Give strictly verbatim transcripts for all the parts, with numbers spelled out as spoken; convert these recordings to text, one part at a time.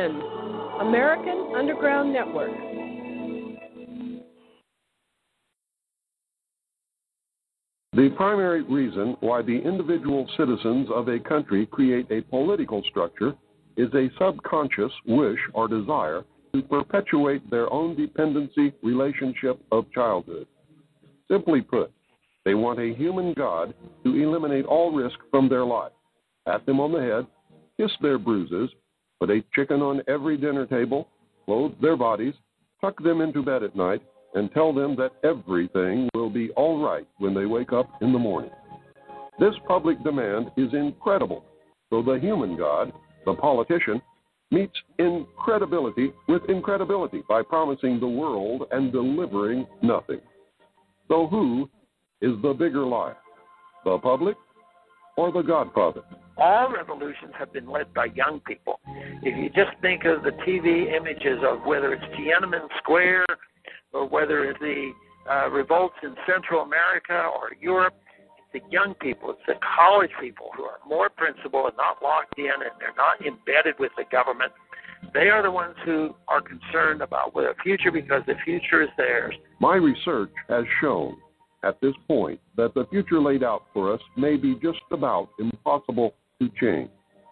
N, American Underground Network. The primary reason why the individual citizens of a country create a political structure is a subconscious wish or desire to perpetuate their own dependency relationship of childhood. Simply put, they want a human God to eliminate all risk from their life, pat them on the head, kiss their bruises, put a chicken on every dinner table, clothe their bodies, tuck them into bed at night, and tell them that everything will be all right when they wake up in the morning. This public demand is incredible, so the human God, the politician, meets incredibility with incredibility by promising the world and delivering nothing. So who is the bigger liar, the public or the Godfather? All revolutions have been led by young people. If you just think of the T V images of whether it's Tiananmen Square or whether it's the uh, revolts in Central America or Europe, it's the young people, it's the college people who are more principled and not locked in and they're not embedded with the government. They are the ones who are concerned about the future because the future is theirs. My research has shown at this point that the future laid out for us may be just about impossible to change.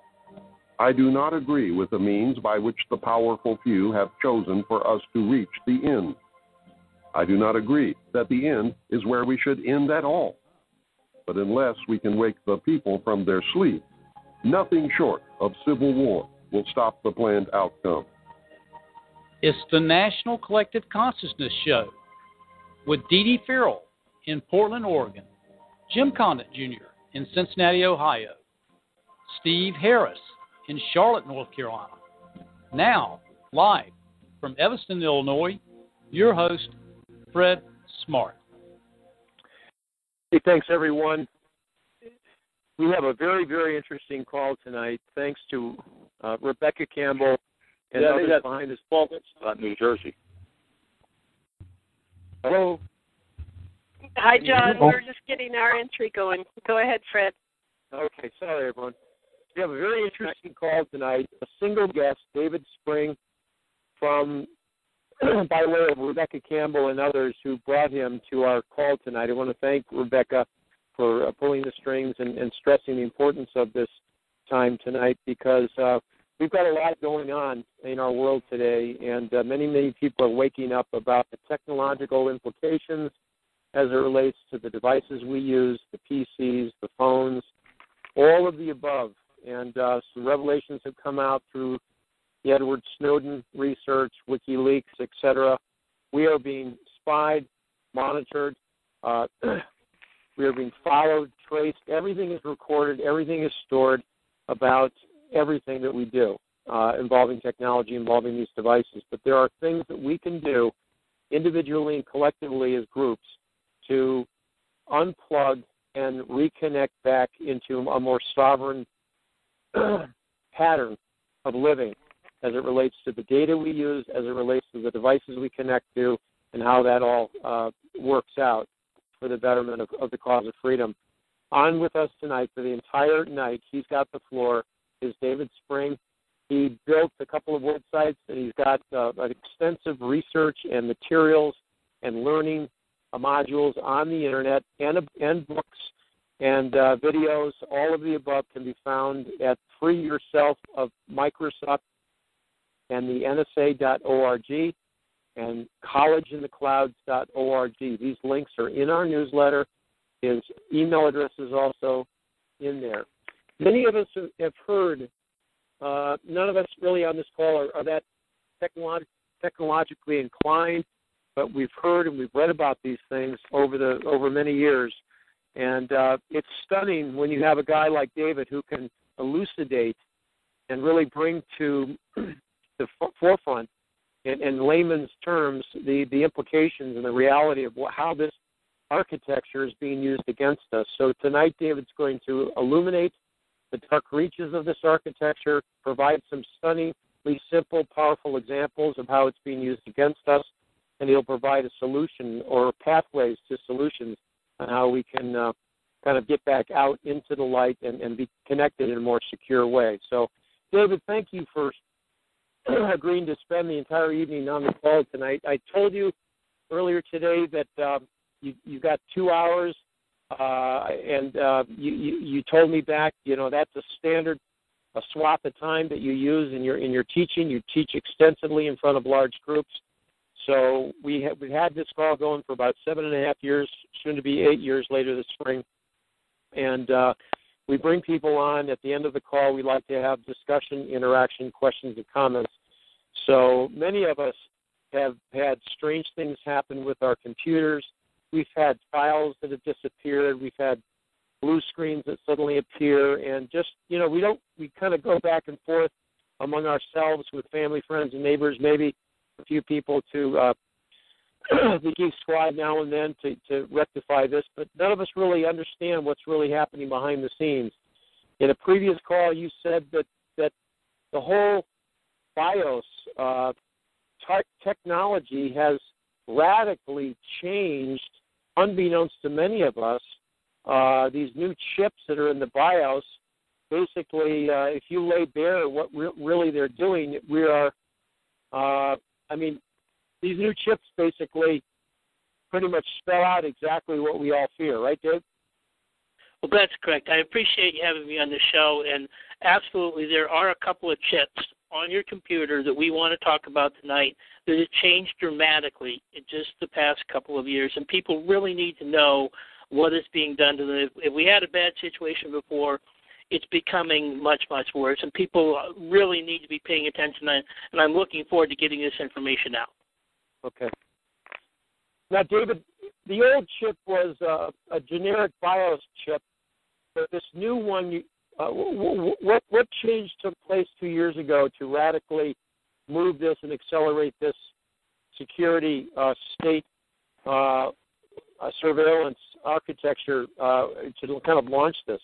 I do not agree with the means by which the powerful few have chosen for us to reach the end. I do not agree that the end is where we should end at all. But unless we can wake the people from their sleep, nothing short of civil war will stop the planned outcome. It's the National Collective Consciousness Show with Dee Dee Farrell in Portland, Oregon, Jim Condit Junior in Cincinnati, Ohio, Steve Harris in Charlotte, North Carolina. Now, live from Evanston, Illinois, your host, Fred Smart. Hey, thanks, everyone. We have a very, very interesting call tonight, thanks to uh, Rebecca Campbell and yeah, others behind this pulpit. Uh, New Jersey. Hello. Hi, John. We're just getting our entry going. Go ahead, Fred. Okay, sorry, everyone. We have a very interesting call tonight. A single guest, David Spring, from by way of Rebecca Campbell and others who brought him to our call tonight. I want to thank Rebecca for uh, pulling the strings and, and stressing the importance of this time tonight because uh, we've got a lot going on in our world today, and uh, many, many people are waking up about the technological implications as it relates to the devices we use, the P Cs, the phones, all of the above. And uh, some revelations have come out through the Edward Snowden research, WikiLeaks, et cetera. We are being spied, monitored. Uh, we are being followed, traced. Everything is recorded. Everything is stored about everything that we do uh, involving technology, involving these devices. But there are things that we can do individually and collectively as groups to unplug and reconnect back into a more sovereign pattern of living as it relates to the data we use, as it relates to the devices we connect to, and how that all uh, works out for the betterment of, of the cause of freedom. On with us tonight for the entire night, he's got the floor, is David Spring. He built a couple of websites, and he's got uh, an extensive research and materials and learning uh, modules on the Internet and, uh, and books and uh, videos. All of the above can be found at Free Yourself of Microsoft and the N S A dot org and college in the clouds dot org. These links are in our newsletter. His email address is also in there. Many of us have heard, uh, none of us really on this call are, are that technolog- technologically inclined, but we've heard and we've read about these things over the over many years. And uh, it's stunning when you have a guy like David who can elucidate and really bring to the f- forefront, in, in layman's terms, the, the implications and the reality of what, how this architecture is being used against us. So tonight, David's going to illuminate the dark reaches of this architecture, provide some stunningly simple, powerful examples of how it's being used against us, and he'll provide a solution or pathways to solutions on how we can uh, kind of get back out into the light and, and be connected in a more secure way. So, David, thank you for agreeing to spend the entire evening on the call tonight. I told you earlier today that uh, you you got two hours, uh, and uh, you, you you told me back, you know, that's a standard a swath of time that you use in your in your teaching. You teach extensively in front of large groups. So we have we had this call going for about seven and a half years, soon to be eight years later this spring, and uh, we bring people on at the end of the call. We like to have discussion, interaction, questions, and comments. So many of us have had strange things happen with our computers. We've had files that have disappeared. We've had blue screens that suddenly appear, and just, you know, we don't, we kind of go back and forth among ourselves with family, friends, and neighbors, maybe a few people to uh, the Geek Squad now and then to, to rectify this, but none of us really understand what's really happening behind the scenes. In a previous call, you said that, that the whole BIOS uh, t- technology has radically changed, unbeknownst to many of us. Uh, these new chips that are in the BIOS, basically, uh, if you lay bare what re- really they're doing, we are, uh, I mean, these new chips basically pretty much spell out exactly what we all fear, right, Dave? Well, that's correct. I appreciate you having me on the show, and absolutely there are a couple of chips on your computer that we want to talk about tonight that have changed dramatically in just the past couple of years, and people really need to know what is being done to them. If we had a bad situation before, it's becoming much, much worse, and people really need to be paying attention, and I'm looking forward to getting this information out. Okay. Now, David, the old chip was uh, a generic BIOS chip, but this new one, uh, what what change took place two years ago to radically move this and accelerate this security uh, state uh, uh, surveillance architecture uh, to kind of launch this?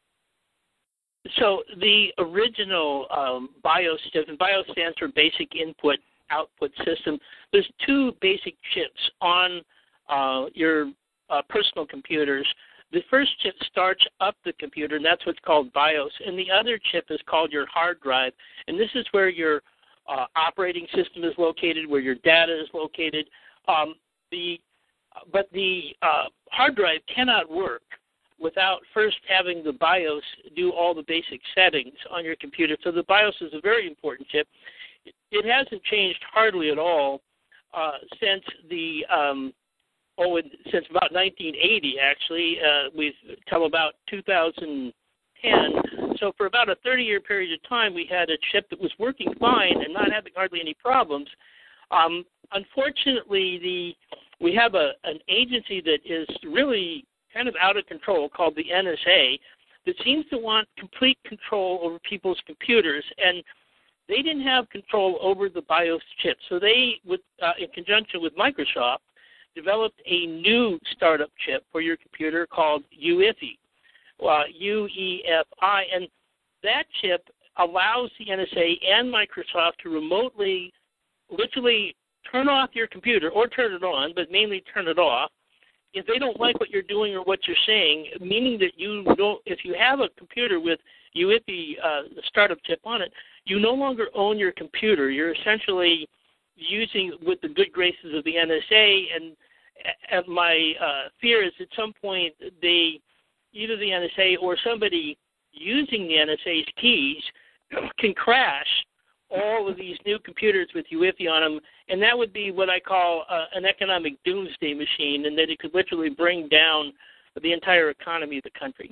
So the original um, BIOS chip, and BIOS stands for Basic Input Output System. There's two basic chips on uh, your uh, personal computers. The first chip starts up the computer, and that's what's called BIOS. And the other chip is called your hard drive. And this is where your uh, operating system is located, where your data is located. Um, the But the uh, hard drive cannot work without first having the BIOS do all the basic settings on your computer. So the BIOS is a very important chip. It hasn't changed hardly at all uh, since the um, oh, since about nineteen eighty. Actually, uh, we till about two thousand ten. So for about a thirty-year period of time, we had a chip that was working fine and not having hardly any problems. Um, unfortunately, the we have a an agency that is really kind of out of control called the N S A that seems to want complete control over people's computers, and they didn't have control over the BIOS chip. So they, with, uh, in conjunction with Microsoft, developed a new startup chip for your computer called U E F I, uh, U E F I, and that chip allows the N S A and Microsoft to remotely, literally turn off your computer or turn it on, but mainly turn it off, if they don't like what you're doing or what you're saying, meaning that you don't, if you have a computer with U E F I uh, startup chip on it, you no longer own your computer. You're essentially using with the good graces of the N S A, and, and my uh, fear is at some point they, either the N S A or somebody using the N S A's keys can crash all of these new computers with U E F I on them, and that would be what I call uh, an economic doomsday machine, and that it could literally bring down the entire economy of the country.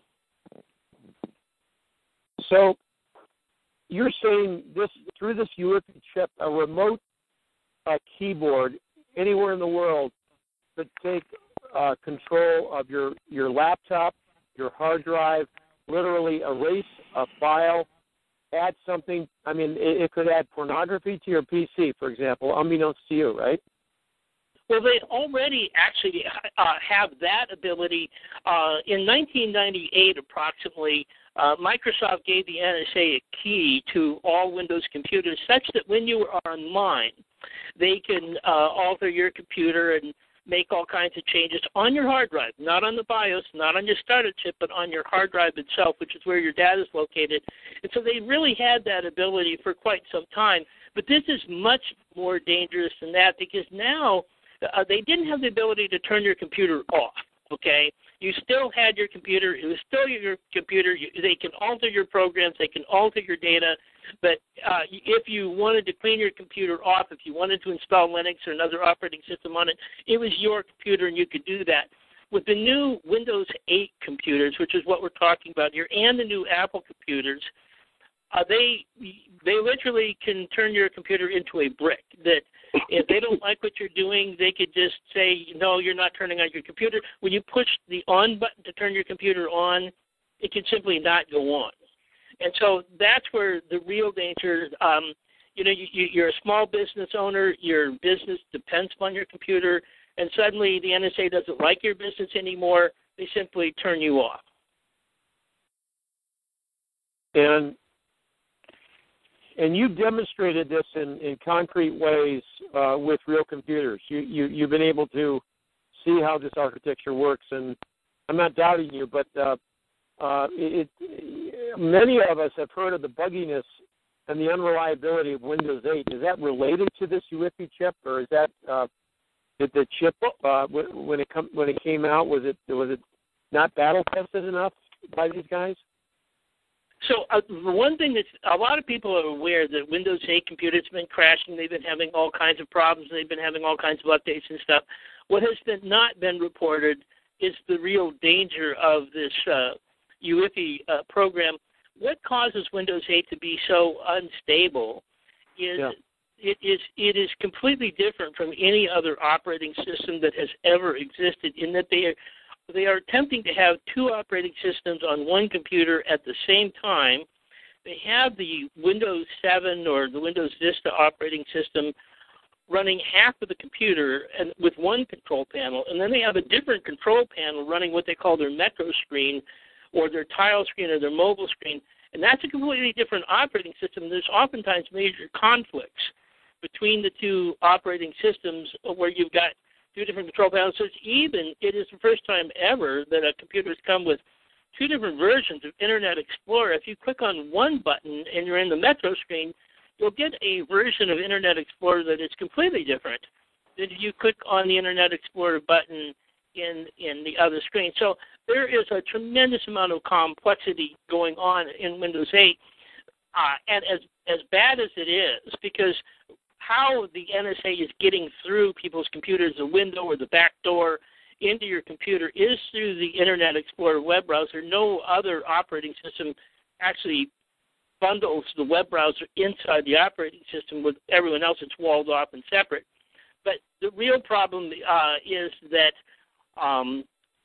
So you're saying this through this U E F I chip, a remote uh, keyboard anywhere in the world could take uh, control of your, your laptop, your hard drive, literally erase a file, add something. I mean, it, it could add pornography to your P C, for example, unbeknownst to you, right? Well, they already actually uh, have that ability. Uh, in nineteen ninety-eight, approximately, uh, Microsoft gave the N S A a key to all Windows computers such that when you are online, they can uh, alter your computer and make all kinds of changes on your hard drive, not on the BIOS, not on your startup chip, but on your hard drive itself, which is where your data is located. And so they really had that ability for quite some time. But this is much more dangerous than that, because now uh, they didn't have the ability to turn your computer off, okay? You still had your computer. It was still your computer. You, they can alter your programs. They can alter your data. But uh, if you wanted to clean your computer off, if you wanted to install Linux or another operating system on it, it was your computer and you could do that. With the new Windows eight computers, which is what we're talking about here, and the new Apple computers, uh, they they literally can turn your computer into a brick. That if they don't like what you're doing, they could just say, no, you're not turning on your computer. When you push the on button to turn your computer on, it can simply not go on. And so that's where the real danger, um, you know, you, you, you're a small business owner, your business depends upon your computer, and suddenly the N S A doesn't like your business anymore. They simply turn you off. And and you demonstrated this in, in concrete ways uh, with real computers. You, you, you've been able to see how this architecture works, and I'm not doubting you, but uh, Uh, it, it, many of us have heard of the bugginess and the unreliability of Windows eight. Is that related to this U E F I chip, or is that uh, did the chip uh, when it come, when it came out, was it was it not battle tested enough by these guys? So uh, the one thing that a lot of people are aware that Windows eight computers have been crashing. They've been having all kinds of problems. They've been having all kinds of updates and stuff. What has been not been reported is the real danger of this Uh, U E F I uh, program. What causes Windows eight to be so unstable is yeah. it is it is completely different from any other operating system that has ever existed, in that they are they are attempting to have two operating systems on one computer at the same time. They have the Windows seven or the Windows Vista operating system running half of the computer and with one control panel, and then they have a different control panel running what they call their Metro screen, or their tile screen, or their mobile screen, and that's a completely different operating system. There's oftentimes major conflicts between the two operating systems where you've got two different control panels. So it's even, it is the first time ever that a computer has come with two different versions of Internet Explorer. If you click on one button and you're in the Metro screen, you'll get a version of Internet Explorer that is completely different than if you click on the Internet Explorer button in in the other screen. So there is a tremendous amount of complexity going on in Windows eight, uh, and as as bad as it is, because how the N S A is getting through people's computers, the window or the back door into your computer, is through the Internet Explorer web browser. No other operating system actually bundles the web browser inside the operating system. With everyone else, it's walled off and separate. But the real problem uh, is that Um,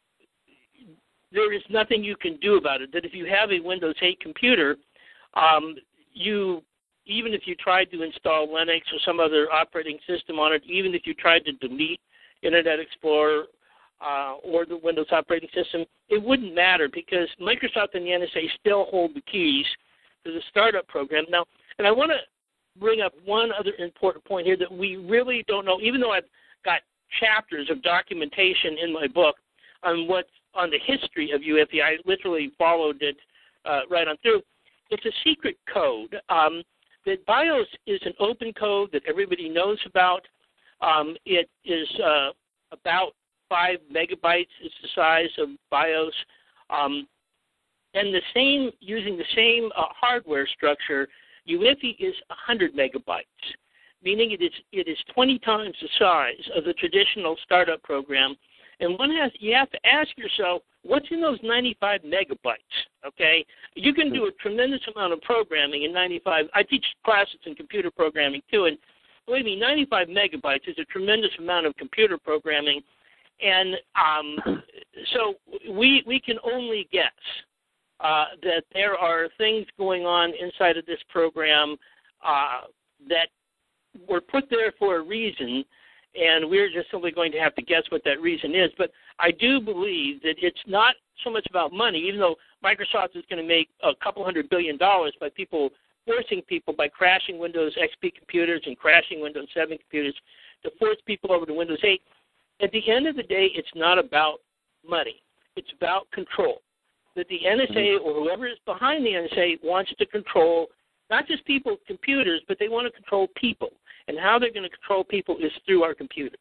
there is nothing you can do about it. That if you have a Windows eight computer, um, you even if you tried to install Linux or some other operating system on it, even if you tried to delete Internet Explorer uh, or the Windows operating system, it wouldn't matter, because Microsoft and the N S A still hold the keys to the startup program. Now, and I want to bring up one other important point here that we really don't know, even though I've got chapters of documentation in my book on what on the history of U E F I. I literally followed it uh, right on through. It's a secret code. Um, the BIOS is an open code that everybody knows about. Um, it is uh, about five megabytes is the size of BIOS, um, and the same using the same uh, hardware structure. U E F I is one hundred megabytes. Meaning it is it is twenty times the size of the traditional startup program. And one has you have to ask yourself, what's in those ninety-five megabytes, okay? You can do a tremendous amount of programming in ninety-five. I teach classes in computer programming, too, and believe me, ninety-five megabytes is a tremendous amount of computer programming. And um, so we, we can only guess uh, that there are things going on inside of this program uh, that were put there for a reason, and we're just simply going to have to guess what that reason is. But I do believe that it's not so much about money, even though Microsoft is going to make a couple hundred billion dollars by people forcing people, by crashing Windows X P computers and crashing Windows seven computers, to force people over to Windows eight. at the end of the day, it's not about money. It's about control. That the N S A or whoever is behind the N S A wants to control not just people's computers, but they want to control people. And how they're going to control people is through our computers.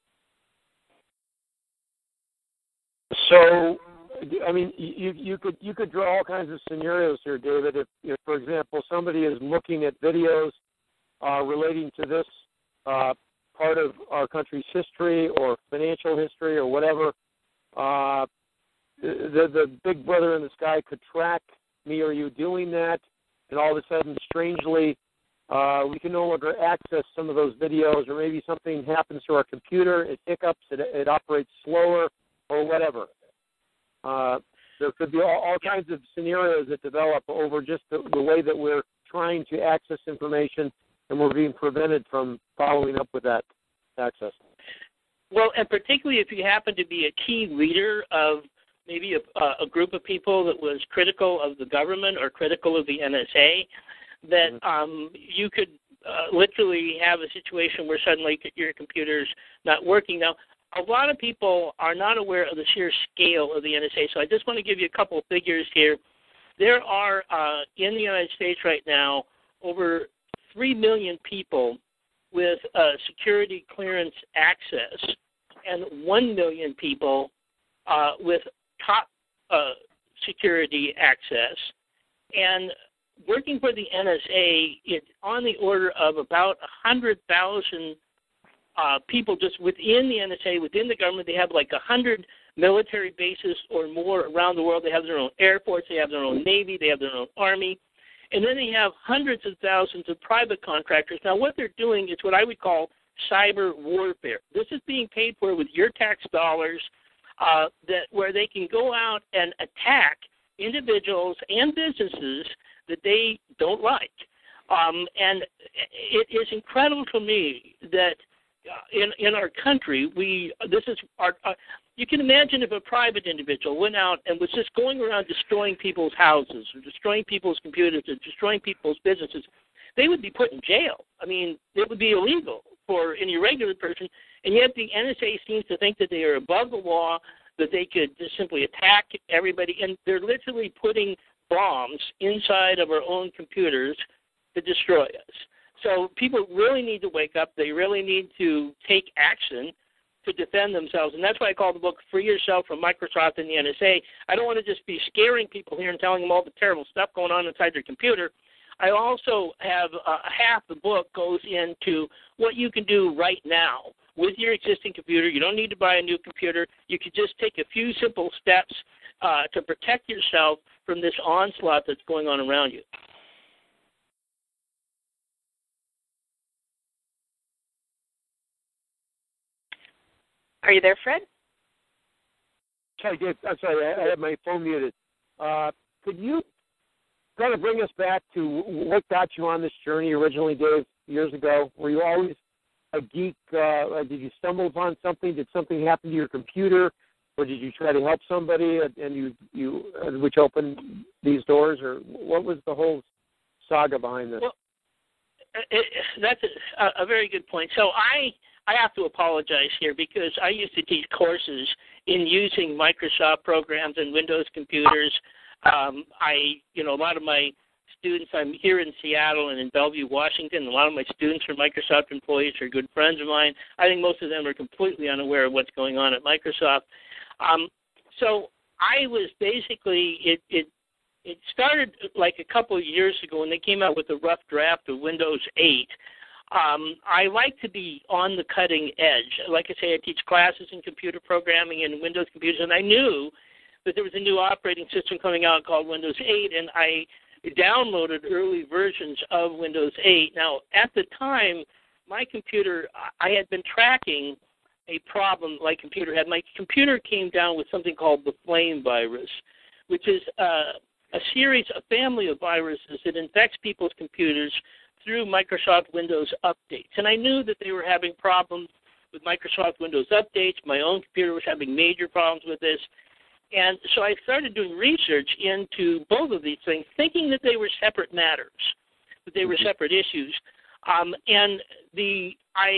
So, I mean, you you could you could draw all kinds of scenarios here, David. If, if for example, somebody is looking at videos uh, relating to this uh, part of our country's history or financial history or whatever, uh, the the big brother in the sky could track me or you doing that, and all of a sudden, strangely, uh, we can no longer access some of those videos, or maybe something happens to our computer, it hiccups, it, it operates slower, or whatever. Uh, there could be all, all kinds of scenarios that develop over just the, the way that we're trying to access information, and we're being prevented from following up with that access. Well, and particularly if you happen to be a key leader of maybe a, a group of people that was critical of the government or critical of the N S A, that mm-hmm. um, you could uh, literally have a situation where suddenly your computer's not working. Now, a lot of people are not aware of the sheer scale of the N S A, so I just want to give you a couple of figures here. There are, uh, in the United States right now, over three million people with uh, security clearance access and one million people uh, with top uh, security access. And working for the N S A, it's on the order of about one hundred thousand uh, people just within the N S A, within the government. They have like one hundred military bases or more around the world. They have their own Air Force, they have their own Navy, they have their own Army. And then they have hundreds of thousands of private contractors. Now, what they're doing is what I would call cyber warfare. This is being paid for with your tax dollars, uh, that where they can go out and attack individuals and businesses that they don't like. Um, and it is incredible to me that in in our country, we this is our, our you can imagine if a private individual went out and was just going around destroying people's houses or destroying people's computers or destroying people's businesses, they would be put in jail. I mean, it would be illegal for any regular person, and yet the N S A seems to think that they are above the law, that they could just simply attack everybody, and they're literally putting bombs inside of our own computers to destroy us. So people really need to wake up. They really need to take action to defend themselves. And that's why I call the book Free Yourself from Microsoft and the N S A. I don't want to just be scaring people here and telling them all the terrible stuff going on inside their computer. I also have uh, half the book goes into what you can do right now with your existing computer. You don't need to buy a new computer. You could just take a few simple steps uh, to protect yourself from this onslaught that's going on around you. Are you there, Fred? Sorry, Dave, I'm sorry, I, I had my phone muted. Uh, could you kind of bring us back to what got you on this journey originally, Dave, years ago? Were you always a geek? Uh, did you stumble upon something? Did something happen to your computer? Or did you try to help somebody and you, you uh, which opened these doors? Or what was the whole saga behind this? Well, it, that's a, a very good point. So I... I have to apologize here because I used to teach courses in using Microsoft programs and Windows computers. Um, I, you know, a lot of my students, I'm here in Seattle and in Bellevue, Washington. A lot of my students are Microsoft employees, are good friends of mine. I think most of them are completely unaware of what's going on at Microsoft. Um, so I was basically, it, it, it started like a couple of years ago when they came out with a rough draft of Windows eight. Um, I like to be on the cutting edge. Like I say, I teach classes in computer programming and Windows computers, and I knew that there was a new operating system coming out called Windows eight, and I downloaded early versions of Windows eight. Now, at the time, my computer, I had been tracking a problem my computer had. My computer came down with something called the Flame virus, which is uh, a series, a family of viruses that infects people's computers through Microsoft Windows updates. And I knew that they were having problems with Microsoft Windows updates. My own computer was having major problems with this. And so I started doing research into both of these things, thinking that they were separate matters, that they were separate issues. Um, and the I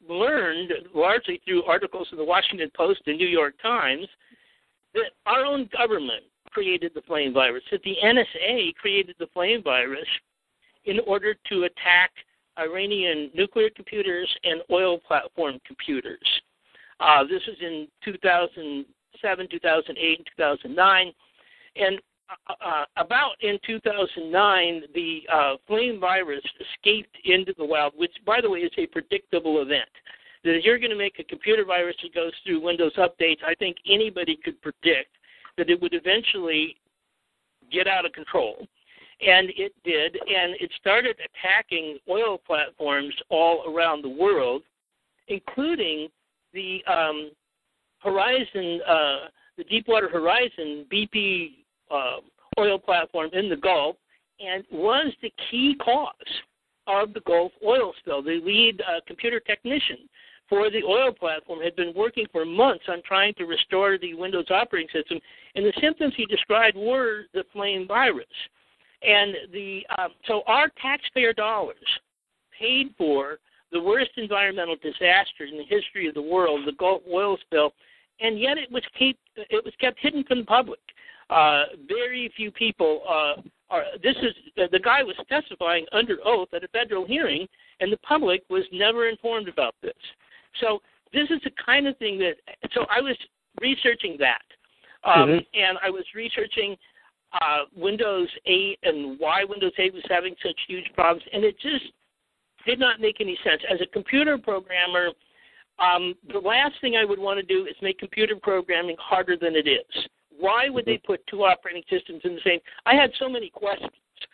learned, largely through articles in the Washington Post and New York Times, that our own government created the flame virus, that the N S A created the flame virus in order to attack Iranian nuclear computers and oil platform computers. Uh, this was in two thousand seven, two thousand eight, and two thousand nine. And uh, about in two thousand nine, the uh, flame virus escaped into the wild, which, by the way, is a predictable event. That if you're going to make a computer virus that goes through Windows updates, I think anybody could predict that it would eventually get out of control. And it did, and it started attacking oil platforms all around the world, including the um, Horizon, uh, the Deepwater Horizon B P uh, oil platform in the Gulf, and was the key cause of the Gulf oil spill. The lead uh, computer technician for the oil platform had been working for months on trying to restore the Windows operating system, and the symptoms he described were the flame virus. And the um, so our taxpayer dollars paid for the worst environmental disaster in the history of the world, the Gulf oil spill, and yet it was kept it was kept hidden from the public. Uh, very few people uh, are. This is the guy was testifying under oath at a federal hearing, and the public was never informed about this. So this is the kind of thing that. So I was researching that, um, mm-hmm. and I was researching. Uh, Windows eight and why Windows eight was having such huge problems, and it just did not make any sense. As a computer programmer, um, the last thing I would want to do is make computer programming harder than it is. Why would they put two operating systems in the same? I had so many questions.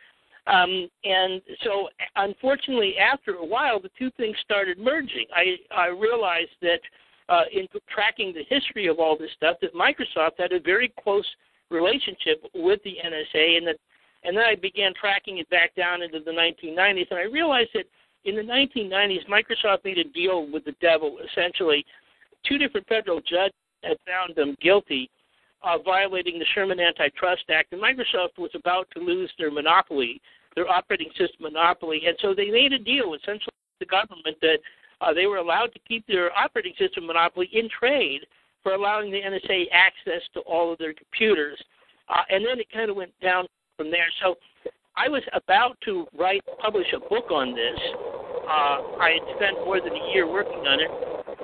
Um, and so, unfortunately, after a while, the two things started merging. I, I realized that uh, in tracking the history of all this stuff, that Microsoft had a very close relationship with the N S A, and that, and then I began tracking it back down into the nineteen nineties, and I realized that in the nineteen nineties, Microsoft made a deal with the devil. Essentially, two different federal judges had found them guilty of violating the Sherman Antitrust Act, and Microsoft was about to lose their monopoly, their operating system monopoly, and so they made a deal essentially with the government that uh, they were allowed to keep their operating system monopoly in trade for allowing the N S A access to all of their computers. Uh, and then it kind of went down from there. So I was about to write, publish a book on this. Uh, I had spent more than a year working on it.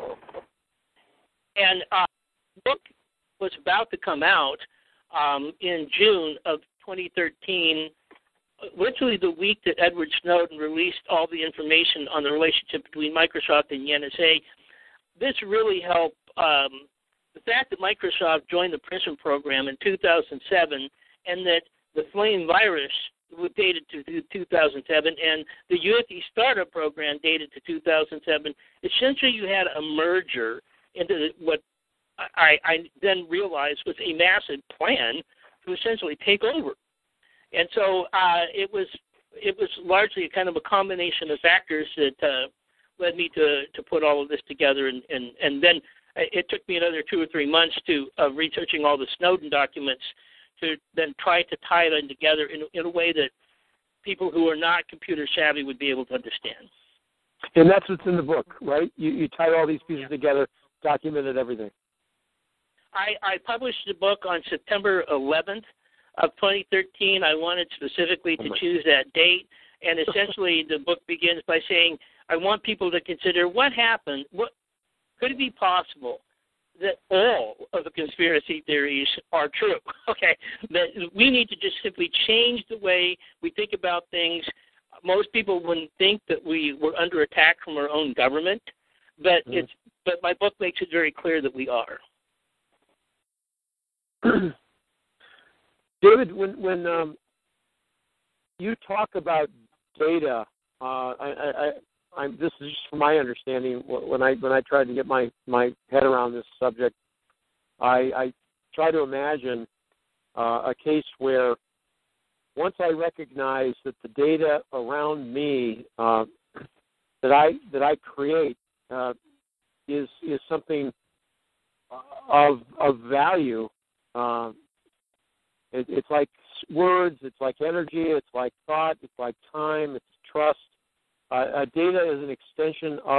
And uh, the book was about to come out um, in June of twenty thirteen, literally the week that Edward Snowden released all the information on the relationship between Microsoft and the N S A. This really helped. Um, The fact that Microsoft joined the PRISM program in two thousand seven, and that the flame virus was dated to two thousand seven, and the U F E startup program dated to two thousand seven, essentially you had a merger into what I, I then realized was a massive plan to essentially take over. And so uh, it was it was largely a kind of a combination of factors that uh, led me to, to put all of this together, and, and, and then it took me another two or three months to uh, researching all the Snowden documents to then try to tie it in together in, in a way that people who are not computer savvy would be able to understand. And that's what's in the book, right? You, you tied all these pieces together, documented everything. I, I published the book on September eleventh of twenty thirteen. I wanted specifically to choose that date, and essentially the book begins by saying, I want people to consider what happened, what could it be possible that all of the conspiracy theories are true? Okay, that we need to just simply change the way we think about things. Most people wouldn't think that we were under attack from our own government, but mm-hmm. it's but my book makes it very clear that we are. David, when when um, you talk about data, uh, I, I, I'm, this is just from my understanding. When I when I tried to get my, my head around this subject, I, I try to imagine uh, a case where once I recognize that the data around me uh, that I that I create uh, is is something of of value. Uh, it, it's like words. It's like energy. It's like thought. It's like time. It's trust. Uh, uh, data is an extension of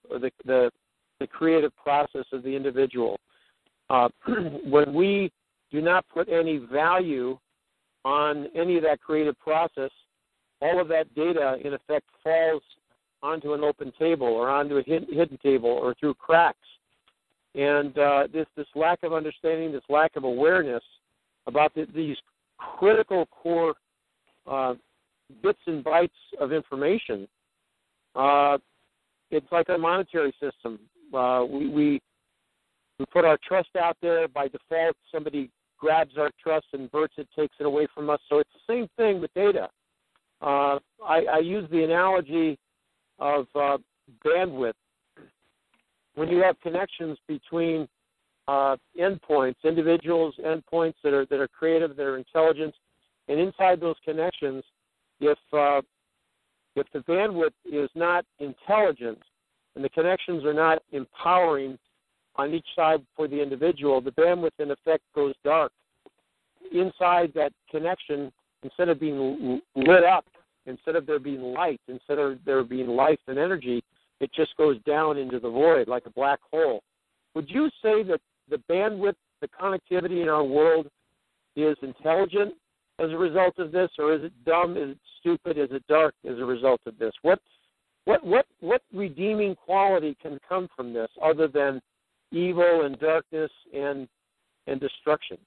or the the, the creative process of the individual. Uh, when we do not put any value on any of that creative process, all of that data, in effect, falls onto an open table or onto a hidden, hidden table or through cracks. And uh, this this lack of understanding, this lack of awareness about the, these critical core uh, bits and bytes of information, uh, it's like a monetary system. Uh, we, we we put our trust out there. By default, somebody grabs our trust, inverts it, takes it away from us. So it's the same thing with data. Uh, I, I use the analogy of uh, bandwidth. When you have connections between uh, endpoints, individuals, endpoints that are that are creative, that are intelligent, and inside those connections, if uh, if the bandwidth is not intelligent and the connections are not empowering on each side for the individual, the bandwidth in effect goes dark. Inside that connection, instead of being lit up, instead of there being light, instead of there being life and energy, it just goes down into the void like a black hole. Would you say that the bandwidth, the connectivity in our world is intelligent as a result of this, or is it dumb, is it stupid, is it dark as a result of this? What what what what redeeming quality can come from this other than evil and darkness and and destruction?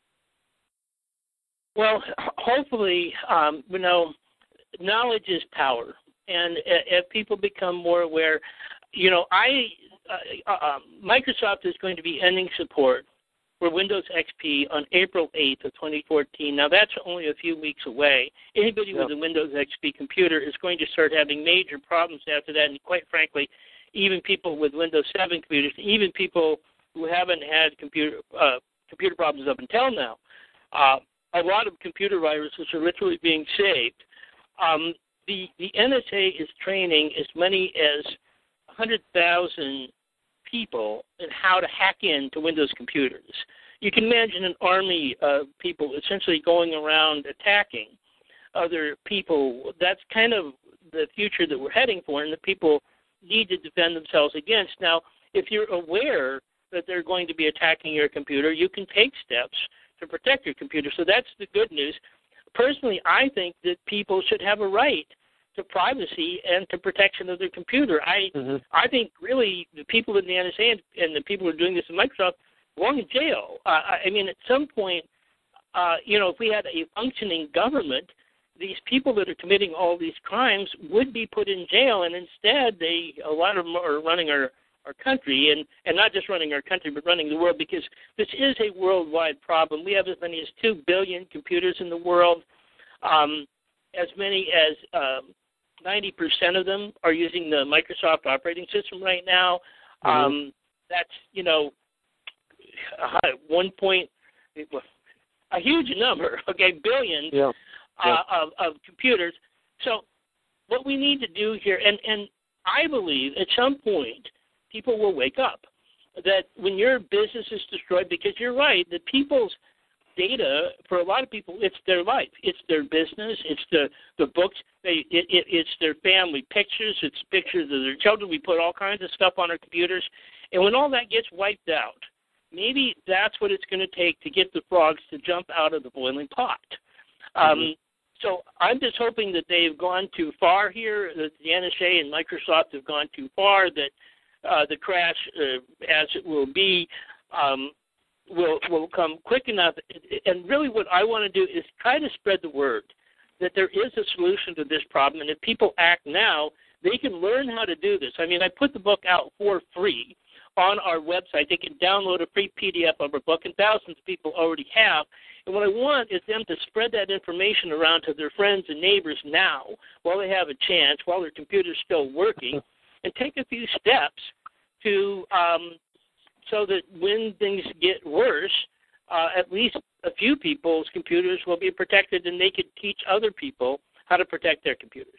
Well, hopefully, um, you know, knowledge is power, and if people become more aware, you know, I uh, uh, Microsoft is going to be ending support for Windows X P on April eighth of twenty fourteen. Now, that's only a few weeks away. Anybody yep. with a Windows X P computer is going to start having major problems after that, and quite frankly, even people with Windows seven computers, even people who haven't had computer uh, computer problems up until now, uh, a lot of computer viruses are literally being saved. Um, the, the N S A is training as many as one hundred thousand people in how to hack into Windows computers. You can imagine an army of people essentially going around attacking other people. That's kind of the future that we're heading for, and that people need to defend themselves against. Now, if you're aware that they're going to be attacking your computer, you can take steps to protect your computer. So that's the good news. Personally, I think that people should have a right to privacy and to protection of their computer. I mm-hmm. I think really the people in the N S A and, and the people who are doing this in Microsoft belong in jail. Uh, I mean, at some point, uh, you know, if we had a functioning government, these people that are committing all these crimes would be put in jail, and instead they, a lot of them are running our, our country, and, and not just running our country, but running the world, because this is a worldwide problem. We have as many as two billion computers in the world. Um, as many as um, ninety percent of them are using the Microsoft operating system right now. Mm-hmm. Um, that's, you know, one point, a huge number, okay, billions. Yeah. Uh, of, of computers. So what we need to do here, and, and I believe at some point people will wake up, that when your business is destroyed, because you're right, that people's data, for a lot of people, it's their life. It's their business. It's the, the books. They, it, it, it's their family pictures. It's pictures of their children. We put all kinds of stuff on our computers. And when all that gets wiped out, maybe that's what it's going to take to get the frogs to jump out of the boiling pot. Um, mm-hmm. So I'm just hoping that they've gone too far here, that the N S A and Microsoft have gone too far, that uh, the crash, uh, as it will be, um, will will come quick enough. And really what I want to do is try to spread the word that there is a solution to this problem, and if people act now, they can learn how to do this. I mean, I put the book out for free on our website. They can download a free P D F of our book, and thousands of people already have. And what I want is them to spread that information around to their friends and neighbors now, while they have a chance, while their computer's still working, and take a few steps to um, so that when things get worse, uh, at least a few people's computers will be protected, and they could teach other people how to protect their computers.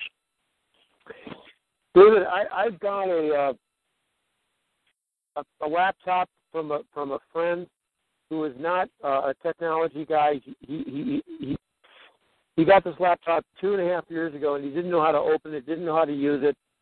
David, I, I've got a, uh, a a laptop from a from a friend who is not uh, a technology guy. He, he he he got this laptop two and a half years ago, and he didn't know how to open it, didn't know how to use it.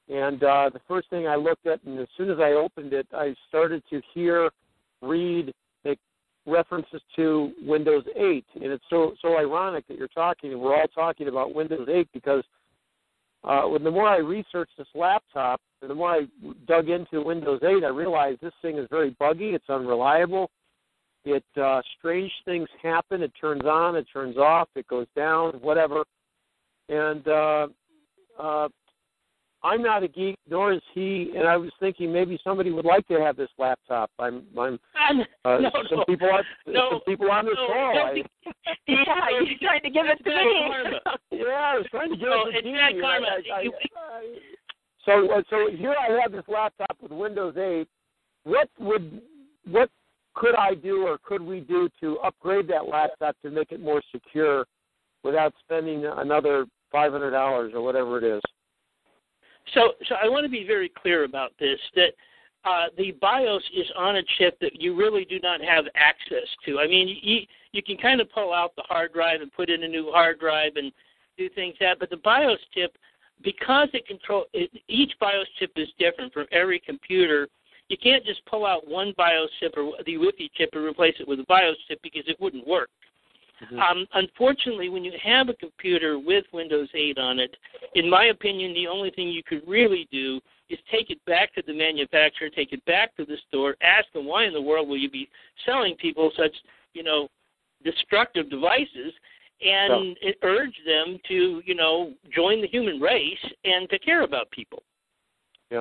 And uh, the first thing I looked at, and as soon as I opened it, I started to hear, read the references to Windows eight. And it's so so ironic that you're talking, and we're all talking about Windows eight, because uh, when the more I researched this laptop, and the more I dug into Windows eight, I realized this thing is very buggy. It's unreliable. It uh, strange things happen. It turns on, it turns off, it goes down, whatever. And uh, uh, I'm not a geek, nor is he. And I was thinking maybe somebody would like to have this laptop. I'm. I'm uh, no, some no, people on no, some people on this no, call. no, I, Yeah, you're trying to give it to me. yeah, I was trying to give no, it to it's Jeannie. not karma. I, I, You- I, I, so, uh, so here I have this laptop with Windows eight. What would what could I do, or could we do, to upgrade that laptop to make it more secure without spending another five hundred dollars or whatever it is? So, so I want to be very clear about this, that uh, the BIOS is on a chip that you really do not have access to. I mean, you, you can kind of pull out the hard drive and put in a new hard drive and do things that, but the BIOS chip, because it control it, each BIOS chip is different for every computer. You can't just pull out one BIOS chip or the Wi-Fi chip and replace it with a BIOS chip, because it wouldn't work. Mm-hmm. Um, unfortunately, when you have a computer with Windows eight on it, in my opinion, the only thing you could really do is take it back to the manufacturer, take it back to the store, ask them why in the world will you be selling people such, you know, destructive devices, and yeah. urge them to, you know, join the human race and to care about people. Yeah.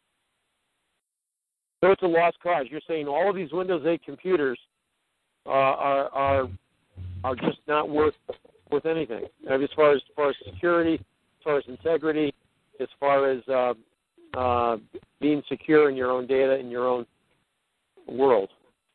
So it's a lost cause. You're saying all of these Windows eight computers uh, are are are just not worth worth anything. I mean, as far as, as far as security, as far as integrity, as far as uh, uh, being secure in your own data, in your own world.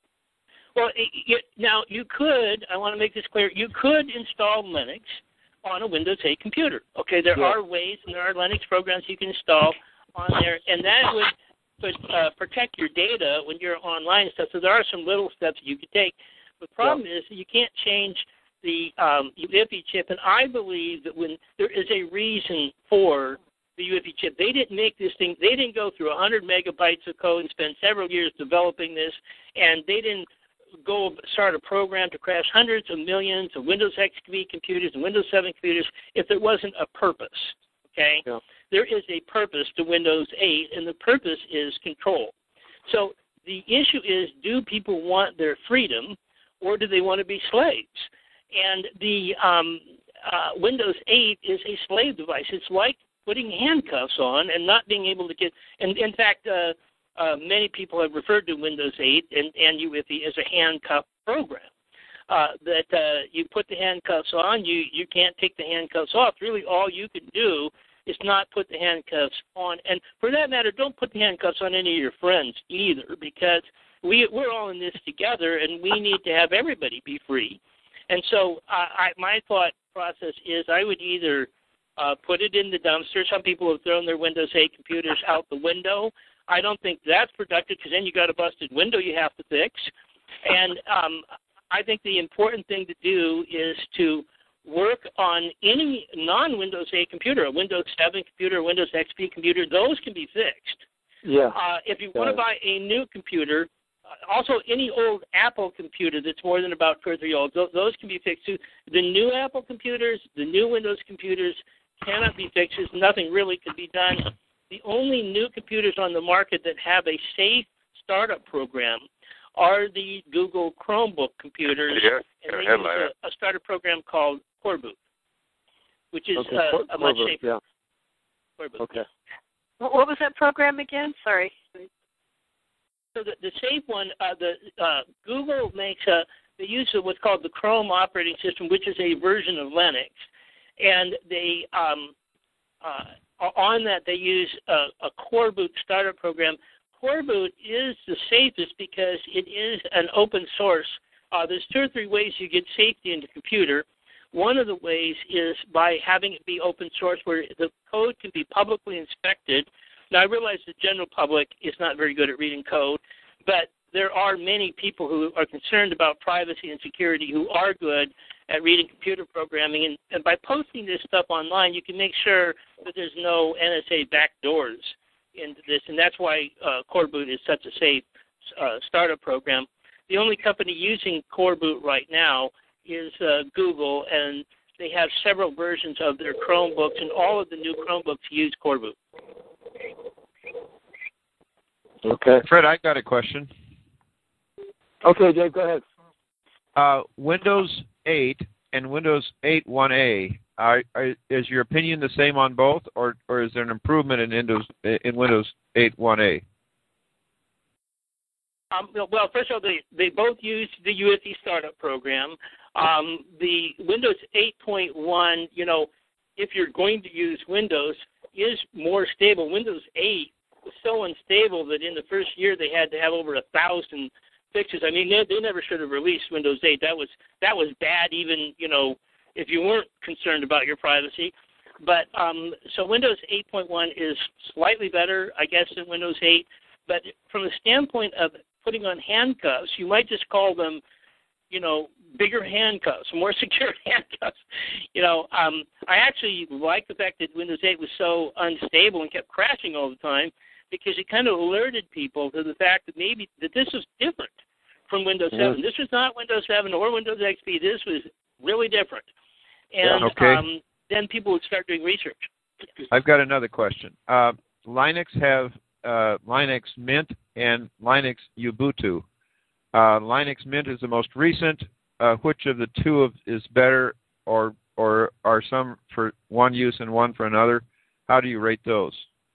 Well, it, it, now you could, I want to make this clear, you could install Linux on a Windows eight computer. Okay, there yeah. are ways, and there are Linux programs you can install on there, and that would, would uh, protect your data when you're online and stuff. So there are some little steps you could take. The problem yeah. is that you can't change the um, U I F I chip, and I believe that when there is a reason for the U I F I chip, they didn't make this thing, they didn't go through one hundred megabytes of code and spend several years developing this, and they didn't go start a program to crash hundreds of millions of Windows X P computers and Windows seven computers if there wasn't a purpose, okay? Yeah. There is a purpose to Windows eight, and the purpose is control. So the issue is, do people want their freedom, or do they want to be slaves? And the um, uh, Windows eight is a slave device. It's like putting handcuffs on and not being able to get, and in fact, uh, uh, many people have referred to Windows eight and, and U I F I as a handcuff program. Uh, that uh, you put the handcuffs on, you, you can't take the handcuffs off. Really, all you can do is not put the handcuffs on. And for that matter, don't put the handcuffs on any of your friends either, because we, we're all in this together, and we need to have everybody be free. And so uh, I, my thought process is I would either uh, put it in the dumpster. Some people have thrown their Windows eight computers out the window. I don't think that's productive, because then you got a busted window you have to fix. And um, I think the important thing to do is to work on any non-Windows eight computer, a Windows seven computer, a Windows X P computer. Those can be fixed. Yeah. Uh, if you want to buy a new computer, also any old Apple computer that's more than about two or three years old, those can be fixed too. The new Apple computers, the new Windows computers cannot be fixed. There's nothing really can be done. The only new computers on the market that have a safe startup program are the Google Chromebook computers, yeah, and they use a, a startup program called Coreboot, which is okay. uh, a much safer. Yeah. Coreboot. Okay. What was that program again? Sorry. So the, the safe one, uh, the uh, Google makes a, they use what's called the Chrome operating system, which is a version of Linux, and they um, uh, on that they use a, a Coreboot startup program. Coreboot is the safest because it is an open source. Uh, there's two or three ways you get safety in the computer. One of the ways is by having it be open source, where the code can be publicly inspected. Now, I realize the general public is not very good at reading code, but there are many people who are concerned about privacy and security who are good, at Reading Computer Programming. And, and by posting this stuff online, you can make sure that there's no N S A backdoors into this, and that's why uh, Coreboot is such a safe uh, startup program. The only company using Coreboot right now is uh, Google, and they have several versions of their Chromebooks, and all of the new Chromebooks use Coreboot. Okay. Fred, I got a question. Okay, Dave, go ahead. Uh, Windows eight and Windows eight one A, are, are, is your opinion the same on both, or, or is there an improvement in Windows in Windows eight one A? Um, well, first of all, they, they both use the U S D startup program. Um, the Windows eight point one, you know, if you're going to use Windows, is more stable. Windows eight was so unstable that in the first year they had to have over a thousand fixes. I mean, they, they never should have released Windows eight. That was that was bad, even, you know, if you weren't concerned about your privacy. But um, so Windows eight point one is slightly better, I guess, than Windows eight. But from the standpoint of putting on handcuffs, you might just call them, you know, bigger handcuffs, more secure handcuffs. You know, um, I actually like the fact that Windows eight was so unstable and kept crashing all the time, because it kind of alerted people to the fact that maybe that this was different from Windows seven. Yeah. This was not Windows seven or Windows X P. This was really different. And okay. um, then people would start doing research. I've got another question. Uh, Linux have uh, Linux Mint and Linux Ubuntu. Uh, Linux Mint is the most recent. Uh, which of the two of, is better, or or are some for one use and one for another? How do you rate those?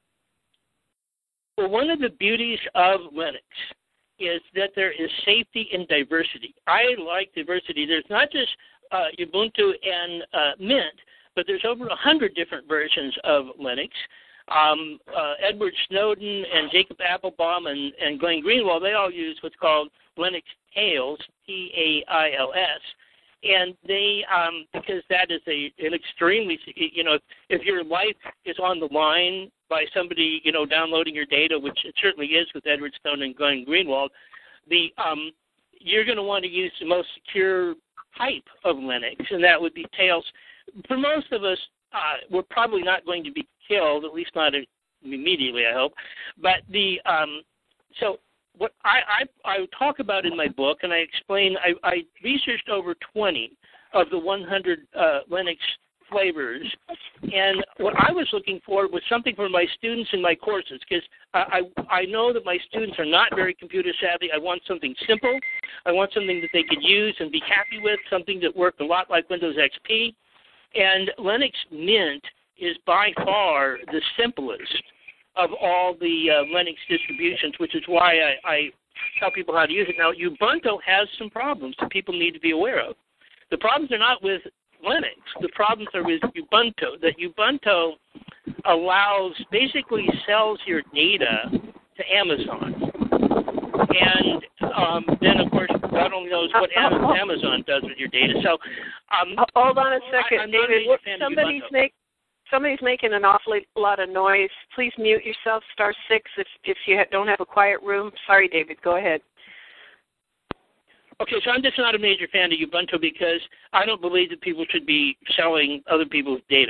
Well, one of the beauties of Linux is that there is safety and diversity. I like diversity. There's not just uh, Ubuntu and uh, Mint, but there's over a hundred different versions of Linux. Um, uh, Edward Snowden and Jacob Appelbaum and, and Glenn Greenwald, they all use what's called Linux Tails, T A I L S. And they, um, because that is a an extremely, you know, if your life is on the line by somebody, you know, downloading your data, which it certainly is with Edward Snowden and Glenn Greenwald, the um, you're going to want to use the most secure type of Linux, and that would be Tails. For most of us, uh, we're probably not going to be killed, at least not immediately, I hope. But the um, so. What I, I, I talk about in my book, and I explain, I, I researched over twenty of the one hundred uh, Linux flavors, and what I was looking for was something for my students in my courses, because I, I, I know that my students are not very computer savvy. I want something simple. I want something that they could use and be happy with, something that worked a lot like Windows X P, and Linux Mint is by far the simplest of all the uh, Linux distributions, which is why I, I tell people how to use it. Now, Ubuntu has some problems that people need to be aware of. The problems are not with Linux. The problems are with Ubuntu. That Ubuntu allows, basically sells your data to Amazon. And um, then, of course, God only knows what Amazon does with your data. So, um, hold on a second, I, David. Somebody's making... Somebody's making an awfully lot of noise. Please mute yourself, star six, if, if you don't have a quiet room. Sorry, David. Go ahead. Okay, so I'm just not a major fan of Ubuntu because I don't believe that people should be selling other people's data.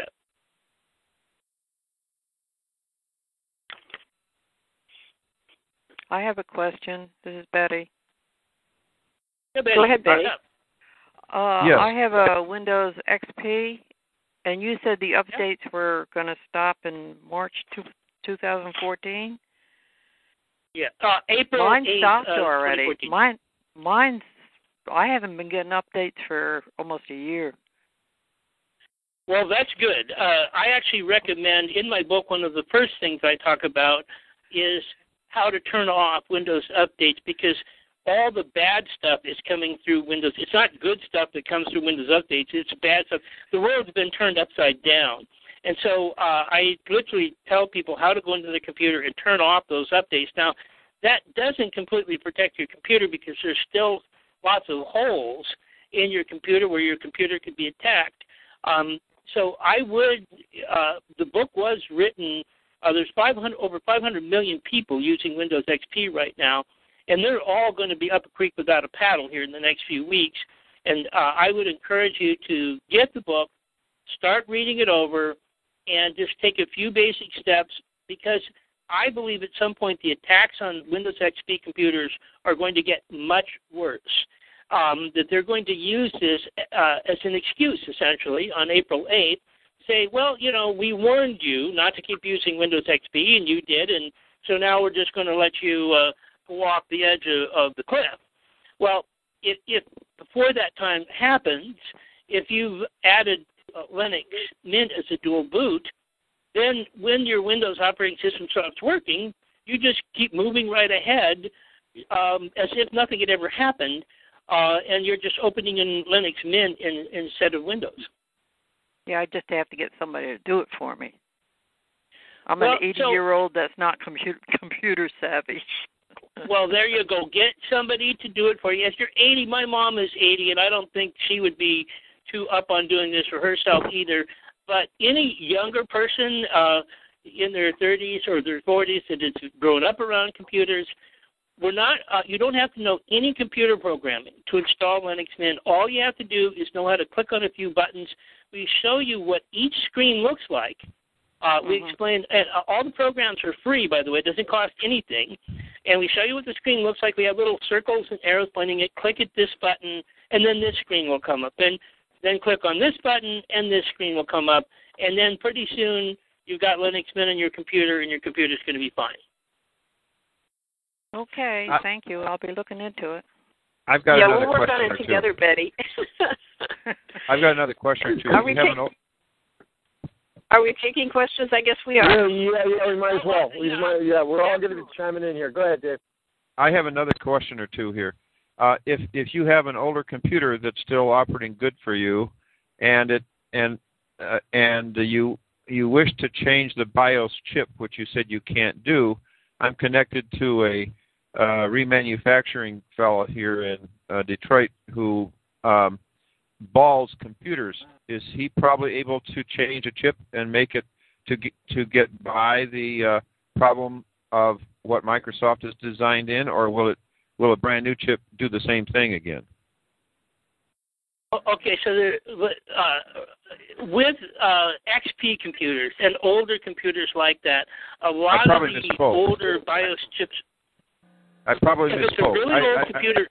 I have a question. This is Betty. Yeah, Betty. Go ahead, Betty. Uh, yes. I have a Windows X P. And you said the updates yep. were going to stop in March two thousand fourteen? Yeah, uh, April Mine eighth, stopped uh, already. Mine, mine's, I haven't been getting updates for almost a year. Well, that's good. Uh, I actually recommend, in my book, one of the first things I talk about is how to turn off Windows updates, because all the bad stuff is coming through Windows. It's not good stuff that comes through Windows updates. It's bad stuff. The world's been turned upside down. And so uh, I literally tell people how to go into the computer and turn off those updates. Now, that doesn't completely protect your computer because there's still lots of holes in your computer where your computer could be attacked. Um, so I would, uh, the book was written, uh, there's five hundred, over five hundred million people using Windows X P right now. And they're all going to be up a creek without a paddle here in the next few weeks. And uh, I would encourage you to get the book, start reading it over, and just take a few basic steps, because I believe at some point the attacks on Windows X P computers are going to get much worse. Um, that they're going to use this uh, as an excuse, essentially, on April eighth, say, well, you know, we warned you not to keep using Windows X P, and you did, and so now we're just going to let you uh, go off the edge of, of the cliff. Well, if, if before that time happens, if you've added uh, Linux Mint as a dual boot, then when your Windows operating system stops working, you just keep moving right ahead um, as if nothing had ever happened, uh, and you're just opening in Linux Mint in, instead of Windows. Yeah, I just have to get somebody to do it for me. I'm well, an eighty-year-old so, that's not computer computer savvy. Well, there you go. Get somebody to do it for you. Yes, you're eighty. My mom is eighty, and I don't think she would be too up on doing this for herself either. But any younger person uh, in their thirties or their forties that has grown up around computers, we're not. Uh, you don't have to know any computer programming to install Linux Mint. All you have to do is know how to click on a few buttons. We show you what each screen looks like. Uh, we mm-hmm. explain, and uh, all the programs are free, by the way. It doesn't cost anything. And we show you what the screen looks like. We have little circles and arrows pointing it. Click at this button, and then this screen will come up. Then, then click on this button, and this screen will come up. And then pretty soon, you've got Linux Mint on your computer, and your computer's going to be fine. Okay, uh, thank you. I'll be looking into it. I've got yeah, another we'll work question on it or together, two. Betty. I've got another question or two. Are we, have take, an, are we taking questions? I guess we are. Yeah, yeah, yeah we might as well. We might, yeah, we're all going to be chiming in here. Go ahead, Dave. I have another question or two here. Uh, if if you have an older computer that's still operating good for you, and it and uh, and you you wish to change the BIOS chip, which you said you can't do, I'm connected to a uh, remanufacturing fellow here in uh, Detroit who um, balls computers. Is he probably able to change a chip and make it to get, to get by the uh, problem of what Microsoft has designed in, or will it will a brand new chip do the same thing again? Okay, so there, uh, with uh, X P computers and older computers like that, a lot of the misspoke. older BIOS chips. I probably if misspoke. It's a really I, old I, computer.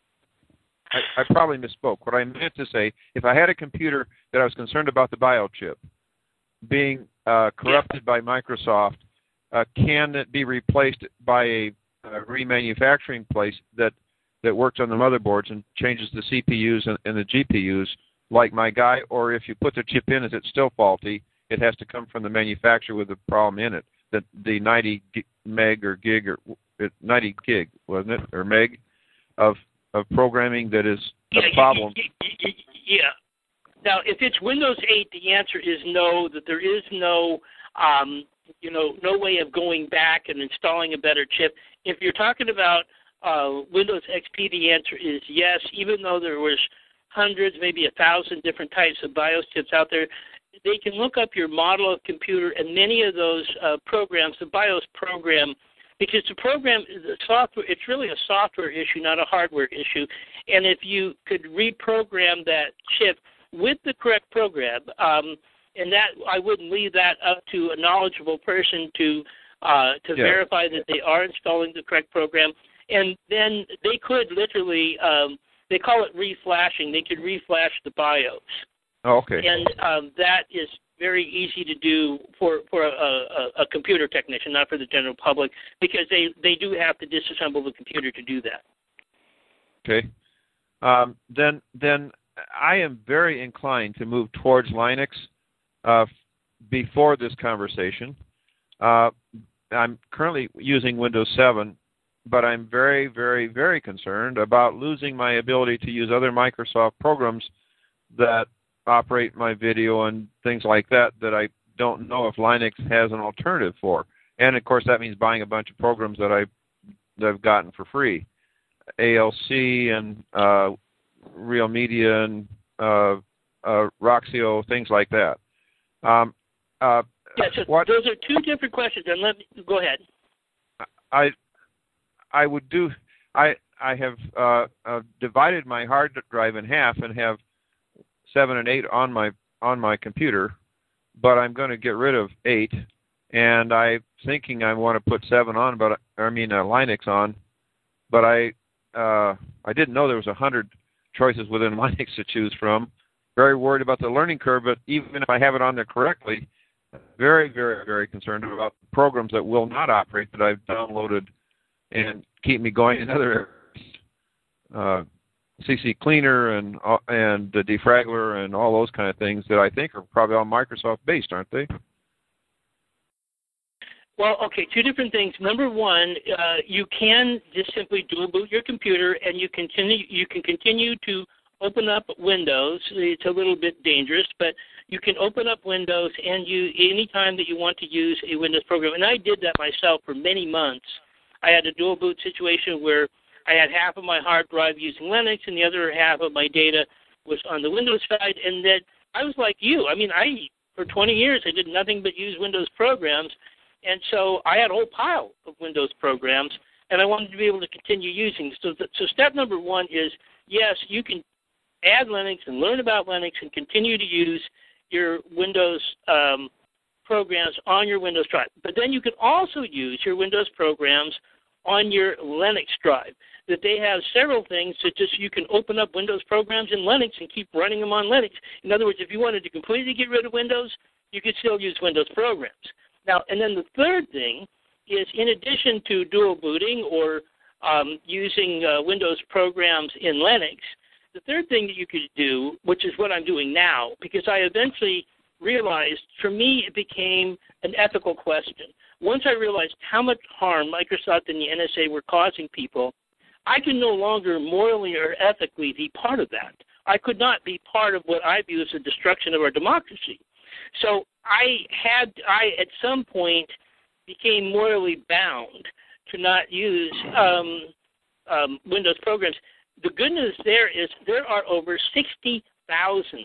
I, I probably misspoke. What I meant to say, if I had a computer that I was concerned about the BIOS chip being uh, corrupted yeah. by Microsoft, uh, can it be replaced by a, a remanufacturing place that that works on the motherboards and changes the C P Us and, and the G P Us like my guy? Or if you put the chip in, is it still faulty? It has to come from the manufacturer with the problem in it. The, the ninety meg or gig or ninety gig, wasn't it, or meg of of programming that is a yeah, problem. Yeah. Now, if it's Windows eight, the answer is no. That there is no, um, you know, no way of going back and installing a better chip. If you're talking about uh, Windows X P, the answer is yes. Even though there was hundreds, maybe a thousand different types of BIOS chips out there, they can look up your model of computer, and many of those uh, programs, the BIOS program, because the program, the software, it's really a software issue, not a hardware issue. And if you could reprogram that chip with the correct program, um, and that I wouldn't leave that up to a knowledgeable person to uh, to yeah. verify that they are installing the correct program. And then they could literally, um, they call it reflashing. They could reflash the BIOS. Oh, okay. And um, that is very easy to do for, for a, a, a computer technician, not for the general public, because they, they do have to disassemble the computer to do that. Okay. Um, then then I am very inclined to move towards Linux uh, before this conversation. Uh, I'm currently using Windows seven, but I'm very, very, very concerned about losing my ability to use other Microsoft programs that operate my video and things like that that I don't know if Linux has an alternative for. And, of course, that means buying a bunch of programs that, I, that I've gotten for free. A L C and uh, Real Media and uh, uh, Roxio, things like that. Um, uh, yeah, so what, those are two different questions. And let me go ahead. I I would do. I I have uh, uh, divided my hard drive in half and have seven and eight on my on my computer, but I'm going to get rid of eight, and I'm thinking I want to put seven on, but I mean uh, Linux on, but I uh, I didn't know there was a hundred choices within Linux to choose from. Very worried about the learning curve, but even if I have it on there correctly, very, very, very concerned about programs that will not operate that I've downloaded and keep me going in other areas. Uh, C C Cleaner and uh, and the Defraggler and all those kind of things that I think are probably all Microsoft based, aren't they? Well, okay, two different things. Number one, uh, you can just simply dual boot your computer, and you continue you can continue to open up Windows. It's a little bit dangerous, but you can open up Windows and you anytime that you want to use a Windows program. And I did that myself for many months. I had a dual boot situation where I had half of my hard drive using Linux and the other half of my data was on the Windows side. And that I was like you. I mean, I for twenty years I did nothing but use Windows programs. And so I had a whole pile of Windows programs, and I wanted to be able to continue using. So, the, so step number one is, yes, you can add Linux and learn about Linux and continue to use your Windows um, programs on your Windows drive. But then you can also use your Windows programs on your Linux drive. That they have several things that just you can open up Windows programs in Linux and keep running them on Linux. In other words, if you wanted to completely get rid of Windows, you could still use Windows programs. Now, and then the third thing is, in addition to dual booting or um, using uh, Windows programs in Linux, the third thing that you could do, which is what I'm doing now, because I eventually realized, for me, it became an ethical question. Once I realized how much harm Microsoft and the N S A were causing people, I could no longer morally or ethically be part of that. I could not be part of what I view as the destruction of our democracy. So I had, I at some point became morally bound to not use um, um, Windows programs. The good news there is there are over sixty thousand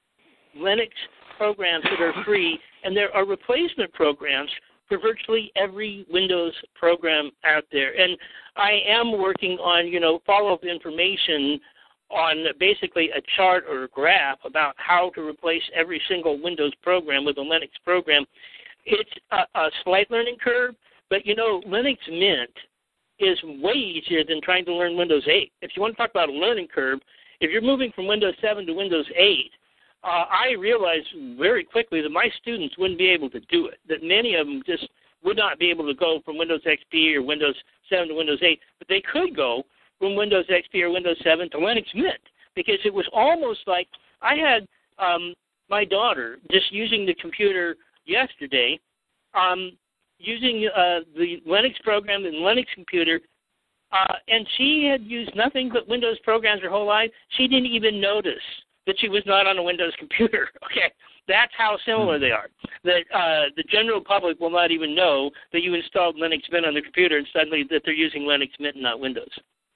Linux programs that are free, and there are replacement programs for virtually every Windows program out there. And I am working on, you know, follow-up information on basically a chart or a graph about how to replace every single Windows program with a Linux program. It's a, a slight learning curve, but, you know, Linux Mint is way easier than trying to learn Windows eight. If you want to talk about a learning curve, if you're moving from Windows seven to Windows eight, uh, I realized very quickly that my students wouldn't be able to do it, that many of them just would not be able to go from Windows X P or Windows seven to Windows eight, but they could go from Windows X P or Windows seven to Linux Mint, because it was almost like I had um, my daughter just using the computer yesterday, um, using uh, the Linux program and Linux computer, uh, and she had used nothing but Windows programs her whole life. She didn't even notice that she was not on a Windows computer. Okay, that's how similar they are. That uh, the general public will not even know that you installed Linux Mint on the computer, and suddenly that they're using Linux Mint and not Windows.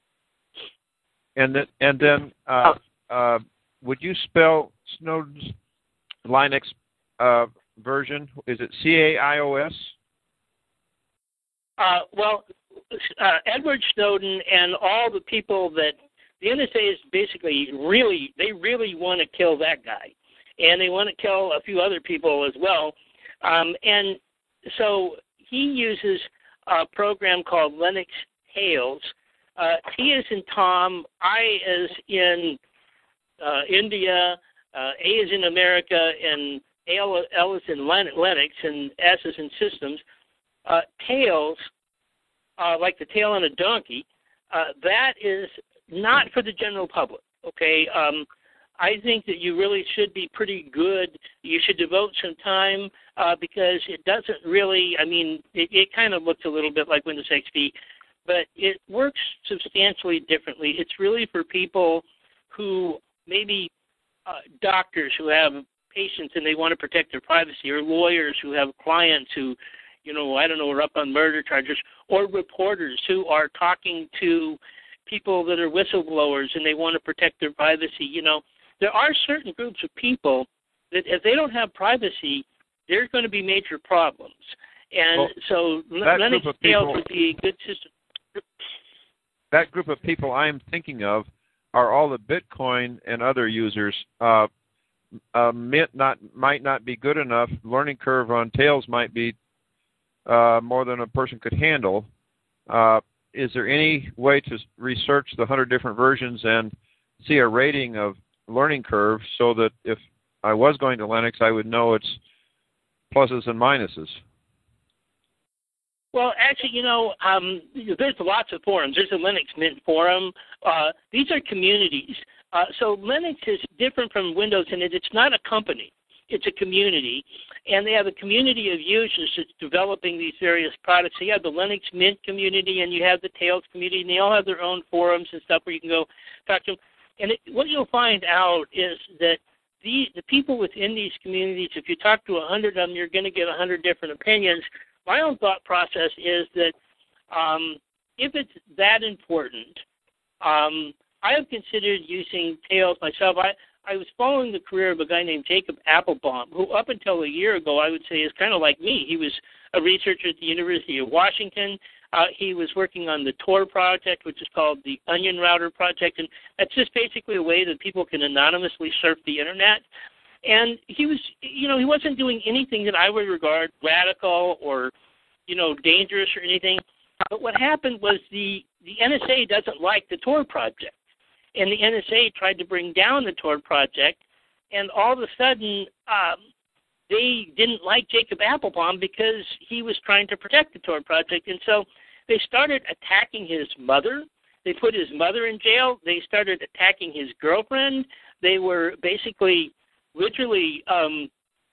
And then, and then uh, uh, would you spell Snowden's Linux uh, version? Is it C A I O S? Uh, well, uh, Edward Snowden and all the people that the N S A is basically really, they really want to kill that guy. And they want to kill a few other people as well. Um, and so he uses a program called Linux Tails. Uh, T is in Tom, I is in uh, India, uh, A is in America, and L, L is in Linux, and S is in systems. Uh, tails, uh, like the tail on a donkey, uh, that is not for the general public, okay? Um, I think that you really should be pretty good. You should devote some time uh, because it doesn't really, I mean, it, it kind of looks a little bit like Windows X P, but it works substantially differently. It's really for people who maybe uh, doctors who have patients and they want to protect their privacy, or lawyers who have clients who, you know, I don't know, are up on murder charges, or reporters who are talking to people that are whistleblowers and they want to protect their privacy. You know, there are certain groups of people that if they don't have privacy, there's going to be major problems. And well, so Linux Tails would be a good system. that group of people I'm thinking of are all the Bitcoin and other users. Uh, uh, Mint not might not be good enough. Learning curve on Tails might be uh, more than a person could handle. Uh, is there any way to research the hundred different versions and see a rating of learning curve so that if I was going to Linux, I would know its pluses and minuses? Well, actually, you know, um, there's lots of forums. There's a Linux Mint forum. Uh, these are communities. Uh, so Linux is different from Windows in that it's not a company. It's a community. And they have a community of users that's developing these various products. So you have the Linux Mint community and you have the Tails community, and they all have their own forums and stuff where you can go talk to them. And it, what you'll find out is that the, the people within these communities, if you talk to a hundred of them, you're going to get a hundred different opinions. My own thought process is that um, if it's that important, um, I have considered using Tails myself. I, I was following the career of a guy named Jacob Applebaum, who up until a year ago I would say is kind of like me. He was a researcher at the University of Washington. Uh, he was working on the Tor project, which is called the Onion Router project, and that's just basically a way that people can anonymously surf the Internet. And he was, you know, he wasn't doing anything that I would regard radical or, you know, dangerous or anything. But what happened was the, the N S A doesn't like the Tor project. And the N S A tried to bring down the Tor project. And all of a sudden, um, they didn't like Jacob Applebaum because he was trying to protect the Tor project. And so they started attacking his mother. They put his mother in jail. They started attacking his girlfriend. They were basically literally um,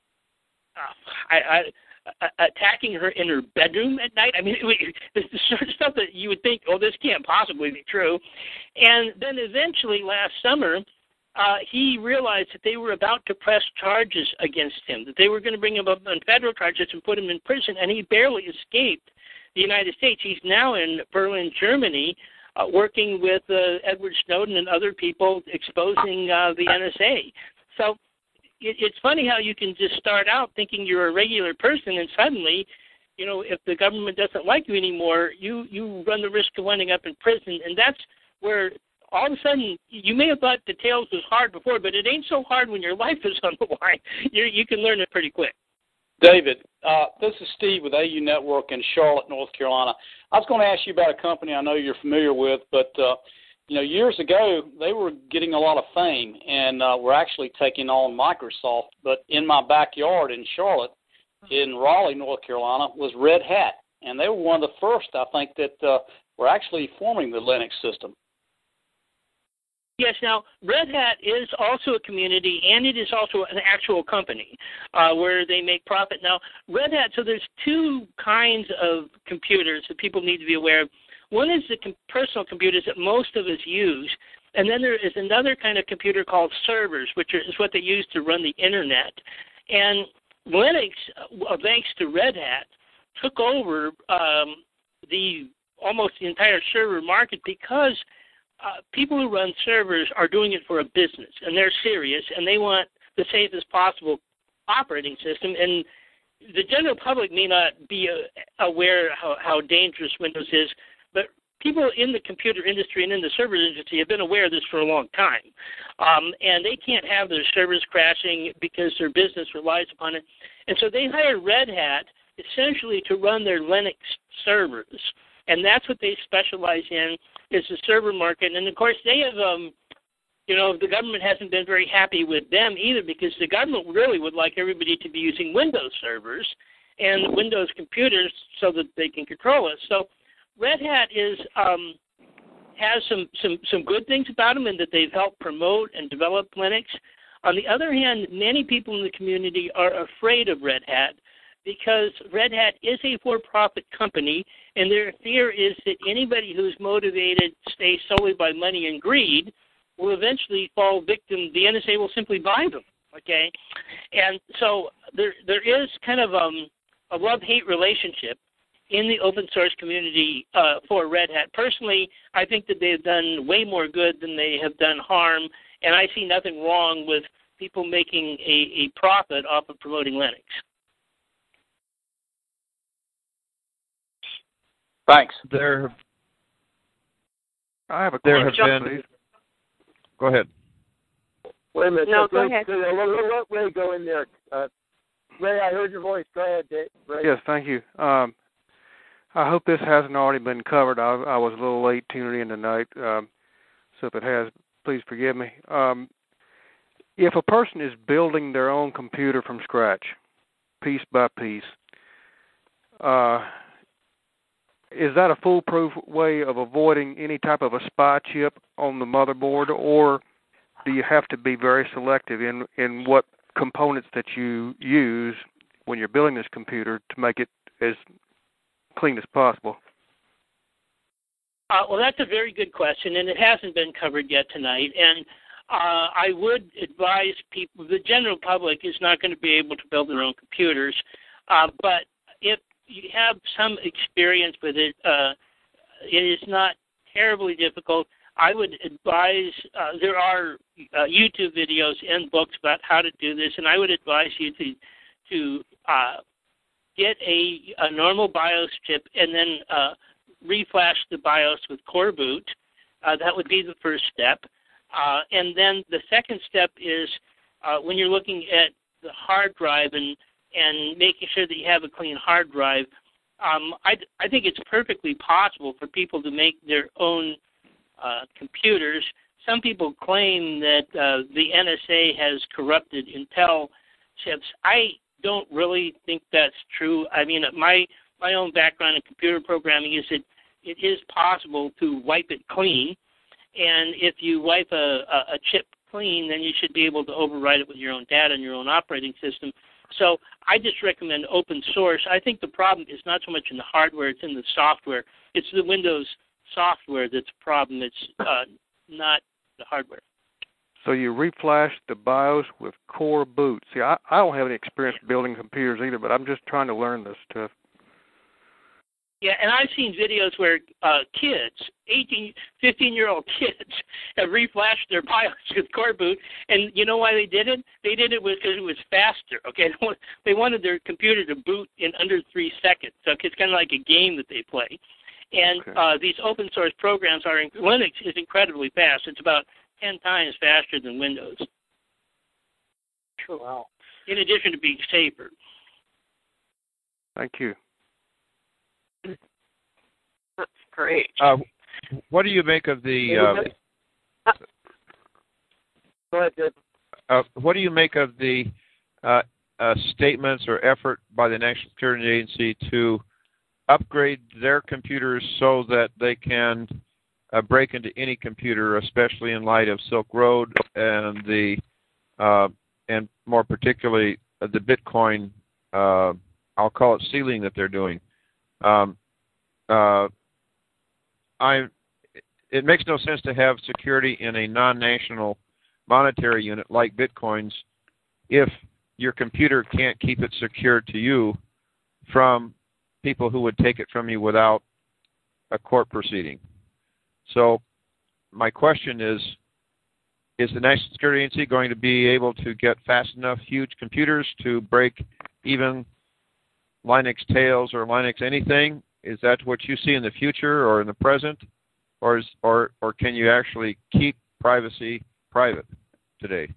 uh, I, I, attacking her in her bedroom at night. I mean, it's the sort of stuff that you would think, oh, this can't possibly be true. And then eventually last summer, uh, he realized that they were about to press charges against him, that they were going to bring him up on federal charges and put him in prison, and he barely escaped the United States. He's now in Berlin, Germany, uh, working with uh, Edward Snowden and other people exposing uh, the N S A. So it, it's funny how you can just start out thinking you're a regular person, and suddenly, you know, if the government doesn't like you anymore, you, you run the risk of winding up in prison. And that's where all of a sudden, you may have thought the Tails was hard before, but it ain't so hard when your life is on the line. You you can learn it pretty quick. David, uh, this is Steve with A U Network in Charlotte, North Carolina. I was going to ask you about a company I know you're familiar with, but uh, you know, years ago they were getting a lot of fame and uh, were actually taking on Microsoft. But in my backyard in Charlotte, in Raleigh, North Carolina, was Red Hat, and they were one of the first, I think, that uh, were actually forming the Linux system. Yes, now, Red Hat is also a community, and it is also an actual company uh, where they make profit. Now, Red Hat, so there's two kinds of computers that people need to be aware of. One is the com- personal computers that most of us use, and then there is another kind of computer called servers, which is what they use to run the Internet. And Linux, uh, thanks to Red Hat, took over um, the almost the entire server market because Uh, people who run servers are doing it for a business, and they're serious, and they want the safest possible operating system. And the general public may not be uh, aware how, how dangerous Windows is, but people in the computer industry and in the server industry have been aware of this for a long time. Um, and they can't have their servers crashing because their business relies upon it. And so they hired Red Hat essentially to run their Linux servers. And that's what they specialize in, is the server market. And, of course, they have, um, you know, the government hasn't been very happy with them either, because the government really would like everybody to be using Windows servers and Windows computers so that they can control us. So Red Hat is um, has some, some, some good things about them in that they've helped promote and develop Linux. On the other hand, many people in the community are afraid of Red Hat, because Red Hat is a for-profit company, and their fear is that anybody who's motivated, say, solely by money and greed, will eventually fall victim. The N S A will simply buy them, okay? And so there there is kind of um, a love-hate relationship in the open source community uh, for Red Hat. Personally, I think that they've done way more good than they have done harm, and I see nothing wrong with people making a, a profit off of promoting Linux. Thanks. There, I have a there question, have been. please. Go ahead. Wait a minute. No, Could- go could- ahead. could- let, let, let Ray go in there. Uh, Ray, I heard your voice. Go ahead, Dave. Ray. Yes, thank you. Um, I hope this hasn't already been covered. I, I was a little late tuning in tonight, um, so if it has, please forgive me. Um, if a person is building their own computer from scratch, piece by piece, uh, is that a foolproof way of avoiding any type of a spy chip on the motherboard, or do you have to be very selective in, in what components that you use when you're building this computer to make it as clean as possible? Uh, well, that's a very good question, and it hasn't been covered yet tonight. And uh, I would advise people, the general public is not going to be able to build their own computers, uh, but if you have some experience with it, uh, it is not terribly difficult. I would advise, uh, there are uh, YouTube videos and books about how to do this, and I would advise you to to uh, get a, a normal BIOS chip and then uh, reflash the BIOS with Core Boot. Uh, that would be the first step. Uh, and then the second step is uh, when you're looking at the hard drive and, and making sure that you have a clean hard drive, um, I, I think it's perfectly possible for people to make their own uh, computers. Some people claim that uh, the N S A has corrupted Intel chips. I don't really think that's true. I mean, my my own background in computer programming is that it is possible to wipe it clean, and if you wipe a, a, a chip clean, then you should be able to overwrite it with your own data and your own operating system. So I just recommend open source. I think the problem is not so much in the hardware, it's in the software. It's the Windows software that's a problem. It's uh, not the hardware. So you reflash the BIOS with Core Boot. See, I, I don't have any experience building computers either, but I'm just trying to learn this stuff. Yeah, and I've seen videos where uh, kids, eighteen, fifteen-year-old kids, have reflashed their BIOS with Core Boot, and you know why they did it? They did it because it was faster, okay? They wanted their computer to boot in under three seconds, so it's kind of like a game that they play. And okay. uh, these open-source programs are, in, Linux is incredibly fast. It's about ten times faster than Windows. Wow. In addition to being safer. Thank you. That's great. Uh, what do you make of the? Uh, Go ahead, Dave. uh, what do you make of the uh, uh, statements or effort by the National Security Agency to upgrade their computers so that they can uh, break into any computer, especially in light of Silk Road and the uh, and more particularly uh, the Bitcoin? Uh, I'll call it sealing that they're doing. Um, uh, I, it makes no sense to have security in a non-national monetary unit like Bitcoins if your computer can't keep it secure to you from people who would take it from you without a court proceeding. So my question is, is the National Security Agency going to be able to get fast enough huge computers to break even Linux Tails or Linux anything? Is that what you see in the future or in the present? Or, is, or, or can you actually keep privacy private today?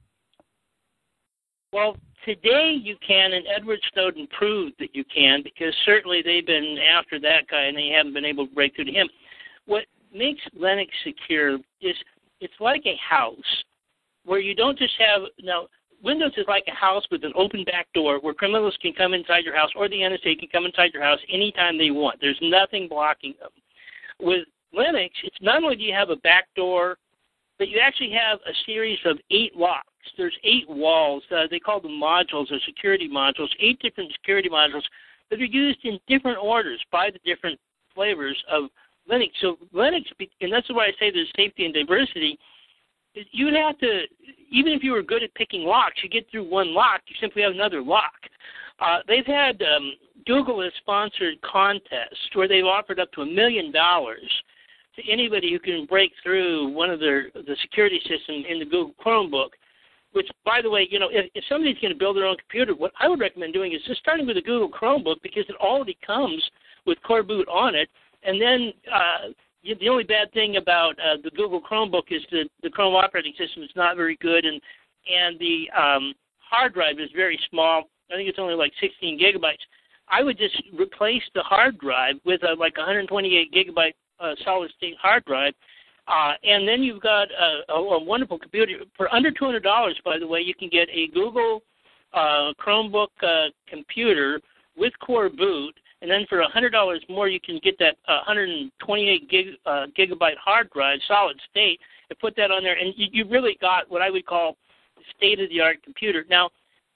Well, today you can, and Edward Snowden proved that you can, because certainly they've been after that guy and they haven't been able to break through to him. What makes Linux secure is it's like a house where you don't just have, now, Windows is like a house with an open back door where criminals can come inside your house or the N S A can come inside your house anytime they want. There's nothing blocking them. With Linux, it's not only do you have a back door, but you actually have a series of eight locks. There's eight walls. Uh, they call them modules or security modules, eight different security modules that are used in different orders by the different flavors of Linux. So Linux, and that's why I say there's safety and diversity, you would have to, even if you were good at picking locks, you get through one lock, you simply have another lock. Uh, they've had, um, Google has sponsored contests where they've offered up to a million dollars to anybody who can break through one of their the security systems in the Google Chromebook, which, by the way, you know, if, if somebody's going to build their own computer, what I would recommend doing is just starting with a Google Chromebook because it already comes with Core Boot on it, and then uh, the only bad thing about uh, the Google Chromebook is that the Chrome operating system is not very good, and and the um, hard drive is very small. I think it's only like sixteen gigabytes. I would just replace the hard drive with a, like one hundred twenty-eight gigabyte uh, solid-state hard drive, uh, and then you've got a, a, a wonderful computer. For under two hundred dollars, by the way, you can get a Google uh, Chromebook uh, computer with Core Boot, and then for one hundred dollars more, you can get that uh, one hundred twenty-eight gig, uh, gigabyte hard drive, solid-state, and put that on there, and you, you really got what I would call state-of-the-art computer. Now,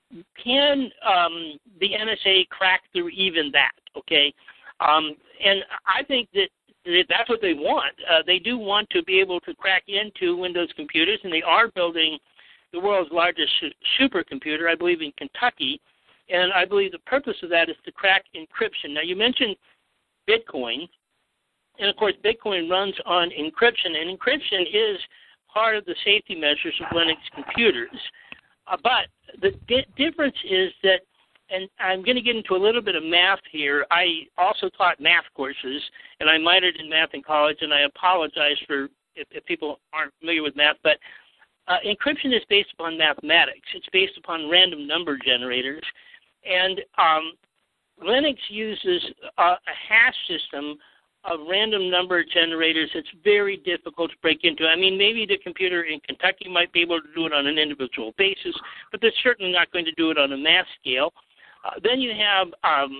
can um, the N S A crack through even that, okay? Um, and I think that, that that's what they want. Uh, they do want to be able to crack into Windows computers, and they are building the world's largest supercomputer, I believe, in Kentucky. And I believe the purpose of that is to crack encryption. Now, you mentioned Bitcoin, and, of course, Bitcoin runs on encryption, and encryption is part of the safety measures of Linux computers. Uh, but the di- difference is that, and I'm going to get into a little bit of math here. I also taught math courses, and I minored in math in college, and I apologize for if, if people aren't familiar with math, but uh, encryption is based upon mathematics. It's based upon random number generators, and um, Linux uses uh, a hash system of random number generators. It's very difficult to break into. I mean, maybe the computer in Kentucky might be able to do it on an individual basis, but they're certainly not going to do it on a mass scale. Uh, then you have um,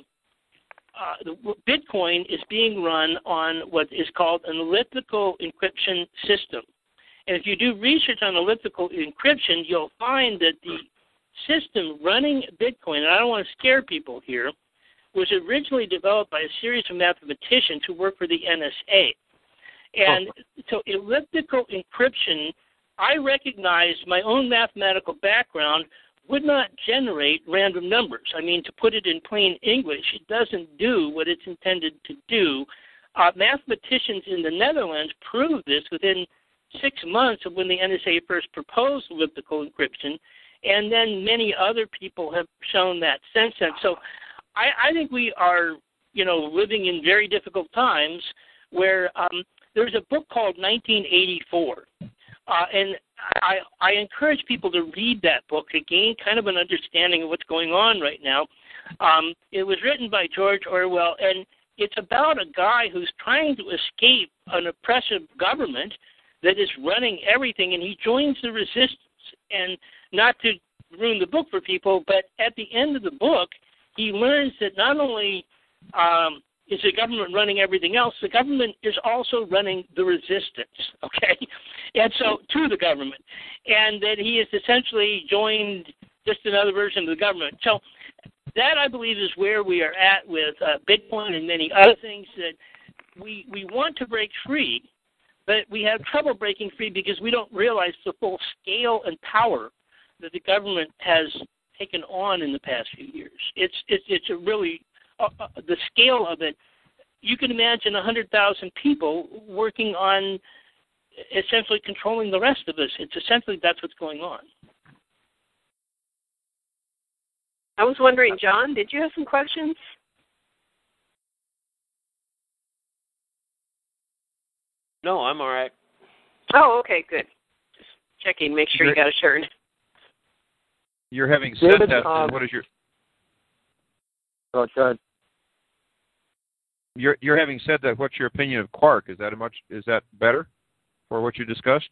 uh, the, Bitcoin is being run on what is called an elliptical encryption system. And if you do research on elliptical encryption, you'll find that the system running Bitcoin, and I don't want to scare people here, was originally developed by a series of mathematicians who work for the N S A. And oh. so elliptical encryption, I recognize my own mathematical background would not generate random numbers. I mean, to put it in plain English, it doesn't do what it's intended to do. Uh, mathematicians in the Netherlands proved this within six months of when the N S A first proposed elliptical encryption, and then many other people have shown that since then. So I, I think we are, you know, living in very difficult times where um, there's a book called nineteen eighty-four, uh, and I, I encourage people to read that book to gain kind of an understanding of what's going on right now. Um, it was written by George Orwell, and it's about a guy who's trying to escape an oppressive government that is running everything, and he joins the resistance. And not to ruin the book for people, but at the end of the book, he learns that not only um, is the government running everything else, the government is also running the resistance, okay, and so to the government, and that he has essentially joined just another version of the government. So that, I believe, is where we are at with uh, Bitcoin and many other things that we we want to break free, but we have trouble breaking free because we don't realize the full scale and power that the government has taken on in the past few years. It's it's it's a really uh, uh, the scale of it. You can imagine a hundred thousand people working on essentially controlling the rest of us. It's essentially that's what's going on. I was wondering, John, did you have some questions? No, I'm all right. Oh, okay, good. Just checking, make sure you got a turn. You're having said David, that, um, what is your... Oh, John. You're, you're having said that, what's your opinion of Quark? Is that a much, is that better for what you discussed?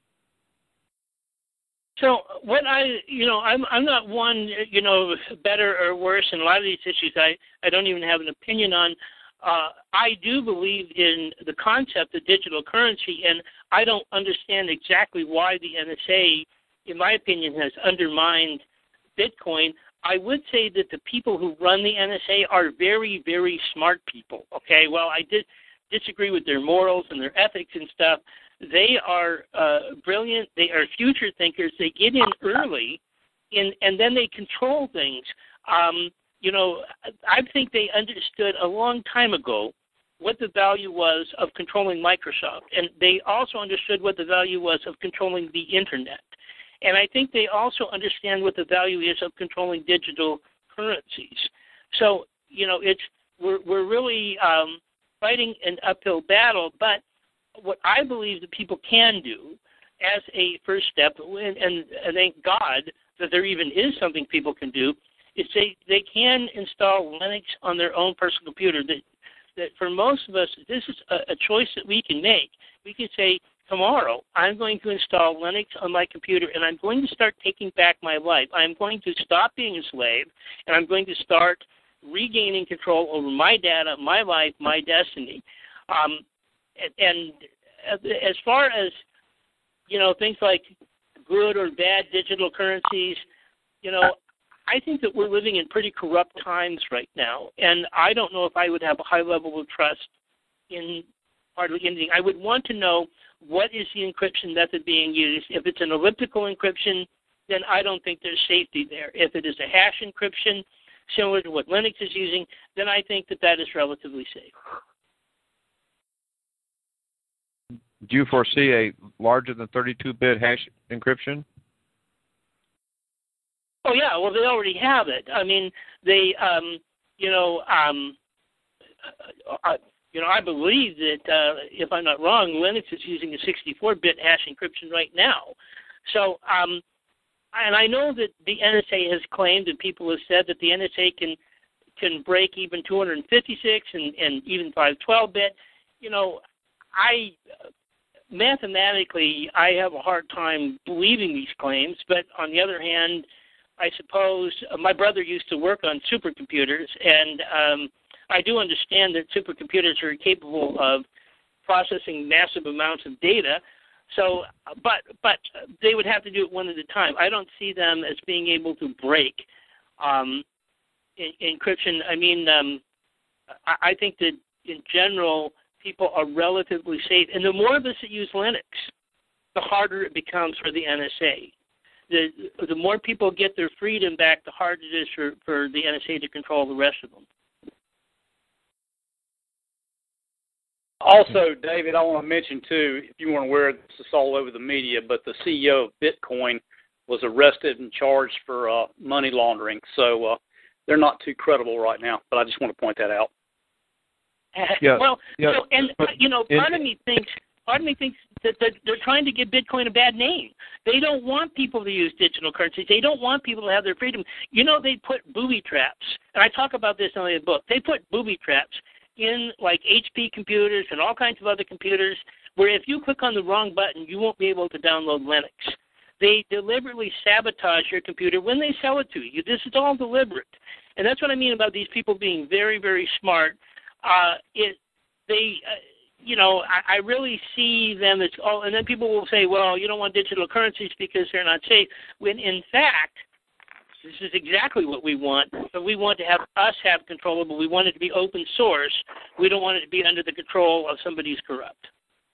So what I, you know, I'm I'm not one, you know, better or worse in a lot of these issues. I, I don't even have an opinion on. Uh, I do believe in the concept of digital currency, and I don't understand exactly why the N S A, in my opinion, has undermined Bitcoin. I would say that the people who run the N S A are very, very smart people, okay? Well, I did disagree with their morals and their ethics and stuff. They are uh, brilliant. They are future thinkers. They get in early, in, and then they control things. Um, you know, I think they understood a long time ago what the value was of controlling Microsoft, and they also understood what the value was of controlling the Internet. And I think they also understand what the value is of controlling digital currencies. So, you know, it's we're, we're really um, fighting an uphill battle, but what I believe that people can do as a first step, and, and, and thank God that there even is something people can do, is they, they can install Linux on their own personal computer. That, that for most of us, this is a, a choice that we can make. We can say, tomorrow, I'm going to install Linux on my computer, and I'm going to start taking back my life. I'm going to stop being a slave, and I'm going to start regaining control over my data, my life, my destiny. Um, and, and as far as, you know, things like good or bad digital currencies, you know, I think that we're living in pretty corrupt times right now, and I don't know if I would have a high level of trust in hardly anything. I would want to know what is the encryption method being used. If it's an elliptical encryption, then I don't think there's safety there. If it is a hash encryption, similar to what Linux is using, then I think that that is relatively safe. Do you foresee a larger than thirty-two bit hash encryption? Oh, yeah. Well, they already have it. I mean, they, um, you know, um, I, you know, I believe that, uh, if I'm not wrong, Linux is using a sixty-four bit hash encryption right now. So, um, and I know that the N S A has claimed, and people have said that the N S A can can break even two fifty-six and, and even five twelve bit. You know, I mathematically I have a hard time believing these claims, but on the other hand, I suppose uh, my brother used to work on supercomputers, and um, I do understand that supercomputers are capable of processing massive amounts of data. So, but but they would have to do it one at a time. I don't see them as being able to break um, in, encryption. I mean, um, I, I think that in general, people are relatively safe. And the more of us that use Linux, the harder it becomes for the N S A. The, the more people get their freedom back, the harder it is for, for the N S A to control the rest of them. Also, David, I want to mention, too, if you weren't aware, this is all over the media, but the C E O of Bitcoin was arrested and charged for uh, money laundering. So uh, they're not too credible right now, but I just want to point that out. Yeah, well, yeah, so, and, but you know, part in, of me thinks part of me thinks that they're, they're trying to give Bitcoin a bad name. They don't want people to use digital currencies. They don't want people to have their freedom. You know, they put booby traps, and I talk about this in the book. They put booby traps in like H P computers and all kinds of other computers where if you click on the wrong button, you won't be able to download Linux. They deliberately sabotage your computer when they sell it to you. This is all deliberate. And that's what I mean about these people being very, very smart. Uh, it, they, uh, you know, I, I really see them as, oh, and then people will say, well, you don't want digital currencies because they're not safe, when in fact, this is exactly what we want, but we want to have us have control, but we want it to be open source. We don't want it to be under the control of somebody who's corrupt.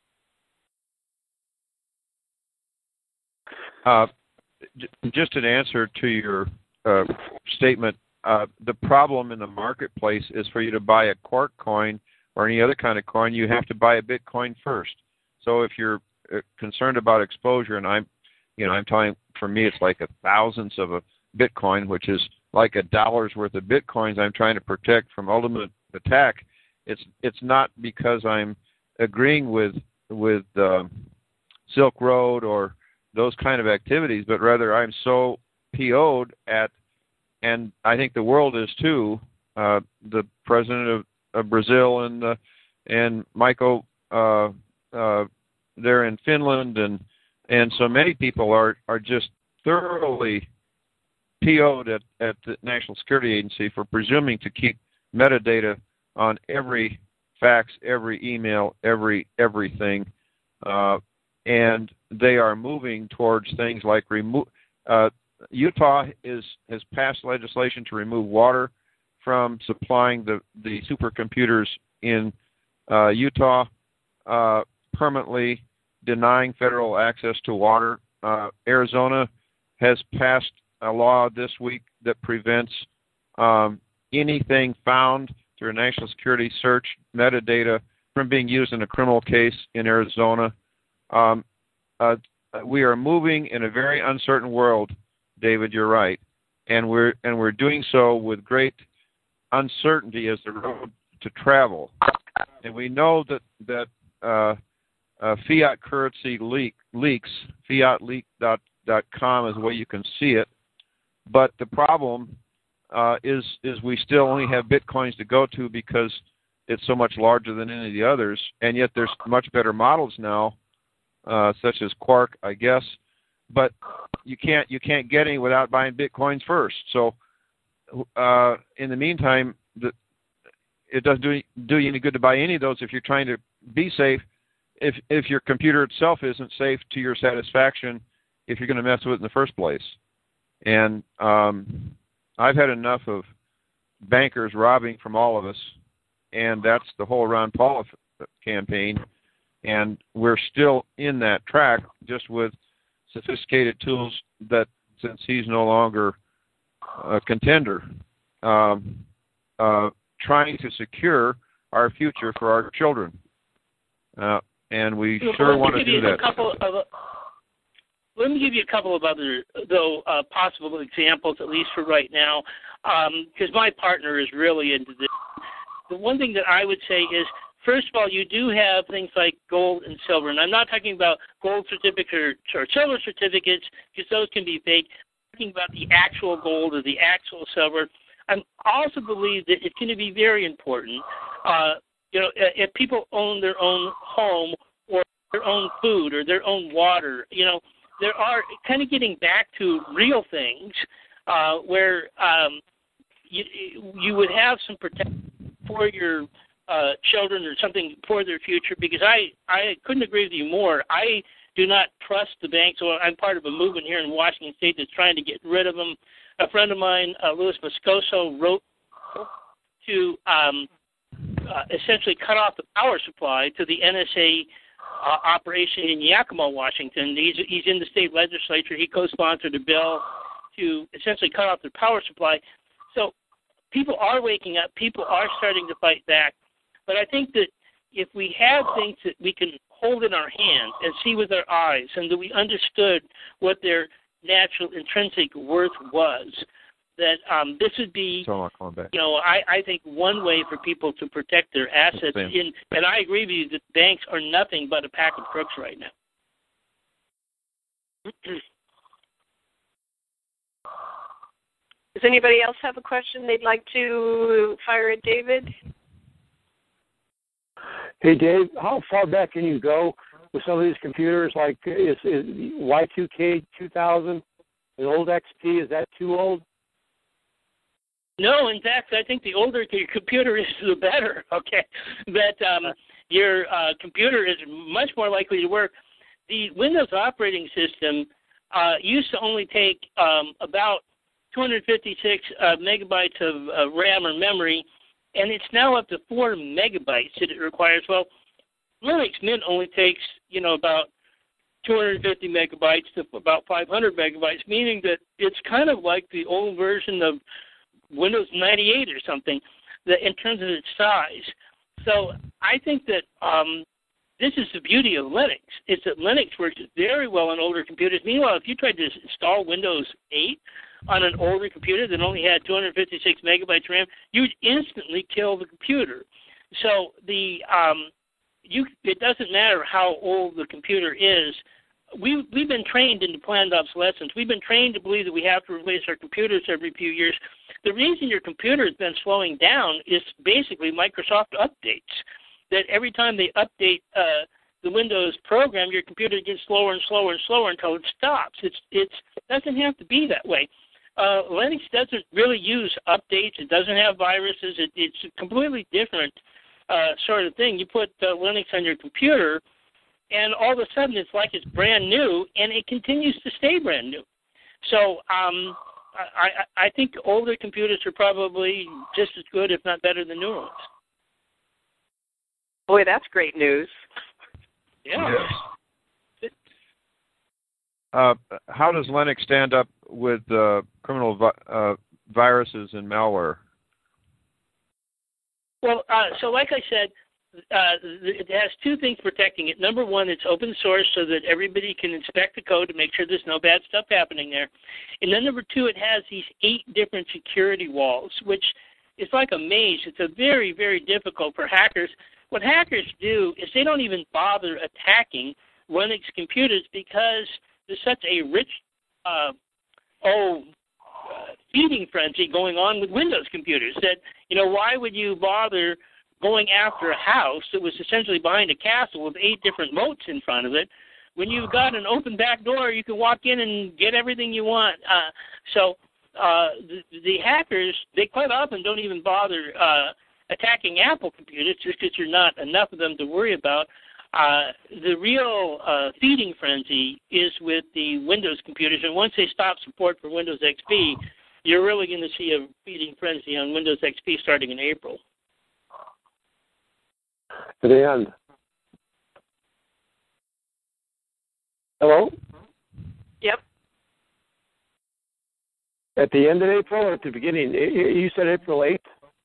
Uh, j- just an answer to your uh, statement, uh, the problem in the marketplace is for you to buy a Quark coin or any other kind of coin, you have to buy a Bitcoin first. So if you're uh, concerned about exposure, and I'm, you know, I'm telling, for me, it's like a thousandth of a Bitcoin, which is like a dollar's worth of Bitcoins I'm trying to protect from ultimate attack. It's it's not because I'm agreeing with with uh, Silk Road or those kind of activities, but rather I'm so P O'd at, and I think the world is too, uh, the president of, of Brazil and uh, and Michael uh, uh, there in Finland, and and so many people are, are just thoroughly P O'd at, at the National Security Agency for presuming to keep metadata on every fax, every email, every everything, uh, and they are moving towards things like remove. Uh, Utah is has passed legislation to remove water from supplying the the supercomputers in uh, Utah, uh, permanently denying federal access to water. Uh, Arizona has passed a law this week that prevents um, anything found through a national security search metadata from being used in a criminal case in Arizona. Um, uh, we are moving in a very uncertain world, David. You're right, and we're and we're doing so with great uncertainty as the road to travel. And we know that that uh, uh, fiat currency leak, leaks, fiat leak dot com is the way you can see it. But the problem uh, is is we still only have Bitcoins to go to because it's so much larger than any of the others, and yet there's much better models now, uh, such as Quark, I guess. But you can't you can't get any without buying Bitcoins first. So uh, in the meantime, the, it doesn't do do you any good to buy any of those if you're trying to be safe. If if your computer itself isn't safe to your satisfaction, if you're going to mess with it in the first place. And um, I've had enough of bankers robbing from all of us, and that's the whole Ron Paul campaign. And we're still in that track, just with sophisticated tools that, since he's no longer a contender, um, uh, trying to secure our future for our children. Uh, and we well, sure want to do that. Of, let me give you a couple of other, though, uh, possible examples, at least for right now, because um, my partner is really into this. The one thing that I would say is, first of all, you do have things like gold and silver. And I'm not talking about gold certificates or silver certificates, because those can be fake. I'm talking about the actual gold or the actual silver. I also believe that it's going to be very important. Uh, you know, if people own their own home or their own food or their own water, you know, there are kind of getting back to real things uh, where um, you, you would have some protection for your uh, children or something for their future, because I, I couldn't agree with you more. I do not trust the banks. So I'm part of a movement here in Washington State that's trying to get rid of them. A friend of mine, uh, Louis Moscoso, wrote to um, uh, essentially cut off the power supply to the N S A uh, operation in Yakima, Washington. He's, he's in the state legislature. He co-sponsored a bill to essentially cut off the power supply. So people are waking up. People are starting to fight back. But I think that if we have things that we can hold in our hands and see with our eyes, and that we understood what their natural intrinsic worth was, that um, this would be, you know, I, I think one way for people to protect their assets. In, and I agree with you that banks are nothing but a pack of crooks right now. Does anybody else have a question they'd like to fire at David? Hey, Dave, how far back can you go with some of these computers? Like, is, is Y two K two thousand, the old X P, is that too old? No, in fact, I think the older your computer is, the better, okay? That um, your uh, computer is much more likely to work. The Windows operating system uh, used to only take um, about two hundred fifty-six uh, megabytes of uh, RAM or memory, and it's now up to four megabytes that it requires. Well, Linux Mint only takes, you know, about two hundred fifty megabytes to about five hundred megabytes, meaning that it's kind of like the old version of Windows ninety-eight or something, that in terms of its size. So I think that um, this is the beauty of Linux. It's that Linux works very well on older computers. Meanwhile, if you tried to install Windows eight on an older computer that only had two hundred fifty-six megabytes RAM, you would instantly kill the computer. So the um, you it doesn't matter how old the computer is. We, we've been trained into planned obsolescence. We've been trained to believe that we have to replace our computers every few years. The reason your computer has been slowing down is basically Microsoft updates, that every time they update uh, the Windows program, your computer gets slower and slower and slower until it stops. It's, it's, it doesn't have to be that way. Uh, Linux doesn't really use updates. It doesn't have viruses. It, it's a completely different uh, sort of thing. You put uh, Linux on your computer, and all of a sudden it's like it's brand new, and it continues to stay brand new. So um, I, I think older computers are probably just as good, if not better, than newer ones. Boy, that's great news. Yeah. Yes. Uh, how does Linux stand up with uh, criminal vi- uh, viruses and malware? Well, uh, so like I said, Uh, it has two things protecting it. Number one, it's open source so that everybody can inspect the code to make sure there's no bad stuff happening there. And then number two, it has these eight different security walls, which it's like a maze. It's a very, very difficult for hackers. What hackers do is they don't even bother attacking Linux computers because there's such a rich, uh, oh, uh, feeding frenzy going on with Windows computers that, you know, why would you bother going after a house that was essentially behind a castle with eight different moats in front of it? When you've got an open back door, you can walk in and get everything you want. Uh, so uh, the, the hackers, they quite often don't even bother uh, attacking Apple computers just because there's not enough of them to worry about. Uh, the real uh, feeding frenzy is with the Windows computers, and once they stop support for Windows X P, you're really going to see a feeding frenzy on Windows X P starting in April. To the end. Hello? Yep. At the end of April or at the beginning? You said April eighth?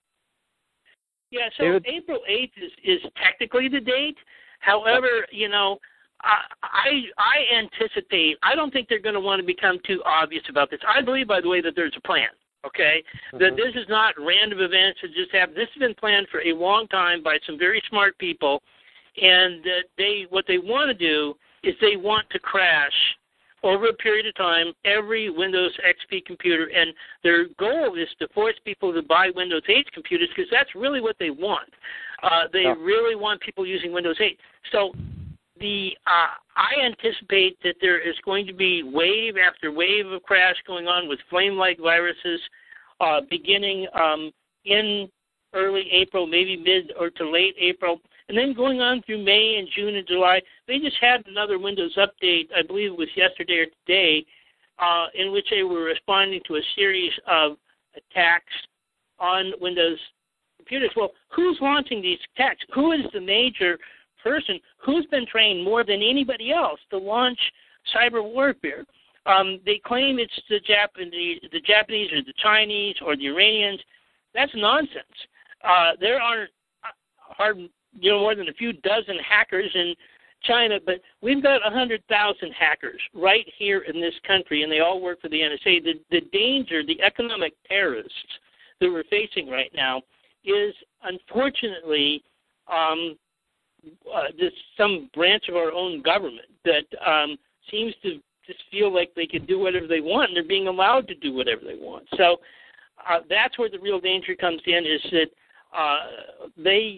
Yeah, so David? April eighth is, is technically the date. However, you know, I I anticipate, I don't think they're going to want to become too obvious about this. I believe, by the way, that there's a plan, okay? Mm-hmm. That this is not random events that just happen. This has been planned for a long time by some very smart people, and that they what they want to do is they want to crash over a period of time every Windows X P computer, and their goal is to force people to buy Windows eight computers because that's really what they want. Uh, they yeah. really want people using Windows eight. So the uh, I anticipate that there is going to be wave after wave of crash going on with flame-like viruses uh, beginning um, in early April, maybe mid or to late April, and then going on through May and June and July. They just had another Windows update, I believe it was yesterday or today, uh, in which they were responding to a series of attacks on Windows computers. Well, who's launching these attacks? Who is the major person who's been trained more than anybody else to launch cyber warfare? Um, they claim it's the Japanese, the Japanese or the Chinese or the Iranians. That's nonsense. Uh, there aren't hard, you know, more than a few dozen hackers in China, but we've got one hundred thousand hackers right here in this country, and they all work for the N S A. The, the danger, the economic terrorists that we're facing right now is, unfortunately, um, uh, this some branch of our own government that um, seems to just feel like they can do whatever they want, and they're being allowed to do whatever they want. So uh, that's where the real danger comes in, is that uh, they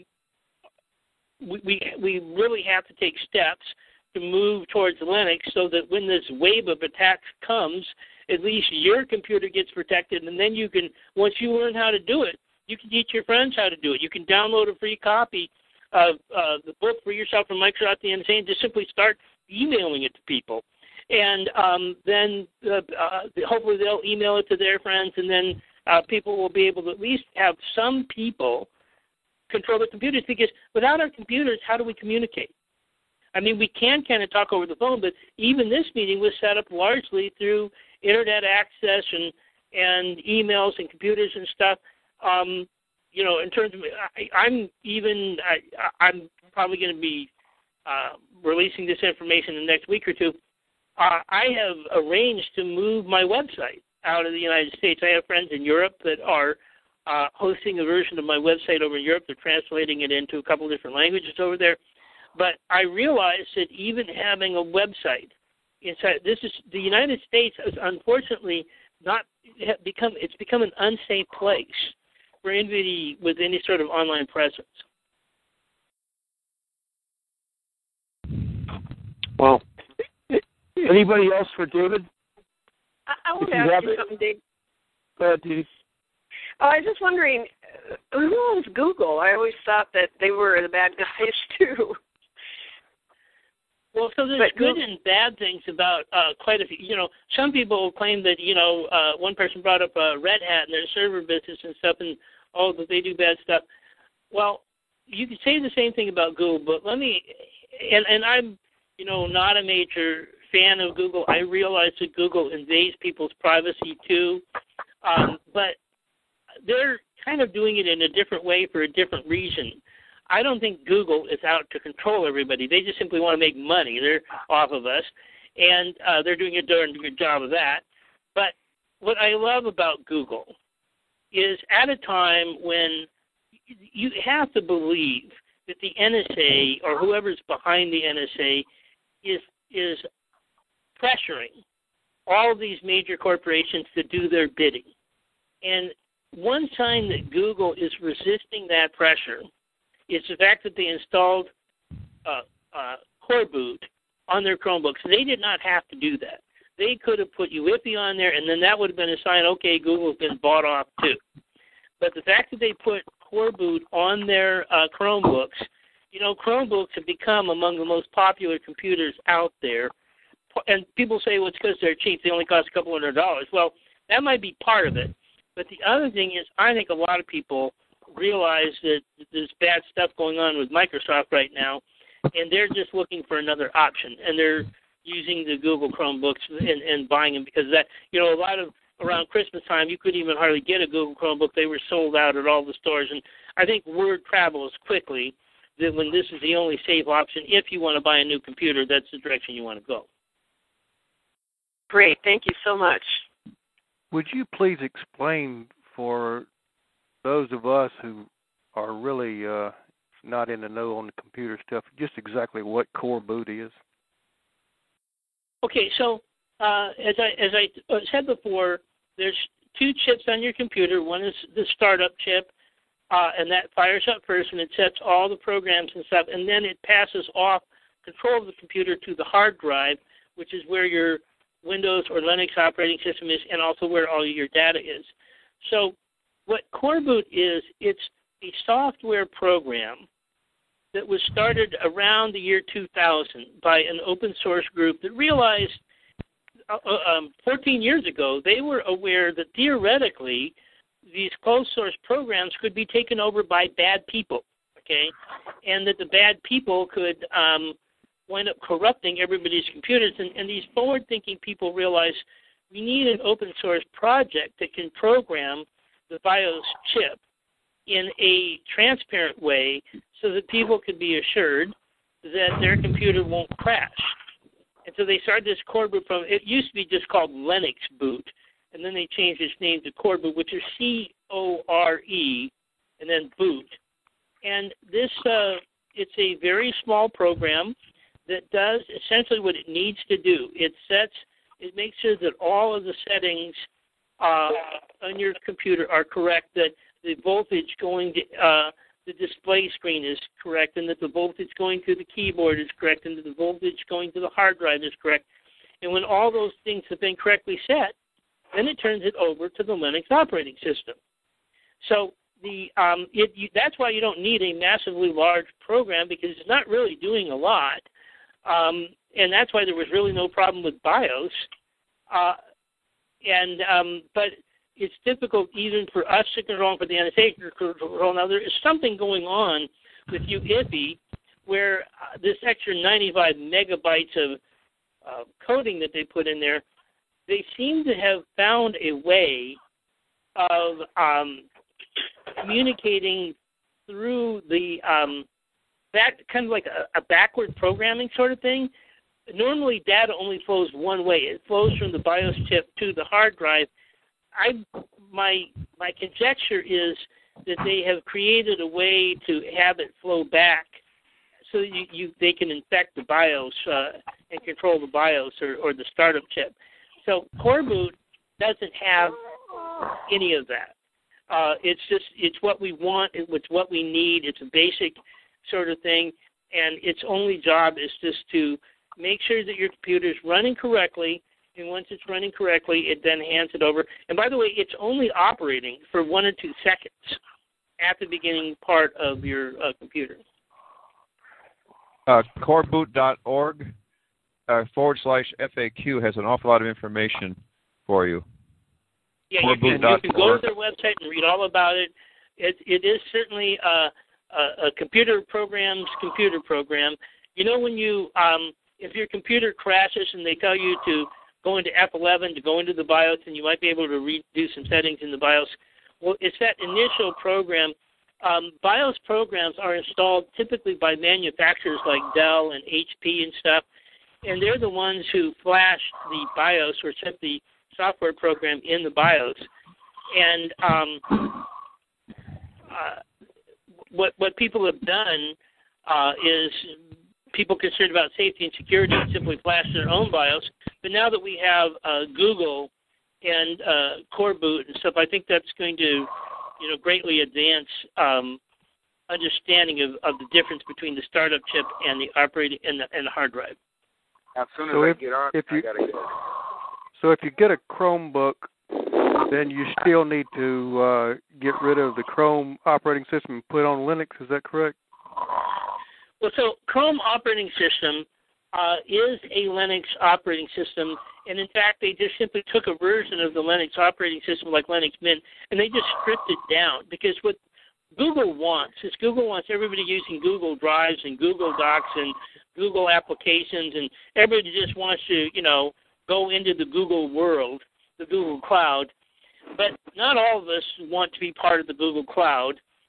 we, we we really have to take steps to move towards Linux so that when this wave of attacks comes, at least your computer gets protected, and then you can, once you learn how to do it, you can teach your friends how to do it. You can download a free copy of uh, the book for yourself from Microsoft the N S A and just simply start emailing it to people. And um, then uh, uh, hopefully they'll email it to their friends, and then uh, people will be able to at least have some people control the computers, because without our computers, how do we communicate? I mean, we can kind of talk over the phone, but even this meeting was set up largely through Internet access and, and emails and computers and stuff. Um, you know, in terms of, I, I'm even, I, I'm probably going to be uh, releasing this information in the next week or two. Uh, I have arranged to move my website out of the United States. I have friends in Europe that are uh, hosting a version of my website over in Europe. They're translating it into a couple different languages over there. But I realized that even having a website inside, this is, the United States has unfortunately not become, it's become an unsafe place for anybody with any sort of online presence. Well, anybody else for David? I, I want to ask you it. something, Dave. Go ahead, Dave. Oh, I was just wondering, who owns Google? I always thought that they were the bad guys, too. Well, so there's but, good and bad things about uh, quite a few. You know, some people claim that, you know, uh, one person brought up uh, Red Hat and their server business and stuff, and, oh, that they do bad stuff. Well, you could say the same thing about Google, but let me, and, and I'm, you know, not a major fan of Google. I realize that Google invades people's privacy, too, um, but they're kind of doing it in a different way for a different reason. I don't think Google is out to control everybody. They just simply want to make money. They're off of us, and uh, they're doing a darn good job of that. But what I love about Google is at a time when you have to believe that the N S A or whoever's behind the N S A is is pressuring all of these major corporations to do their bidding. And one sign that Google is resisting that pressure is the fact that they installed uh, uh, Coreboot on their Chromebooks. They did not have to do that. They could have put U I F I on there, and then that would have been a sign, okay, Google's been bought off too. But the fact that they put Coreboot on their uh, Chromebooks, you know, Chromebooks have become among the most popular computers out there. And people say, well, it's because they're cheap. They only cost a couple hundred dollars. Well, that might be part of it. But the other thing is, I think a lot of people realize that there's bad stuff going on with Microsoft right now, and they're just looking for another option. And they're using the Google Chromebooks and, and buying them because that, you know, a lot of, around Christmas time, you couldn't even hardly get a Google Chromebook. They were sold out at all the stores. And I think word travels quickly that when this is the only safe option, if you want to buy a new computer, that's the direction you want to go. Great. Thank you so much. Would you please explain for those of us who are really uh, not in the know on the computer stuff, just exactly what Coreboot is? Okay, so uh, as I as I said before, there's two chips on your computer. One is the startup chip, uh, and that fires up first, and it sets all the programs and stuff, and then it passes off control of the computer to the hard drive, which is where your Windows or Linux operating system is, and also where all your data is. So what Coreboot is, it's a software program that was started around the year two thousand by an open source group that realized uh, um, fourteen years ago they were aware that theoretically these closed source programs could be taken over by bad people, okay, and that the bad people could um, wind up corrupting everybody's computers. And, and these forward-thinking people realize we need an open source project that can program the BIOS chip in a transparent way so that people can be assured that their computer won't crash. And so they started this Coreboot from, it used to be just called Linux Boot, and then they changed its name to Coreboot, which is C O R E, and then boot. And this, uh, it's a very small program that does essentially what it needs to do. It sets, it makes sure that all of the settings uh, on your computer are correct, that the voltage going to uh, the display screen is correct, and that the voltage going to the keyboard is correct, and that the voltage going to the hard drive is correct. And when all those things have been correctly set, then it turns it over to the Linux operating system. So the um, it, you, that's why you don't need a massively large program, because it's not really doing a lot. Um, and that's why there was really no problem with BIOS. Uh, and um, but it's difficult even for us to control, for the N S A to control. Now, there is something going on with U I F I where uh, this extra ninety-five megabytes of uh, coding that they put in there, they seem to have found a way of um, communicating through the um, that kind of like a, a backward programming sort of thing. Normally, data only flows one way. It flows from the BIOS chip to the hard drive. I my my conjecture is that they have created a way to have it flow back, so you, you they can infect the BIOS uh, and control the BIOS or, or the startup chip. So Coreboot doesn't have any of that. Uh, it's just it's what we want. It's what we need. It's a basic sort of thing, and its only job is just to make sure that your computer is running correctly. And once it's running correctly, it then hands it over. And by the way, it's only operating for one or two seconds at the beginning part of your uh, computer. Uh, coreboot dot org uh, forward slash F A Q has an awful lot of information for you. Yeah, you can, you can go to their website and read all about it. It, it is certainly a, a, a computer program's computer program. You know, when you, um, if your computer crashes and they tell you to go into F eleven to go into the BIOS, and you might be able to redo some settings in the BIOS. Well, it's that initial program. Um, BIOS programs are installed typically by manufacturers like Dell and H P and stuff, and they're the ones who flash the BIOS or set the software program in the BIOS. And um, uh, what what people have done uh, is people concerned about safety and security simply flash their own BIOS. But now that we have uh, Google and uh, Core Boot and stuff, I think that's going to, you know, greatly advance um, understanding of, of the difference between the startup chip and the operating and the, and the hard drive. As soon as so I if, get on, if you, I gotta go. So if you get a Chromebook, then you still need to uh, get rid of the Chrome operating system and put on Linux. Is that correct? Well, so Chrome operating system uh, is a Linux operating system, and in fact, they just simply took a version of the Linux operating system like Linux Mint, and they just stripped it down, because what Google wants is Google wants everybody using Google Drives and Google Docs and Google applications, and everybody just wants to, you know, go into the Google world, the Google Cloud. But not all of us want to be part of the Google Cloud,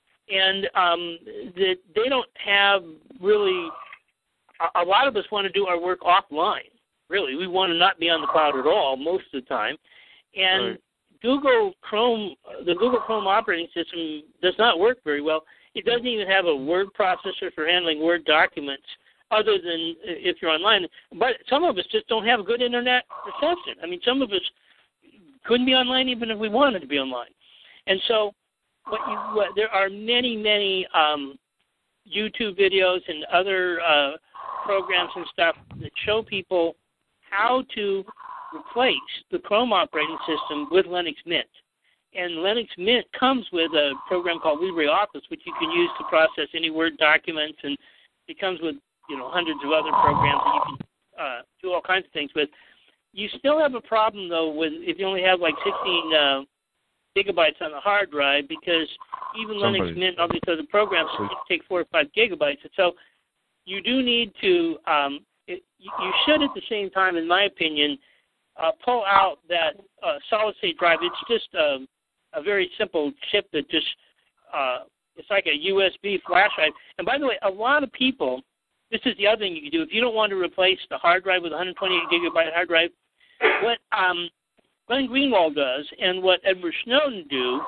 and um, the, they don't have really a, a lot of us want to do our work offline, really. We want to not be on the cloud at all most of the time. And right. Google Chrome, the Google Chrome operating system does not work very well. It doesn't even have a word processor for handling Word documents other than if you're online. But some of us just don't have a good internet reception. I mean, some of us couldn't be online even if we wanted to be online. And so what you, what, there are many, many um, YouTube videos and other uh, programs and stuff that show people how to replace the Chrome operating system with Linux Mint. And Linux Mint comes with a program called LibreOffice, which you can use to process any Word documents, and it comes with, you know, hundreds of other programs that you can uh, do all kinds of things with. You still have a problem, though, with if you only have like sixteen uh, gigabytes on the hard drive, because even Somebody. Linux Mint, all these other programs, take four or five gigabytes. And so you do need to, um, it, you should at the same time, in my opinion, uh, pull out that uh, solid-state drive. It's just a, a very simple chip that just, uh, it's like a U S B flash drive. And by the way, a lot of people, this is the other thing you can do. If you don't want to replace the hard drive with a one hundred twenty-eight gigabyte hard drive, what um, Glenn Greenwald does and what Edward Snowden do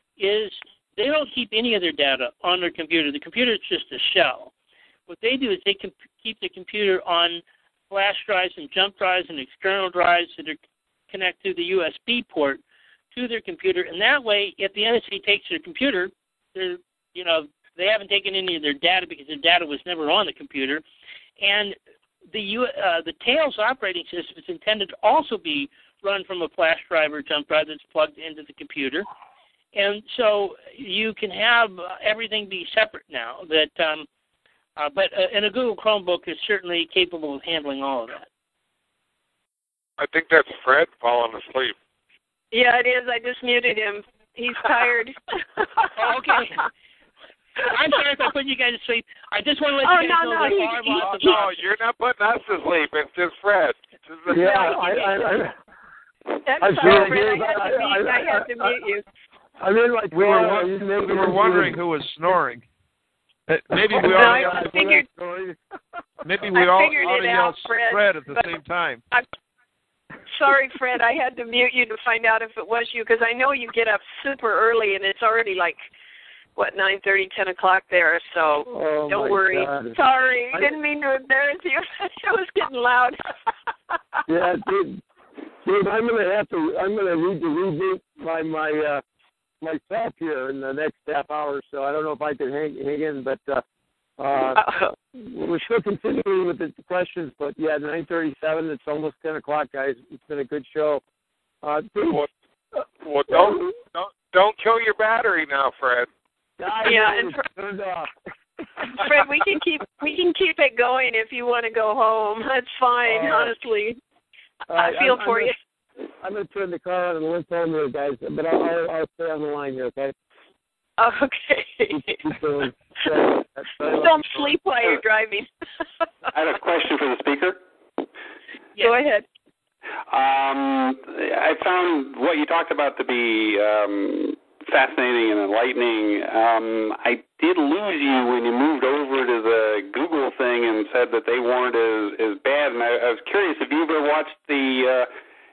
is they don't keep any of their data on their computer. The computer is just a shell. What they do is they can keep the computer on flash drives and jump drives and external drives that are connect to the U S B port to their computer. And that way, if the N S A takes their computer, they're, you know, they haven't taken any of their data because their data was never on the computer. And the U, uh, the Tails operating system is intended to also be run from a flash drive or jump drive that's plugged into the computer. And so you can have everything be separate now. That, um, uh, but uh, and a Google Chromebook is certainly capable of handling all of that. I think that's Fred falling asleep. Yeah, it is. I just muted him. He's tired. Oh, okay. I'm sorry if I put you guys to sleep. I just want to let oh, you guys no, know no, that he, Barb he, lost No, no, you're not putting us to sleep. It's just Fred. Yeah, I, I, I, I'm I'm sorry, sure Fred. I had to mute, I, I, I, had to mute you. I mean, like we were, we were wondering who was snoring. Maybe we all no, I figured, maybe we I all figured ought to it yell out, Fred, Fred at the but same time. I'm sorry, Fred. I had to mute you to find out if it was you, because I know you get up super early, and it's already like, what, nine thirty, ten o'clock there, so oh don't worry. God. Sorry, I didn't mean to embarrass you. It was getting loud. Yeah, dude, dude, I'm gonna have to. I'm gonna need to reboot my my uh, myself here in the next half hour or so. I don't know if I can hang hang in, but uh, uh, we're still continuing with the questions. But yeah, nine thirty-seven. It's almost ten o'clock, guys. It's been a good show. Uh, dude, well, well, don't don't don't kill your battery now, Fred. Yeah, and Fred, Fred, we can keep we can keep it going if you want to go home. That's fine, uh, honestly. Right, I feel I'm, for I'm you. Gonna, I'm going to turn the car on and limp home here, guys. But I'll, I'll, I'll stay on the line here, okay? Okay. Don't sleep while you're driving. I have a question for the speaker. Yeah. Go ahead. Um, I found what you talked about to be um, fascinating and enlightening. Um, I did lose you when you moved over to the Google thing and said that they weren't as, as bad. And I, I was curious, have you ever watched the uh,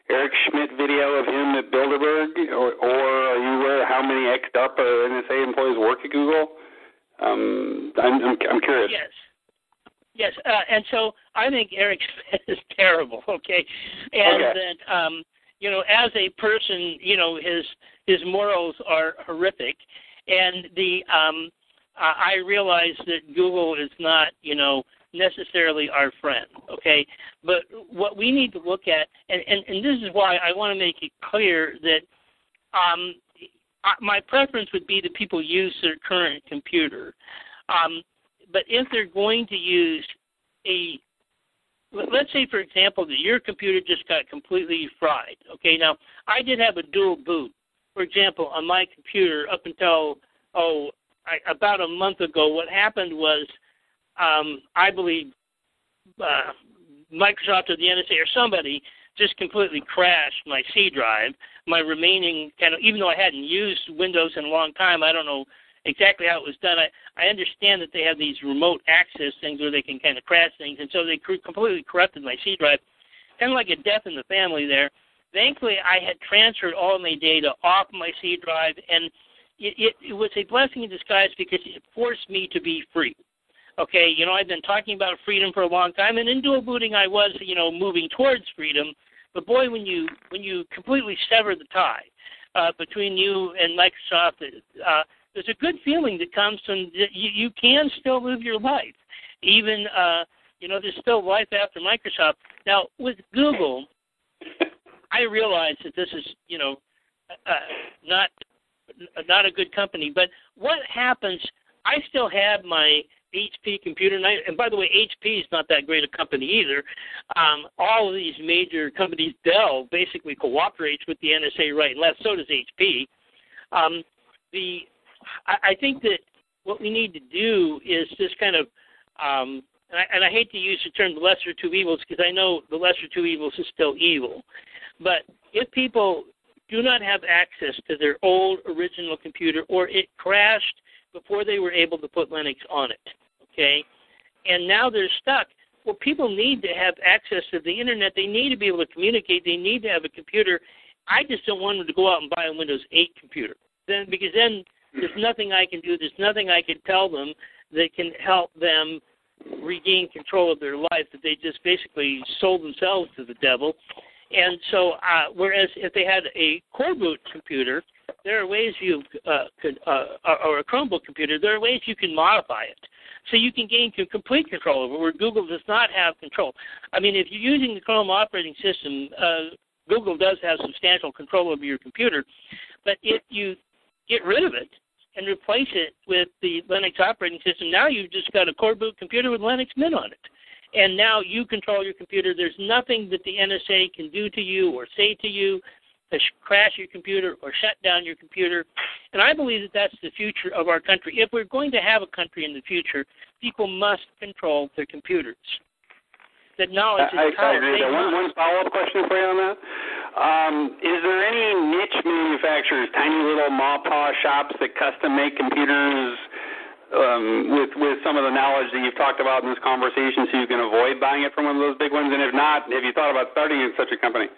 Eric Schmidt video of him at Bilderberg, or, or are you aware how many X'd up or N S A employees work at Google? Um, I'm, I'm, I'm curious. Yes. Yes, uh, and so I think Eric Schmidt is terrible, okay? And okay. that, um, you know, as a person, you know, his his morals are horrific. And the um, I realize that Google is not, you know, necessarily our friend, okay? But what we need to look at, and, and, and this is why I want to make it clear that um, my preference would be that people use their current computer. Um, but if they're going to use a, let's say, for example, that your computer just got completely fried, okay? Now, I did have a dual boot, for example, on my computer up until, oh, I, about a month ago. What happened was, um, I believe, uh, Microsoft or the N S A or somebody just completely crashed my C drive, my remaining kind of, even though I hadn't used Windows in a long time, I don't know exactly how it was done. I, I understand that they have these remote access things where they can kind of crash things, and so they cr- completely corrupted my C drive, kind of like a death in the family there. Thankfully, I had transferred all my data off my C drive, and it, it, it was a blessing in disguise because it forced me to be free. Okay, you know, I've been talking about freedom for a long time, and in dual booting I was, you know, moving towards freedom. But boy, when you when you completely sever the tie uh, between you and Microsoft, uh, there's a good feeling that comes from that you, you can still live your life. Even, uh, you know, there's still life after Microsoft. Now, with Google, I realize that this is, you know, uh, not not a good company. But what happens, I still have my H P computer, and, I, and by the way, H P is not that great a company either. Um, all of these major companies, Dell basically cooperates with the N S A right and left, so does H P. Um, the I, I think that what we need to do is just kind of, um, and, I, and I hate to use the term the lesser of two evils because I know the lesser of two evils is still evil, but if people do not have access to their old original computer or it crashed before they were able to put Linux on it, okay? And now they're stuck. Well, people need to have access to the Internet. They need to be able to communicate. They need to have a computer. I just don't want them to go out and buy a Windows eight computer, then because then there's nothing I can do. There's nothing I can tell them that can help them regain control of their life, that they just basically sold themselves to the devil. And so uh, whereas if they had a core boot computer, there are ways you uh, could, uh, or a Chromebook computer, there are ways you can modify it. So you can gain complete control over it, where Google does not have control. I mean, if you're using the Chrome operating system, uh, Google does have substantial control over your computer. But if you get rid of it and replace it with the Linux operating system, now you've just got a core boot computer with Linux Mint on it. And now you control your computer. There's nothing that the N S A can do to you or say to you to crash your computer or shut down your computer. And I believe that that's the future of our country. If we're going to have a country in the future, people must control their computers. That knowledge is I, power. I agree. One, one follow-up question for you on that. Um, is there any niche manufacturers, tiny little ma-pa shops that custom make computers um, with with some of the knowledge that you've talked about in this conversation, so you can avoid buying it from one of those big ones? And if not, have you thought about starting in such a company?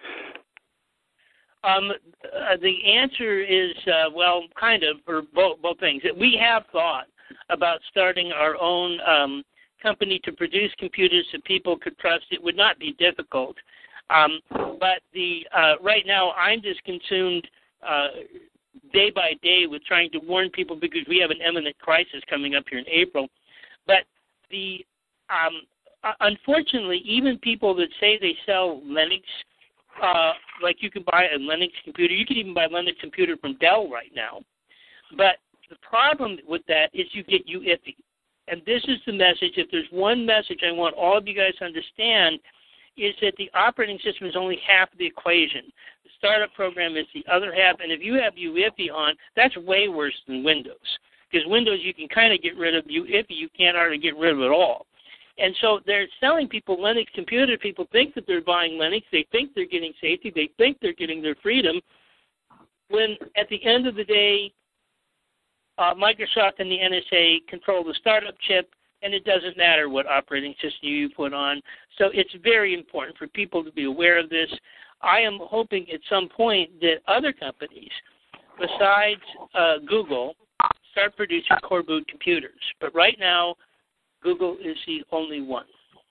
Um, uh, the answer is, uh, well, kind of, for both, both things. We have thought about starting our own um, company to produce computers that people could trust. It would not be difficult. Um, but the uh, right now, I'm just consumed uh, day by day with trying to warn people because we have an imminent crisis coming up here in April. But the um, unfortunately, even people that say they sell Linux, Uh, like you can buy a Linux computer. You can even buy a Linux computer from Dell right now. But the problem with that is you get U E F I. And this is the message. If there's one message I want all of you guys to understand, is that the operating system is only half the equation. The startup program is the other half. And if you have U E F I on, that's way worse than Windows. Because Windows, you can kind of get rid of U E F I. You can't hardly get rid of it all. And so they're selling people Linux computers. People think that they're buying Linux. They think they're getting safety. They think they're getting their freedom. When at the end of the day, uh, Microsoft and the N S A control the startup chip, and it doesn't matter what operating system you put on. So it's very important for people to be aware of this. I am hoping at some point that other companies besides uh, Google start producing core boot computers. But right now, Google is the only one.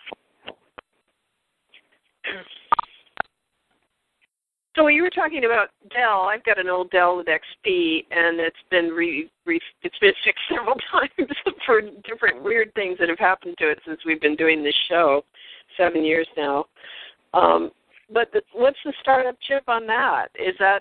So you were talking about Dell. I've got an old Dell with X P, and it's been re, re, it's been fixed several times for different weird things that have happened to it since we've been doing this show, seven years now. Um, but the, what's the startup chip on that? Is that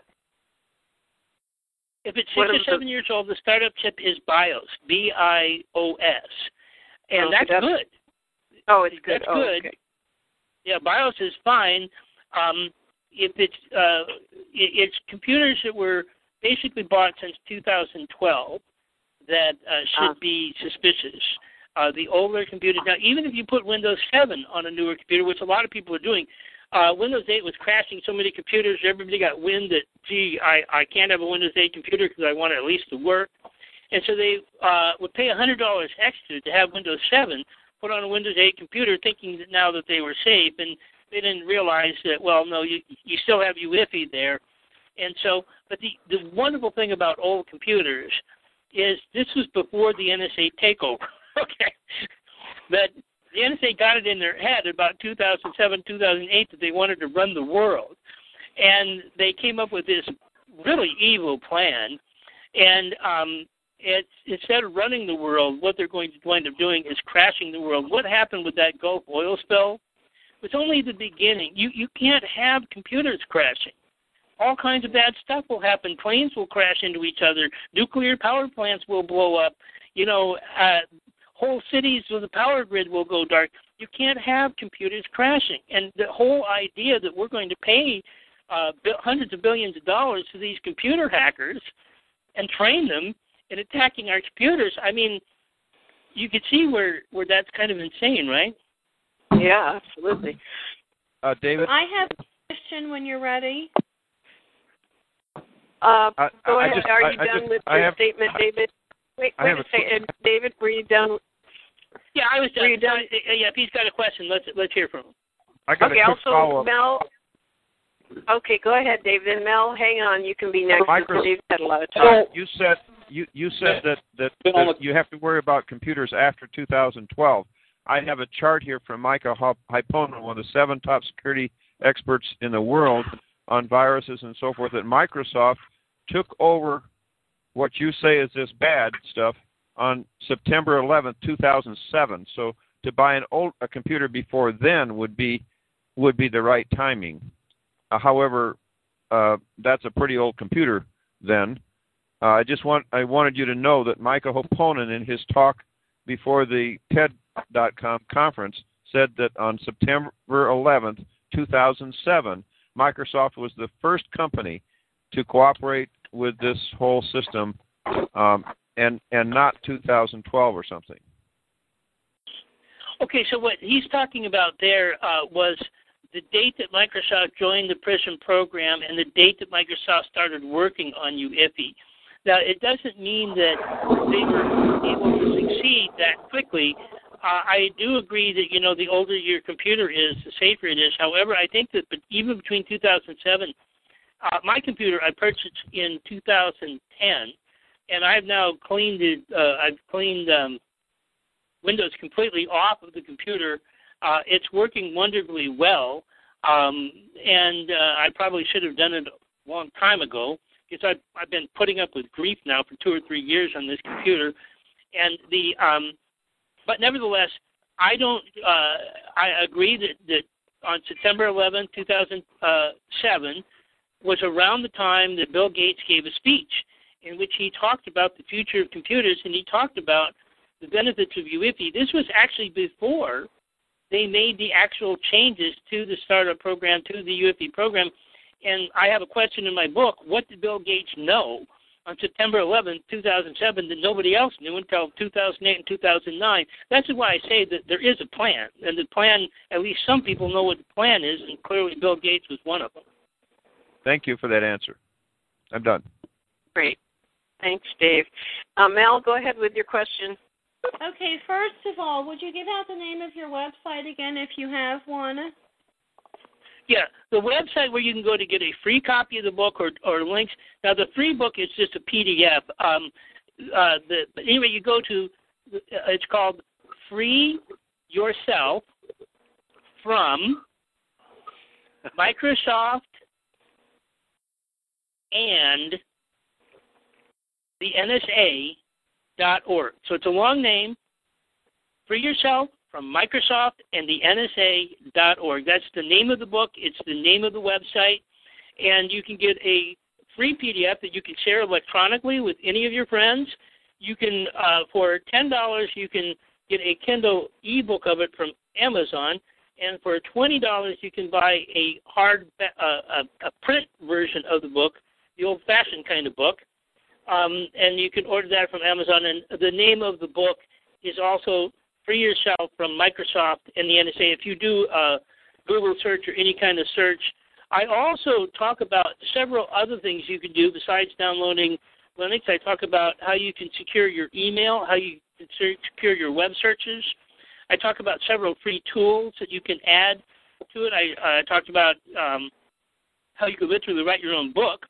if it's six or seven the, years old, the startup chip is BIOS, B I O S, and okay, that's, that's good. Oh, it's good. That's oh, good. Okay. Yeah, BIOS is fine. Um, if it's uh, it, it's computers that were basically bought since two thousand twelve that uh, should ah. be suspicious. Uh, the older computers now, even if you put Windows seven on a newer computer, which a lot of people are doing, uh, Windows eight was crashing so many computers. Everybody got wind that, gee, I, I can't have a Windows eight computer because I want it at least to work, and so they uh, would pay one hundred dollars extra to have Windows seven put on a Windows eight computer, thinking that now that they were safe, and they didn't realize that, well, no, you you still have U E F I there. And so, but the, the wonderful thing about old computers is this was before the N S A takeover, okay? That the N S A got it in their head about two thousand seven, two thousand eight that they wanted to run the world. And they came up with this really evil plan. And um, it's, instead of running the world, what they're going to wind up doing is crashing the world. What happened with that Gulf oil spill? It's only the beginning. You you can't have computers crashing. All kinds of bad stuff will happen. Planes will crash into each other. Nuclear power plants will blow up. You know, uh, whole cities with the power grid will go dark. You can't have computers crashing. And the whole idea that we're going to pay uh, hundreds of billions of dollars to these computer hackers and train them in attacking our computers, I mean, you could see where, where that's kind of insane, right? Yeah, absolutely. Uh, David? I have a question when you're ready. Uh, I, go I ahead. just, Are I, you I done just, with I your have, statement, David? Wait, I wait have a a second. David, were you done? Yeah, I was done. Were you done? Uh, yeah, if he's got a question, let's let's hear from him. I got okay, a quick also, follow-up. Mel. Okay, go ahead, David. And Mel, hang on. You can be next. Micro- Dave's had a lot of time. You said you you said that, that that you have to worry about computers after two thousand twelve. I have a chart here from Micah Hyponen, one of the seven top security experts in the world on viruses and so forth, that Microsoft took over what you say is this bad stuff on September eleventh, two thousand seven. So to buy an old a computer before then would be would be the right timing. Uh, however, uh, that's a pretty old computer then. Uh, I just want I wanted you to know that Micah Hyponen, in his talk before the TED dot com conference, said that on September eleventh, two thousand seven, Microsoft was the first company to cooperate with this whole system, um, and and not two thousand twelve or something. Okay, so what he's talking about there uh, was the date that Microsoft joined the PRISM program and the date that Microsoft started working on U E F I. Now, it doesn't mean that they were able to succeed that quickly. Uh, I do agree that, you know, the older your computer is, the safer it is. However, I think that even between two thousand seven, uh, my computer I purchased in two thousand ten, and I've now cleaned it. Uh, I've cleaned um, Windows completely off of the computer. Uh, it's working wonderfully well, um, and uh, I probably should have done it a long time ago, because I've, I've been putting up with grief now for two or three years on this computer. And the um, but nevertheless, I don't. Uh, I agree that, that on September eleventh, two thousand seven was around the time that Bill Gates gave a speech in which he talked about the future of computers, and he talked about the benefits of U E F I. This was actually before they made the actual changes to the startup program, to the U E F I program. And I have a question in my book: what did Bill Gates know on September eleventh, two thousand seven that nobody else knew until two thousand eight and two thousand nine? That's why I say that there is a plan, and the plan, at least some people know what the plan is, and clearly Bill Gates was one of them. Thank you for that answer. I'm done. Great. Thanks, Dave. Uh, Mel, go ahead with your question. Okay, first of all, would you give out the name of your website again if you have one? Yeah, the website where you can go to get a free copy of the book or, or links. Now, the free book is just a P D F. Um, uh, the, but anyway, you go to, it's called Free Yourself from Microsoft and the N S A dot org. So it's a long name. Free Yourself from Microsoft and the N S A dot org. That's the name of the book. It's the name of the website. And you can get a free P D F that you can share electronically with any of your friends. You can, uh, for ten dollars, you can get a Kindle ebook of it from Amazon. And for twenty dollars, you can buy a hard, uh, a, a print version of the book, the old-fashioned kind of book. Um, and you can order that from Amazon. And the name of the book is also Free Yourself from Microsoft and the N S A. If you do uh, Google search or any kind of search, I also talk about several other things you can do besides downloading Linux. I talk about how you can secure your email, how you can secure your web searches. I talk about several free tools that you can add to it. I uh, talked about um, how you can literally write your own book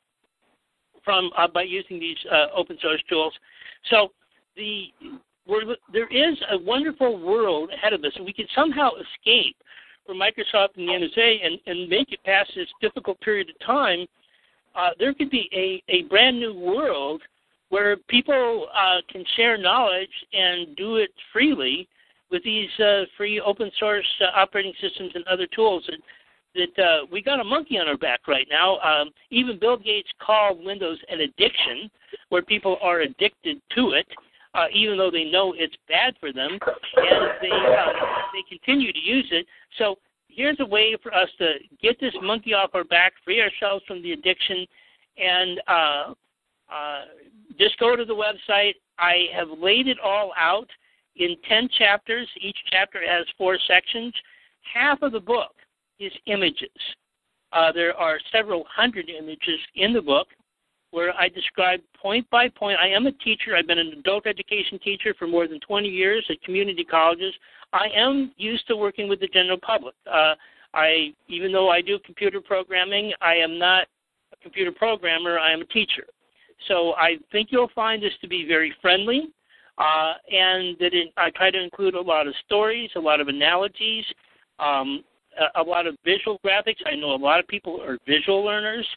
from uh, by using these uh, open source tools. So the we're, there is a wonderful world ahead of us, and we can somehow escape from Microsoft and the N S A and, and make it past this difficult period of time. Uh, there could be a, a brand new world where people uh, can share knowledge and do it freely with these uh, free open source uh, operating systems and other tools. And that uh, we got a monkey on our back right now. Um, even Bill Gates called Windows an addiction, where people are addicted to it, uh, even though they know it's bad for them, and they uh, they continue to use it. So here's a way for us to get this monkey off our back, free ourselves from the addiction, and uh, uh, just go to the website. I have laid it all out in ten chapters. Each chapter has four sections. Half of the book is images. Uh, there are several hundred images in the book where I describe point by point. I am a teacher. I've been an adult education teacher for more than twenty years at community colleges. I am used to working with the general public. Uh, I, even though I do computer programming, I am not a computer programmer. I am a teacher. So I think you'll find this to be very friendly. Uh, and that it, I try to include a lot of stories, a lot of analogies, um, a, a lot of visual graphics. I know a lot of people are visual learners,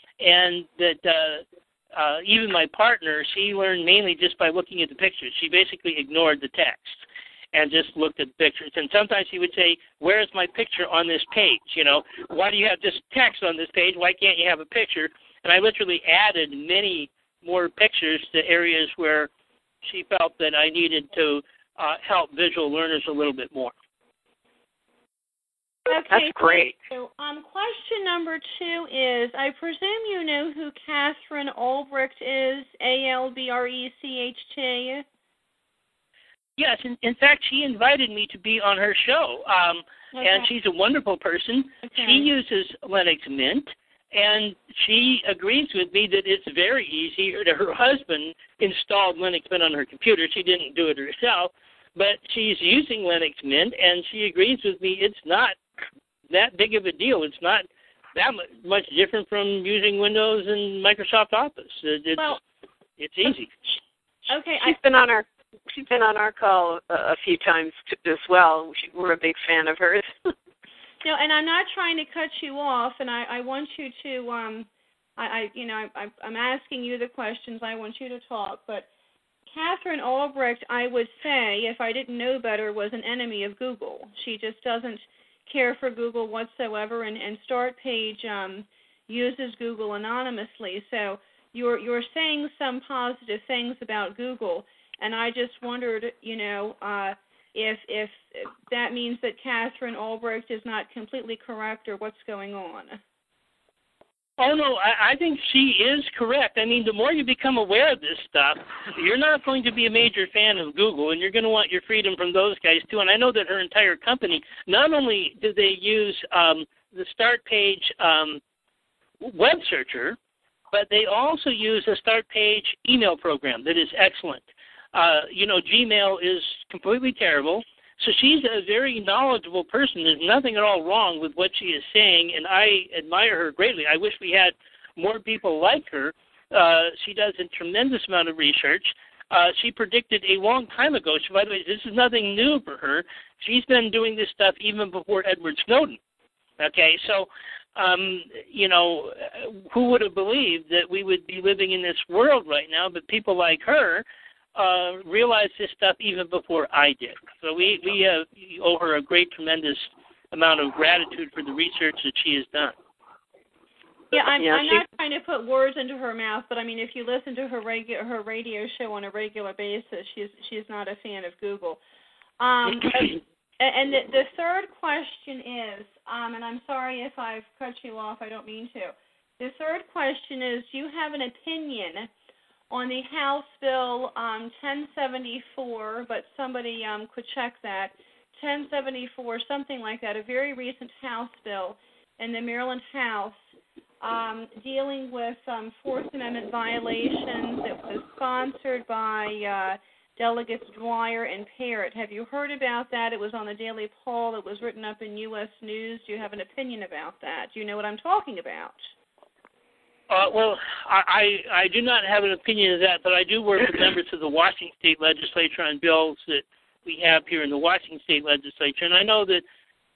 and that uh, uh, even my partner, she learned mainly just by looking at the pictures. She basically ignored the text and just looked at the pictures. And sometimes she would say, "Where's my picture on this page? You know, why do you have just text on this page? Why can't you have a picture?" And I literally added many more pictures to areas where she felt that I needed to uh, help visual learners a little bit more. Okay, that's great. So, um, question number two is, I presume you know who Catherine Albrecht is, A L B R E C H T? Yes, in, in fact, she invited me to be on her show, um, okay. and she's a wonderful person. Okay. She uses Linux Mint, and she agrees with me that it's very easy. Her husband installed Linux Mint on her computer. She didn't do it herself, but she's using Linux Mint, and she agrees with me it's not that big of a deal. It's not that much different from using Windows and Microsoft Office. It's, well, it's easy. Okay, she's I, been on our she's been on our call a, a few times too, as well. She, we're a big fan of hers. No, and I'm not trying to cut you off, and I, I want you to, um, I, I you know, I, I'm asking you the questions. I want you to talk. But Catherine Albrecht, I would say, if I didn't know better, was an enemy of Google. She just doesn't care for Google whatsoever, and, and Start Page um, uses Google anonymously. So you're you're saying some positive things about Google, and I just wondered, you know, uh, If, if if that means that Catherine Albrecht is not completely correct, or what's going on? Oh, no, I, I think she is correct. I mean, the more you become aware of this stuff, you're not going to be a major fan of Google, and you're going to want your freedom from those guys, too. And I know that her entire company, not only do they use um, the Start Page um, web searcher, but they also use a Start Page email program that is excellent. Uh, you know, Gmail is completely terrible. So she's a very knowledgeable person. There's nothing at all wrong with what she is saying, and I admire her greatly. I wish we had more people like her. Uh, she does a tremendous amount of research. Uh, she predicted a long time ago. So, by the way, this is nothing new for her. She's been doing this stuff even before Edward Snowden. Okay, so, um, you know, who would have believed that we would be living in this world right now? But people like her uh, realized this stuff even before I did. So we, we uh, owe her a great, tremendous amount of gratitude for the research that she has done. Yeah, I'm, yeah, I'm she, not trying to put words into her mouth, but I mean, if you listen to her regu- her radio show on a regular basis, she's she's not a fan of Google. Um, and the, the third question is, um, and I'm sorry if I've cut you off, I don't mean to. The third question is, do you have an opinion on the House Bill um, ten seventy-four, but somebody um, could check that, ten seventy-four, something like that, a very recent House bill in the Maryland House, Um, dealing with um, Fourth Amendment violations. It was sponsored by uh, Delegates Dwyer and Parrott. Have you heard about that? It was on the Daily Poll. It was written up in U S News. Do you have an opinion about that? Do you know what I'm talking about? Uh, well, I, I, I do not have an opinion of that, but I do work with members of the Washington State Legislature on bills that we have here in the Washington State Legislature. And I know that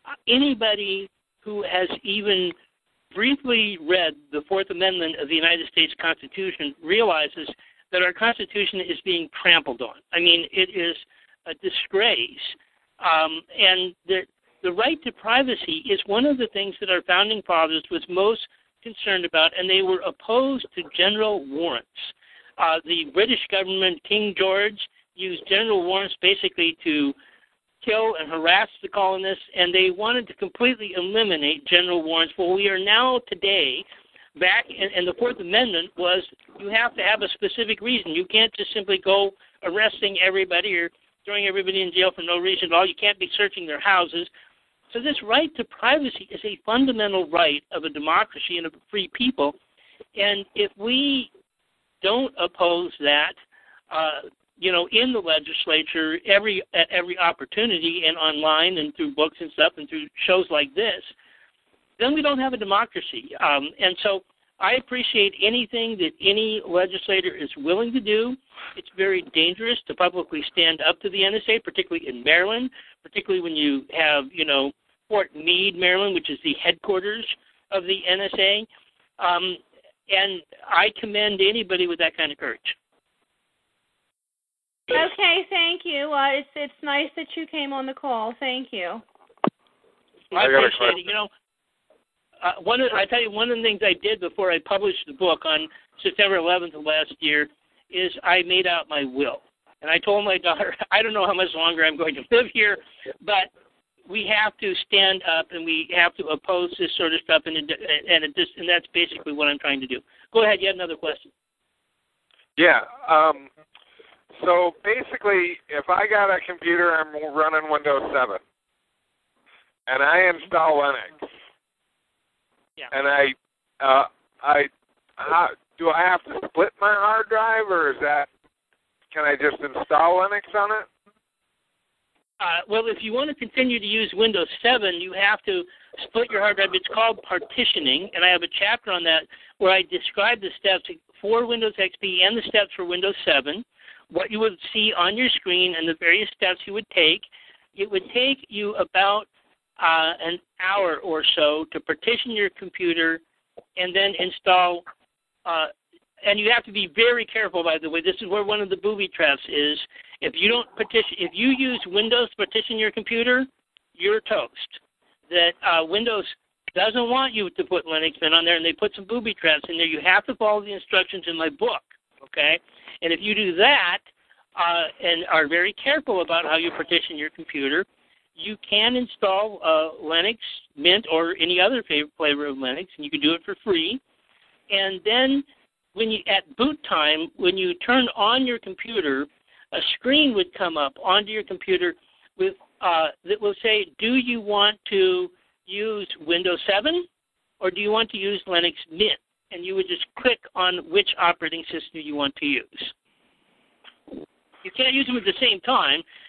anybody who has even briefly read the Fourth Amendment of the United States Constitution realizes that our Constitution is being trampled on. I mean, it is a disgrace. Um, and the, the right to privacy is one of the things that our Founding Fathers was most concerned about, and they were opposed to general warrants. Uh, the British government, King George, used general warrants basically to kill and harass the colonists, and they wanted to completely eliminate general warrants. Well, we are now today back, and, and the Fourth Amendment was you have to have a specific reason. You can't just simply go arresting everybody or throwing everybody in jail for no reason at all. You can't be searching their houses. So this right to privacy is a fundamental right of a democracy and of a free people, and if we don't oppose that, uh, you know, in the legislature, every at every opportunity and online and through books and stuff and through shows like this, then we don't have a democracy. Um, and so I appreciate anything that any legislator is willing to do. It's very dangerous to publicly stand up to the N S A, particularly in Maryland, particularly when you have, you know, Fort Meade, Maryland, which is the headquarters of the N S A. Um, and I commend anybody with that kind of courage. Okay, thank you. Uh, it's it's nice that you came on the call. Thank you. I appreciate it. You know, uh, one of, I tell you, one of the things I did before I published the book on September eleventh of last year is I made out my will, and I told my daughter, I don't know how much longer I'm going to live here, but we have to stand up and we have to oppose this sort of stuff, and and and, it, and that's basically what I'm trying to do. Go ahead. You had another question. Yeah. Um, So basically, if I got a computer, I'm running Windows seven, and I install Linux, yeah. and I, uh, I, how, do I have to split my hard drive, or is that, can I just install Linux on it? Uh, well, if you want to continue to use Windows seven, you have to split your hard drive. It's called partitioning, and I have a chapter on that where I describe the steps for Windows X P and the steps for Windows seven. What you would see on your screen and the various steps you would take. It would take you about uh, an hour or so to partition your computer and then install, uh, and you have to be very careful, by the way. This is where one of the booby traps is. If you don't partition, if you use Windows to partition your computer, you're toast. That uh, Windows doesn't want you to put Linux in on there, and they put some booby traps in there. You have to follow the instructions in my book, okay? And if you do that uh, and are very careful about how you partition your computer, you can install uh, Linux, Mint, or any other flavor of Linux, and you can do it for free. And then when you at boot time, when you turn on your computer, a screen would come up onto your computer with uh, that will say, do you want to use Windows seven or do you want to use Linux Mint? And you would just click on which operating system you want to use. You can't use them at the same time.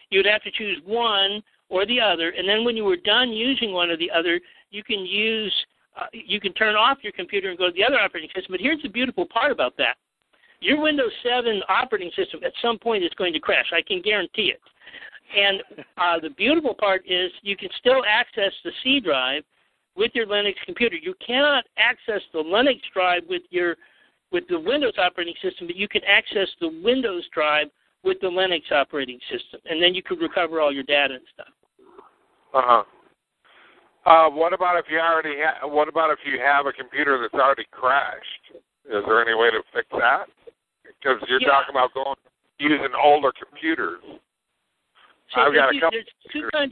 You'd have to choose one or the other, and then when you were done using one or the other, you can use, uh, you can turn off your computer and go to the other operating system. But here's the beautiful part about that. Your Windows seven operating system at some point is going to crash. I can guarantee it. And uh, the beautiful part is you can still access the C drive with your Linux computer. You cannot access the Linux drive with your with the Windows operating system, but you can access the Windows drive with the Linux operating system, and then you could recover all your data and stuff. Uh-huh. Uh, what about if you already ha- what about if you have a computer that's already crashed? Is there any way to fix that? Because you're yeah. talking about going using older computers. So I've got a you, couple. There's two kinds.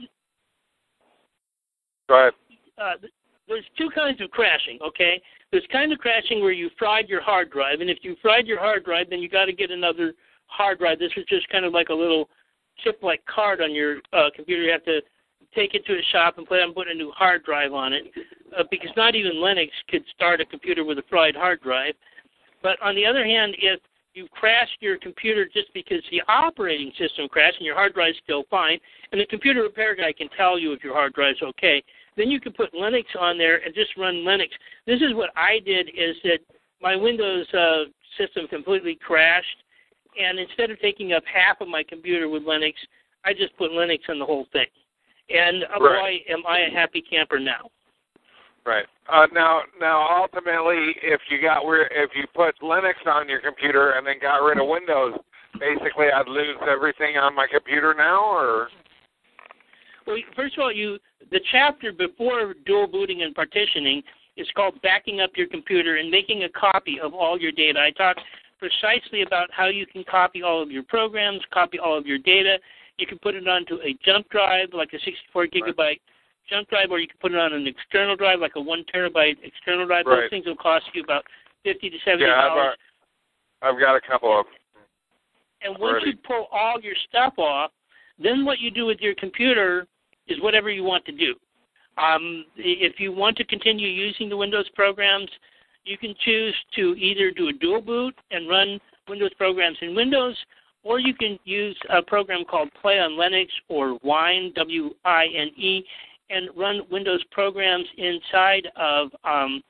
Go ahead. Uh, there's two kinds of crashing. Okay, there's kind of crashing where you fried your hard drive, and if you fried your hard drive, then you got to get another hard drive. This is just kind of like a little chip-like card on your uh, computer. You have to take it to a shop and put, put a new hard drive on it, uh, because not even Linux could start a computer with a fried hard drive. But on the other hand, if you crashed your computer just because the operating system crashed and your hard drive's still fine, and the computer repair guy can tell you if your hard drive's okay, then you can put Linux on there and just run Linux. This is what I did, is that my Windows uh, system completely crashed, and instead of taking up half of my computer with Linux, I just put Linux on the whole thing. And uh, right. boy, am I a happy camper now. Right. Uh, now, now, ultimately, if you got if you put Linux on your computer and then got rid of Windows, basically, I'd lose everything on my computer now, or? Well, first of all, you the chapter before dual booting and partitioning is called backing up your computer and making a copy of all your data. I talked precisely about how you can copy all of your programs, copy all of your data. You can put it onto a jump drive, like a sixty-four gigabyte right. jump drive, or you can put it on an external drive, like a one terabyte external drive. Right. Those things will cost you about fifty to seventy yeah, dollars. I've, I've got a couple of. And once you pull all your stuff off, then what you do with your computer is whatever you want to do. Um, if you want to continue using the Windows programs, you can choose to either do a dual boot and run Windows programs in Windows, or you can use a program called Play on Linux, or Wine, W I N E, and run Windows programs inside of um,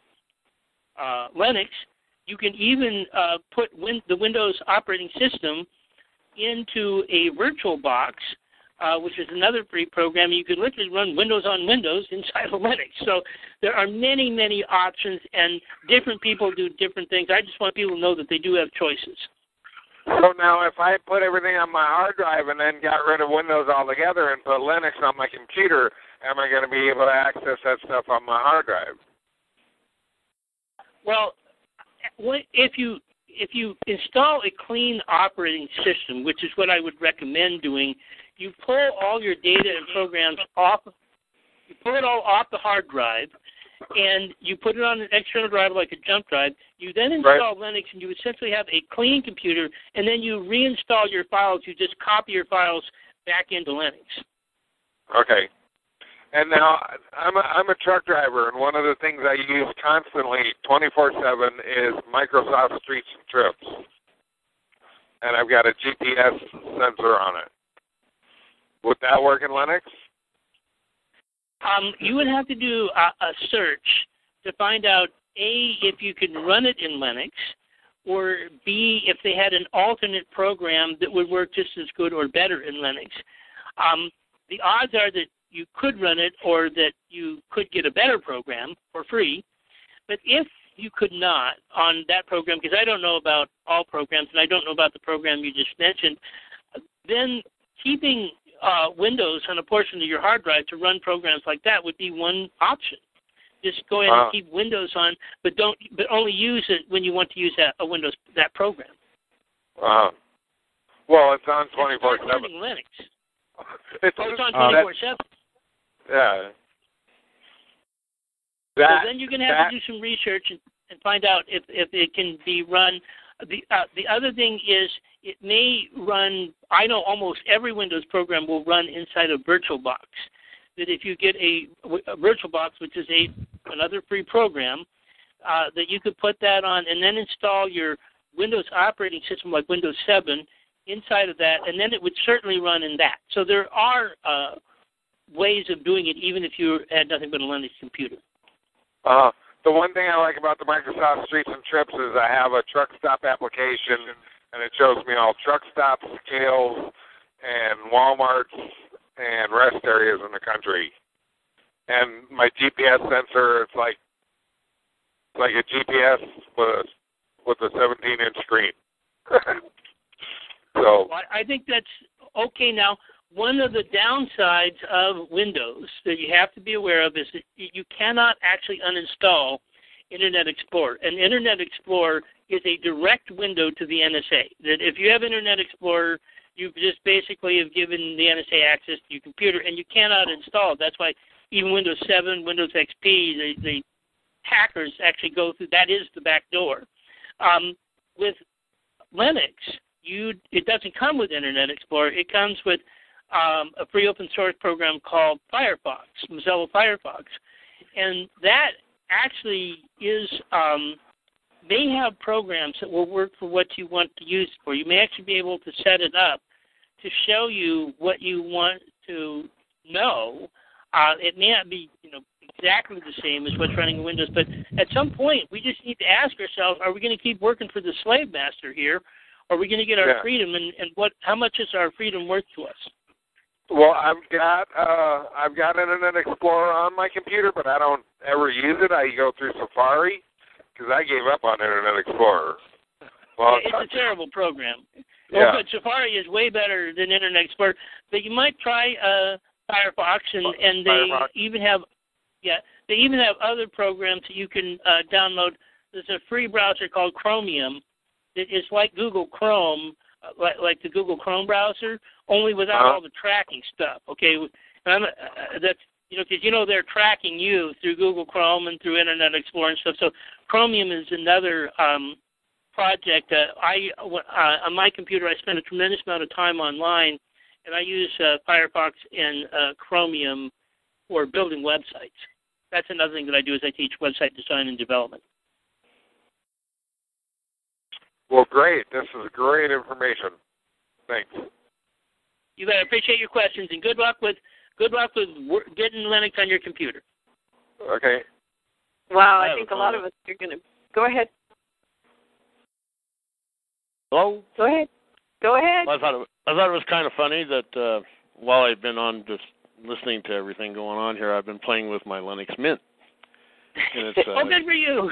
uh, Linux. You can even uh, put win- the Windows operating system into a VirtualBox, uh, which is another free program. You can literally run Windows on Windows inside of Linux. So there are many, many options, and different people do different things. I just want people to know that they do have choices. So now if I put everything on my hard drive and then got rid of Windows altogether and put Linux on my computer, am I going to be able to access that stuff on my hard drive? Well, if you if you install a clean operating system, which is what I would recommend doing, you pull all your data and programs off, you pull it all off the hard drive, and you put it on an external drive like a jump drive. You then install right. Linux, and you essentially have a clean computer, and then you reinstall your files. You just copy your files back into Linux. Okay. And now, I'm a, I'm a truck driver, and one of the things I use constantly, twenty-four seven, is Microsoft Streets and Trips. And I've got a G P S sensor on it. Would that work in Linux? Um, you would have to do a, a search to find out, A, if you can run it in Linux, or B, if they had an alternate program that would work just as good or better in Linux. Um, the odds are that you could run it, or that you could get a better program for free. But if you could not on that program, because I don't know about all programs, and I don't know about the program you just mentioned, then keeping uh, Windows on a portion of your hard drive to run programs like that would be one option. Just go ahead uh, and keep Windows on, but don't, but only use it when you want to use that a Windows that program. Uh, well, it's on twenty-four seven. It's Linux. It's, oh, it's on twenty-four seven. Uh, yeah. That, so then you're going to have that, to do some research and, and find out if, if it can be run. The uh, the other thing is it may run, I know almost every Windows program will run inside a VirtualBox. That if you get a, a VirtualBox, which is a another free program, uh, that you could put that on and then install your Windows operating system like Windows seven inside of that, and then it would certainly run in that. So there are uh, ways of doing it, even if you had nothing but a Linux computer. Uh, the one thing I like about the Microsoft Streets and Trips is I have a truck stop application, and it shows me all truck stops, scales, and Walmarts and rest areas in the country. And my G P S sensor, it's like it's like a G P S with a with a seventeen inch screen. So well, I think that's okay. Now, one of the downsides of Windows that you have to be aware of is that you cannot actually uninstall Internet Explorer. And Internet Explorer is a direct window to the N S A. That if you have Internet Explorer, you just basically have given the N S A access to your computer, and you cannot install it. That's why even Windows seven, Windows X P, the, the hackers actually go through. That is the back door. Um, with Linux, you it doesn't come with Internet Explorer. It comes with um, a free open source program called Firefox, Mozilla Firefox, and that actually is um, may have programs that will work for what you want to use it for. You may actually be able to set it up to show you what you want to know. Uh, it may not be, you know, exactly the same as what's running in Windows, but at some point we just need to ask ourselves: are we going to keep working for the slave master here, or are we going to get our yeah. freedom? And, and what? How much is our freedom worth to us? Well, I've got uh, I've got Internet Explorer on my computer, but I don't ever use it. I go through Safari because I gave up on Internet Explorer. Well, it's a terrible program. Yeah. Well, but Safari is way better than Internet Explorer. But you might try uh, Firefox, and, and they Firefox. even have yeah they even have other programs that you can uh, download. There's a free browser called Chromium that is like Google Chrome, uh, like, like the Google Chrome browser, only without uh-huh. all the tracking stuff. Okay, and I'm, uh, that's you know because you know they're tracking you through Google Chrome and through Internet Explorer and stuff. So Chromium is another um, project. Uh, I uh, on my computer I spend a tremendous amount of time online, and I use uh, Firefox and uh, Chromium for building websites. That's another thing that I do is I teach website design and development. Well, great. This is great information. Thanks. You bet. I appreciate your questions, and good luck with good luck with getting Linux on your computer. Okay. Wow, I think a lot of us are going to go ahead. Hello? Go ahead. Go ahead. Well, I thought it, I thought it was kind of funny that uh, while I've been on just listening to everything going on here, I've been playing with my Linux Mint. And it's, uh, oh, good for you.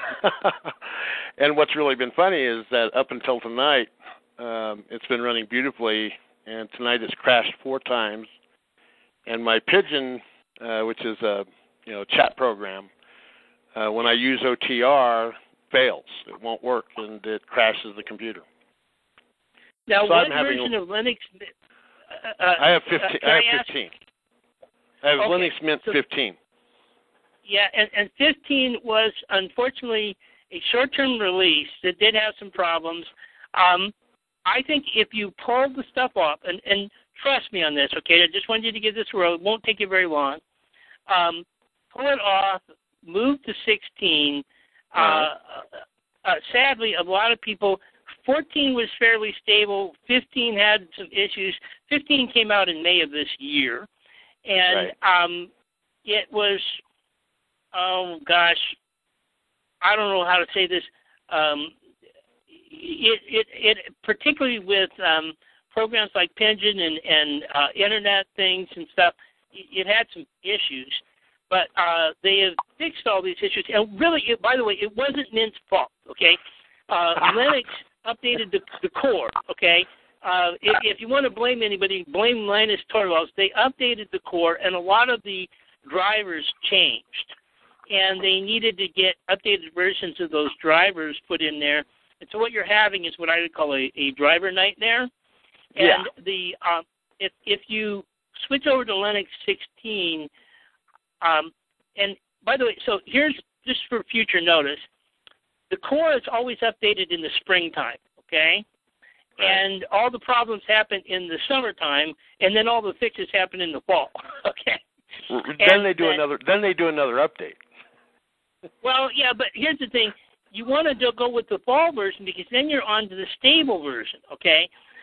And what's really been funny is that up until tonight, um, it's been running beautifully, and tonight it's crashed four times. And my Pigeon, uh, which is a you know chat program, uh, when I use O T R, fails. It won't work, and it crashes the computer. Now, so what I'm having version a, of Linux? Uh, uh, I have fifteen. Uh, I I have fifteen. I have okay. Linux Mint so, fifteen. Yeah, and, and fifteen was unfortunately a short-term release that did have some problems. Um, I think if you pull the stuff off, and, and trust me on this, okay, I just wanted you to give this a road. It won't take you very long. Um, pull it off, move to sixteen. Uh, uh, sadly, a lot of people, fourteen was fairly stable. fifteen had some issues. fifteen came out in May of this year. And right. um, it was, oh, gosh, I don't know how to say this. Um, it, it, it particularly with um, programs like Pigeon and, and uh, Internet things and stuff, it, it had some issues. But uh, they have fixed all these issues. And really, it, by the way, it wasn't Mint's fault, okay? Uh, Linux updated the, the core, okay? Uh, if, if you want to blame anybody, blame Linus Torvalds. They updated the core, and a lot of the drivers changed. And they needed to get updated versions of those drivers put in there. And so what you're having is what I would call a, a driver nightmare. And yeah. the uh, if if you switch over to Linux sixteen, um, and by the way, so here's just for future notice, the core is always updated in the springtime, okay? Right. And all the problems happen in the summertime, and then all the fixes happen in the fall, okay? Then and they do then, another. Then they do another update. Well, yeah, but here's the thing: you want to go with the fall version because then you're on to the stable version, okay?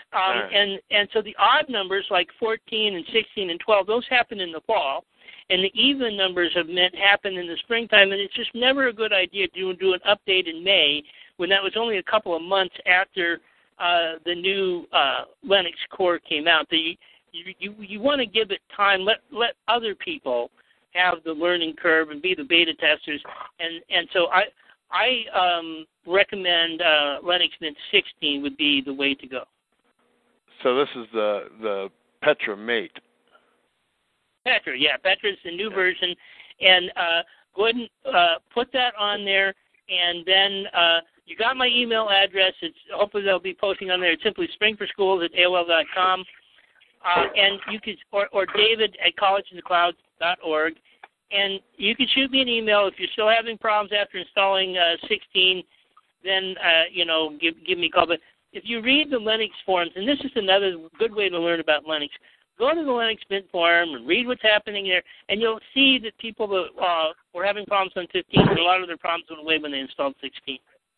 Um, right. and, and so the odd numbers like fourteen and sixteen and twelve, those happen in the fall. And the even numbers have meant happen in the springtime. And it's just never a good idea to do an update in May when that was only a couple of months after uh, the new uh, Linux core came out. The, you you, you want to give it time. Let let other people have the learning curve and be the beta testers. And, and so I I um, recommend uh, Linux Mint sixteen would be the way to go. So this is the the Petra Mate. Petra, yeah, Petra is the new version, and uh, go ahead and uh, put that on there, and then uh, you got my email address. It's hopefully they'll be posting on there. It's simply springforschools at A O L dot com, uh, and you could or, or David at college in the cloud dot org, and you can shoot me an email if you're still having problems after installing uh, sixteen. Then uh, you know give give me a call. But if you read the Linux forums, and this is another good way to learn about Linux. Go to the Linux Mint forum and read what's happening there, and you'll see that people that uh, were having problems on fifteen, and a lot of their problems went away when they installed sixteen.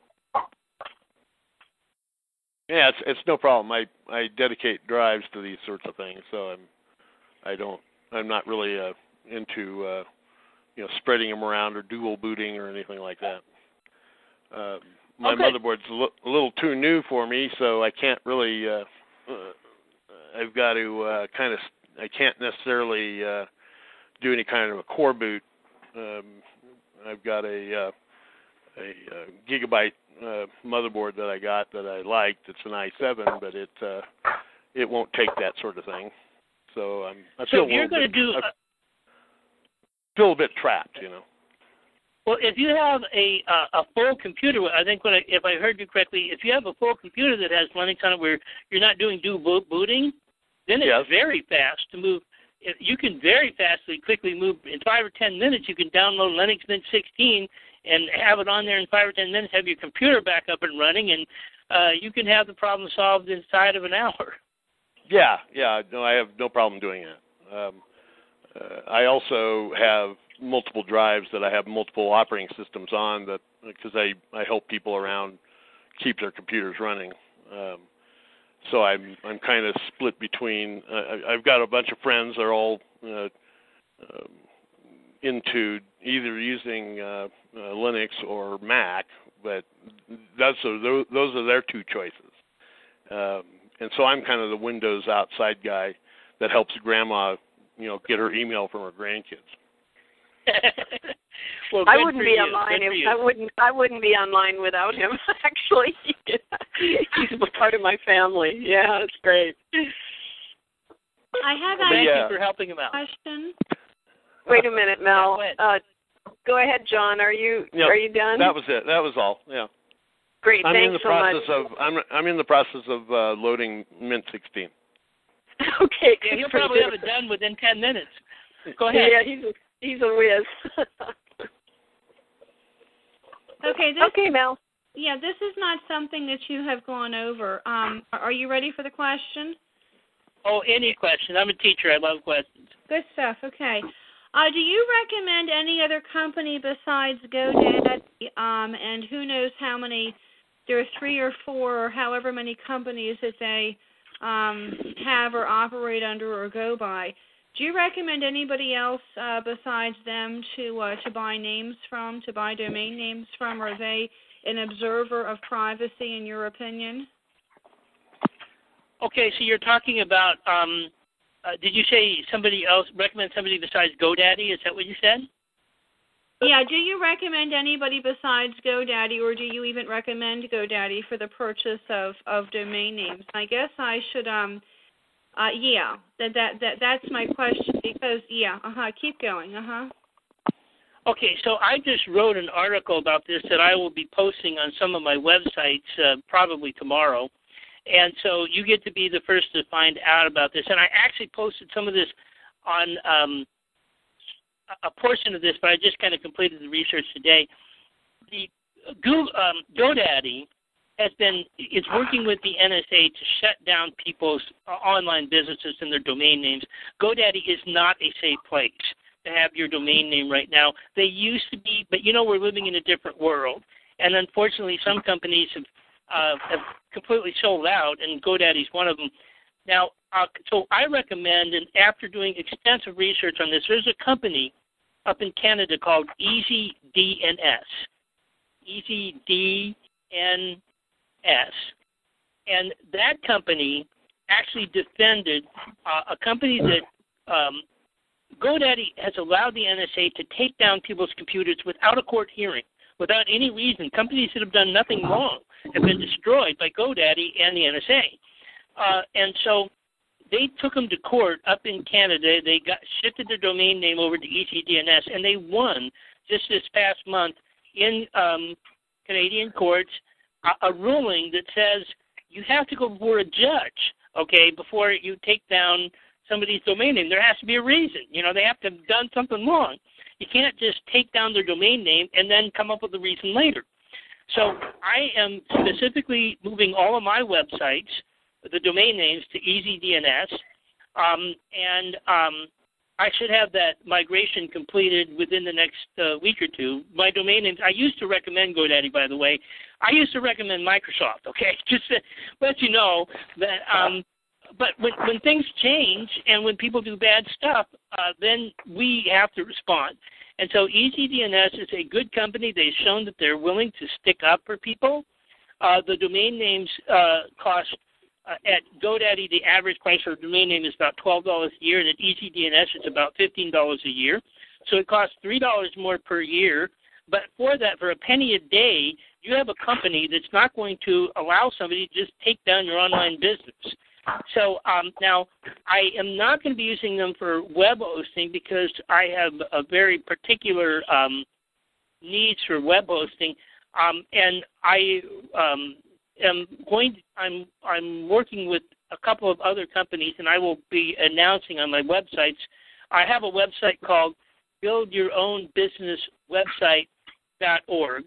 Yeah, it's it's no problem. I, I dedicate drives to these sorts of things, so I'm I don't I'm not really uh, into uh, you know spreading them around or dual booting or anything like that. Uh, my okay. motherboard's a, l- a little too new for me, so I can't really. Uh, uh, I've got to uh, kind of, I can't necessarily uh, do any kind of a core boot. Um, I've got a, uh, a, uh gigabyte uh, motherboard that I got that I liked. It's an i seven, but it uh, it won't take that sort of thing. So I'm, I feel so you're going to do. I feel a bit trapped, you know. Well, if you have a uh, a full computer, I think when I, if I heard you correctly, if you have a full computer that has Linux on it where you're not doing dual boot booting, then it's yes. very fast to move. You can very fastly, quickly move. In five or ten minutes, you can download Linux Mint sixteen and have it on there in five or ten minutes, have your computer back up and running, and uh, you can have the problem solved inside of an hour. Yeah, yeah, no, I have no problem doing that. Um, uh, I also have multiple drives that I have multiple operating systems on that because I, I help people around keep their computers running. Um, so I'm I'm kind of split between. Uh, I've got a bunch of friends that are all uh, uh, into either using uh, uh, Linux or Mac, but that's a, those, those are their two choices. Um, and so I'm kind of the Windows outside guy that helps grandma, you know, get her email from her grandkids. Well, I wouldn't be you. online if you. I wouldn't I wouldn't be online without him. Actually, he's a part of my family. Yeah, it's great. I have well, a thank yeah. you for helping him out. question. Wait a minute, Mel. Go ahead. Uh, go ahead, John. Are you Yep, are you done? That was it. That was all. Yeah. Great. I'm Thanks in the so process much. of I'm I'm in the process of uh, loading Mint sixteen. Okay. Yeah, he'll probably have it done within ten minutes. Go ahead. Yeah, he's a, he's a whiz. Okay, this, okay, Mel. yeah, this is not something that you have gone over. Um, are, are you ready for the question? Oh, any question. I'm a teacher. I love questions. Good stuff. Okay. Uh, do you recommend any other company besides GoDaddy? Um, and who knows how many, there are three or four or however many companies that they um, have or operate under or go by. Do you recommend anybody else uh, besides them to uh, to buy names from, to buy domain names from? Are they an observer of privacy, in your opinion? Okay, so you're talking about, um, uh, did you say somebody else, recommend somebody besides GoDaddy? Is that what you said? Yeah, do you recommend anybody besides GoDaddy, or do you even recommend GoDaddy for the purchase of, of domain names? I guess I should... um. Uh, yeah, that that that that's my question because yeah, uh huh. Keep going, uh huh. Okay, so I just wrote an article about this that I will be posting on some of my websites uh, probably tomorrow, and so you get to be the first to find out about this. And I actually posted some of this on um, a portion of this, but I just kind of completed the research today. The Google, um, GoDaddy has been, it's working with the N S A to shut down people's uh, online businesses and their domain names. GoDaddy is not a safe place to have your domain name right now. They used to be, but you know we're living in a different world. And unfortunately, some companies have uh, have completely sold out, and GoDaddy's one of them. Now, uh, so I recommend, and after doing extensive research on this, there's a company up in Canada called Easy D N S. Easy D N S. And that company actually defended uh, a company that um, GoDaddy has allowed the N S A to take down people's computers without a court hearing, without any reason. Companies that have done nothing wrong have been destroyed by GoDaddy and the N S A. Uh, and so they took them to court up in Canada. They got shifted their domain name over to E C D N S, and they won just this past month in um, Canadian courts a, a ruling that says you have to go before a judge, okay, before you take down somebody's domain name. There has to be a reason. You know, they have to have done something wrong. You can't just take down their domain name and then come up with a reason later. So I am specifically moving all of my websites, the domain names, to Easy D N S, um, and um, I should have that migration completed within the next uh, week or two. My domain names, I used to recommend GoDaddy, by the way. I used to recommend Microsoft, okay, just to let you know that, um, but when, when things change and when people do bad stuff, uh, then we have to respond. And so Easy D N S is a good company. They've shown that they're willing to stick up for people. Uh, the domain names uh, cost, uh, at GoDaddy, the average price for a domain name is about twelve dollars a year, and at Easy D N S it's about fifteen dollars a year. So it costs three dollars more per year. But for that, for a penny a day, you have a company that's not going to allow somebody to just take down your online business. So um, now I am not going to be using them for web hosting because I have a very particular um, needs for web hosting, um, and I um, am going. To, I'm I'm working with a couple of other companies, and I will be announcing on my websites. I have a website called build your own business website dot org,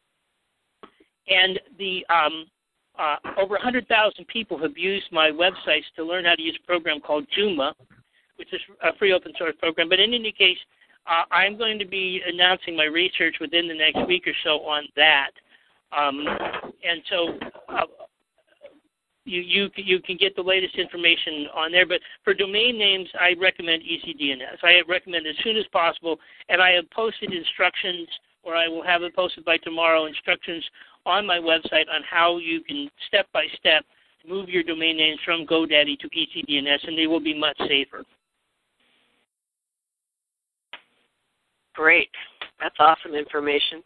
and the um, Uh, over one hundred thousand people have used my websites to learn how to use a program called Joomla, which is a free open source program. But in any case, uh, I'm going to be announcing my research within the next week or so on that. Um, and so uh, you, you, you can get the latest information on there. But for domain names, I recommend Easy D N S. I recommend as soon as possible. And I have posted instructions, or I will have it posted by tomorrow, instructions on my website on how you can step-by-step move your domain names from GoDaddy to E C D N S, and they will be much safer. Great. That's awesome information.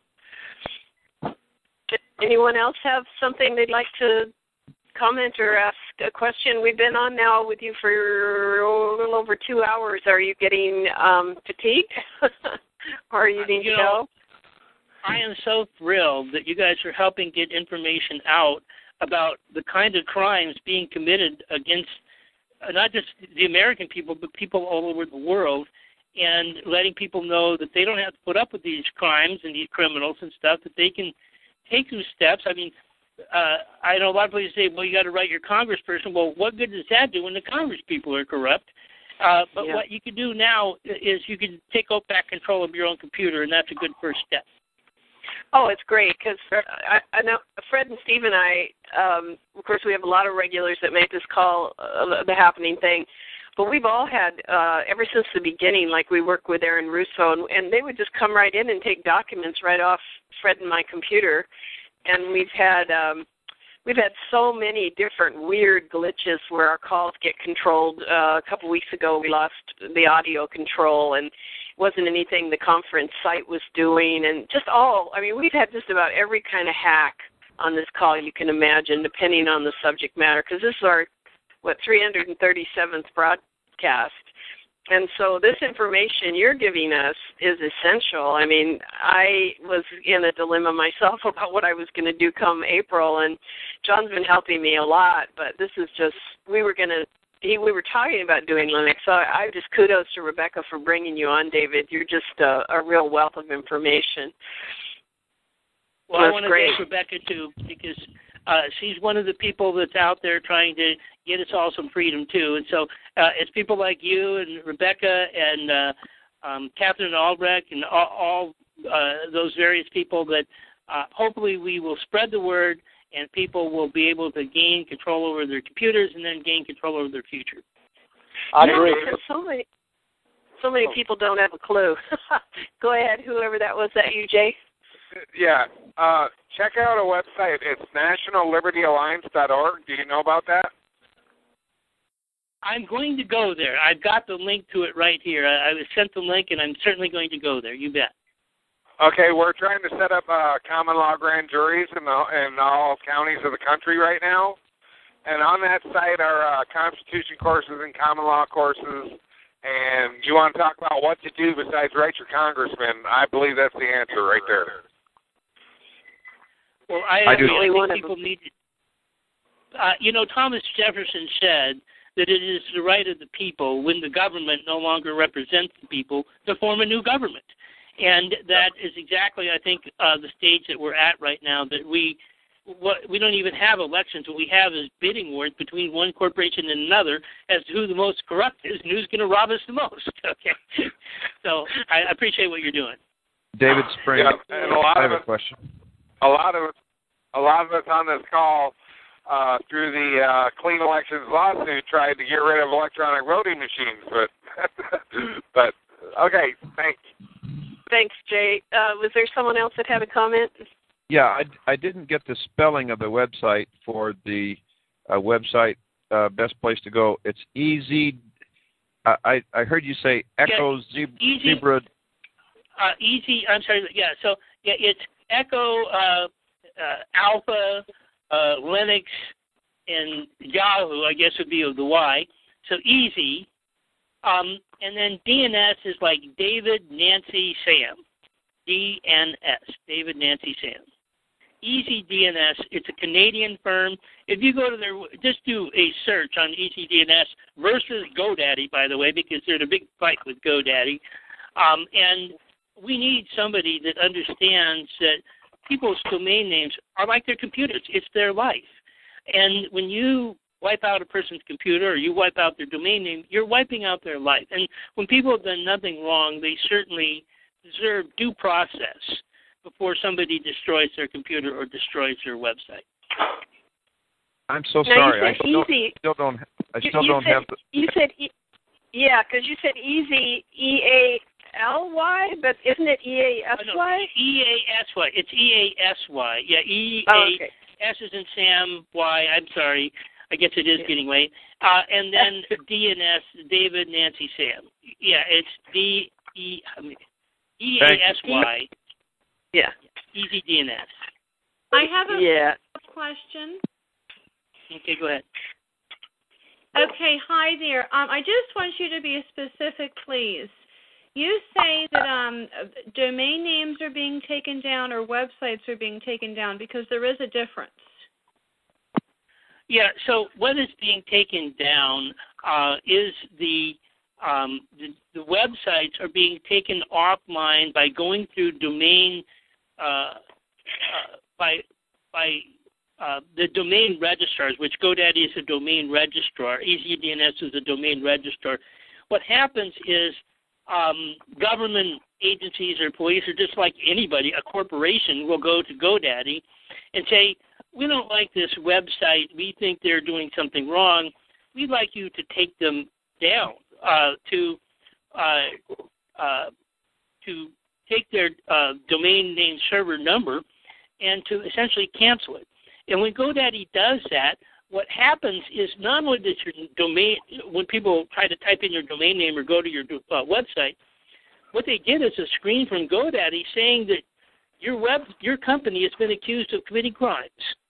Does anyone else have something they'd like to comment or ask a question? We've been on now with you for a little over two hours. Are you getting um, fatigued? Or you need you to know, go? I am so thrilled that you guys are helping get information out about the kind of crimes being committed against uh, not just the American people, but people all over the world, and letting people know that they don't have to put up with these crimes and these criminals and stuff, that they can take some steps. I mean, uh, I know a lot of people say, well, you got to write your congressperson. Well, what good does that do when the congress people are corrupt? Uh, but yeah. what you can do now is you can take back control of your own computer, and that's a good first step. Oh, it's great because I, I know Fred and Steve and I, um, of course, we have a lot of regulars that make this call uh, the happening thing, but we've all had, uh, ever since the beginning, like we work with Aaron Russo, and, and they would just come right in and take documents right off Fred and my computer, and we've had um, we've had so many different weird glitches where our calls get controlled. Uh, a couple weeks ago, we lost the audio control, and wasn't anything the conference site was doing, and just all, I mean, we've had just about every kind of hack on this call you can imagine, depending on the subject matter, because this is our, what, three hundred thirty-seventh broadcast. And so this information you're giving us is essential. I mean, I was in a dilemma myself about what I was going to do come April, and John's been helping me a lot, but this is just, we were going to, He, we were talking about doing Linux, so I, I just kudos to Rebecca for bringing you on, David. You're just a, a real wealth of information. Well, That's I want to great. thank Rebecca, too, because uh, she's one of the people that's out there trying to get us all some freedom, too. And so uh, it's people like you and Rebecca and uh, um, Catherine Albrecht and all, all uh, those various people that uh, hopefully we will spread the word and people will be able to gain control over their computers and then gain control over their future. I no, agree. because so many, so many people don't have a clue. Go ahead, whoever that was. That you, Jay? Yeah. Uh, check out a website. It's national liberty alliance dot org. Do you know about that? I'm going to go there. I've got the link to it right here. I, I was sent the link, and I'm certainly going to go there. You bet. Okay, we're trying to set up uh, common law grand juries in, the, in all counties of the country right now. And on that site are uh, Constitution courses and common law courses. And you want to talk about what to do besides write your congressman, I believe that's the answer right there. Well, I, I do. I think people need to, uh, you know, Thomas Jefferson said that it is the right of the people, when the government no longer represents the people, to form a new government. And that is exactly, I think, uh, the stage that we're at right now, that we what, we don't even have elections. What we have is bidding wars between one corporation and another as to who the most corrupt is and who's going to rob us the most. Okay, so I appreciate what you're doing. David Spring, yeah, and a lot I have of a us, question. A lot of us, a lot of us on this call uh, through the uh, Clean Elections lawsuit tried to get rid of electronic voting machines, but but okay, thanks. Thanks, Jay. Uh, was there someone else that had a comment? Yeah, I, I didn't get the spelling of the website for the uh, website, uh, best place to go. It's easy. I, I, I heard you say Echo yeah, Zebra. easy, Zebra. Uh, easy, I'm sorry, yeah, so yeah, it's Echo, uh, uh, Alpha, uh, Linux, and Yahoo, I guess would be the Y. So easy. Um, and then D N S is like David, Nancy, Sam. D N S, David, Nancy, Sam. Easy D N S, it's a Canadian firm. If you go to their, just do a search on Easy D N S versus GoDaddy, by the way, because they're in a big fight with GoDaddy. Um, and we need somebody that understands that people's domain names are like their computers. It's their life. And when you wipe out a person's computer or you wipe out their domain name, you're wiping out their life. And when people have done nothing wrong, they certainly deserve due process before somebody destroys their computer or destroys their website. I'm so now sorry. I you still, said easy. still don't. I You- still you don't said, have the. You said, e- yeah, because you said easy, E A L Y, but isn't it E A S Y? E A S Y. It's E A S Y. Yeah, E Oh, A okay. S is in Sam, Y. I'm sorry. I guess it is getting late. Uh, and then D N S, David, Nancy, Sam. Yeah, it's D E E A S Y. Yeah. Easy D N S. I have a yeah. question. Okay, go ahead. Okay, hi there. Um, I just want you to be specific, please. You say that um, domain names are being taken down or websites are being taken down because there is a difference. Yeah, so what is being taken down uh, is the, um, the the websites are being taken offline by going through domain uh, uh, by by uh, the domain registrars, which GoDaddy is a domain registrar, EasyDNS is a domain registrar. What happens is um, government agencies or police, or just like anybody, a corporation will go to GoDaddy and say, we don't like this website. We think they're doing something wrong. We'd like you to take them down, uh, to uh, uh, to take their uh, domain name server number and to essentially cancel it. And when GoDaddy does that, what happens is not only that your domain, when people try to type in your domain name or go to your uh, website, what they get is a screen from GoDaddy saying that your web, your company has been accused of committing crimes,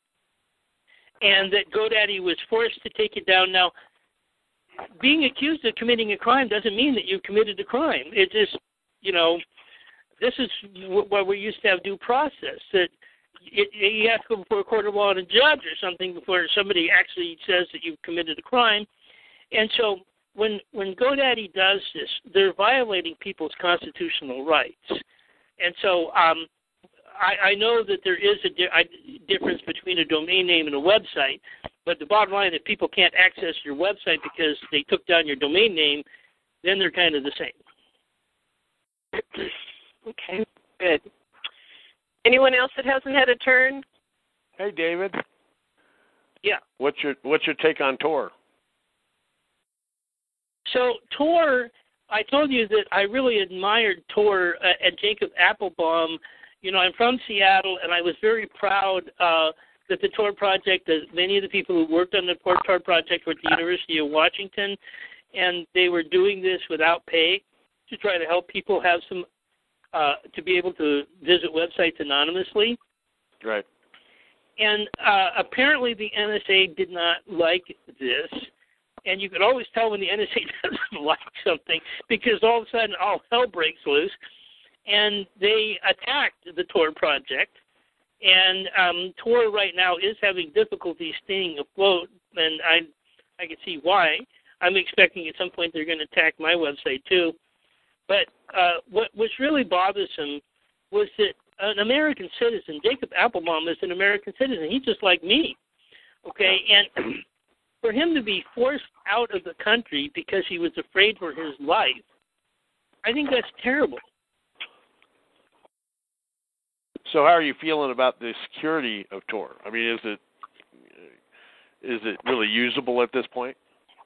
and that GoDaddy was forced to take it down. Now, being accused of committing a crime doesn't mean that you've committed a crime. It just, you know, this is where we used to have due process, that it, you have to go before a court of law and a judge or something before somebody actually says that you've committed a crime. And so when when GoDaddy does this, they're violating people's constitutional rights. And so um, I, I know that there is a, di- a difference between a domain name and a website, but the bottom line is if people can't access your website because they took down your domain name, then they're kind of the same. Okay, good. Anyone else that hasn't had a turn? Hey, David. Yeah. What's your What's your take on Tor? So Tor, I told you that I really admired Tor uh, and Jacob Applebaum. You know, I'm from Seattle, and I was very proud uh, that the Tor project, that many of the people who worked on the Tor project were at the University of Washington, and they were doing this without pay to try to help people have some, uh, to be able to visit websites anonymously. Right. And uh, apparently the N S A did not like this. And you could always tell when the N S A doesn't like something, because all of a sudden all hell breaks loose. And they attacked the Tor project. And um, Tor right now is having difficulty staying afloat, and I I can see why. I'm expecting at some point they're going to attack my website too. But uh, what was really bothersome was that an American citizen, Jacob Applebaum, is an American citizen. He's just like me, okay? And for him to be forced out of the country because he was afraid for his life, I think that's terrible. So how are you feeling about the security of Tor? I mean, is it is it really usable at this point?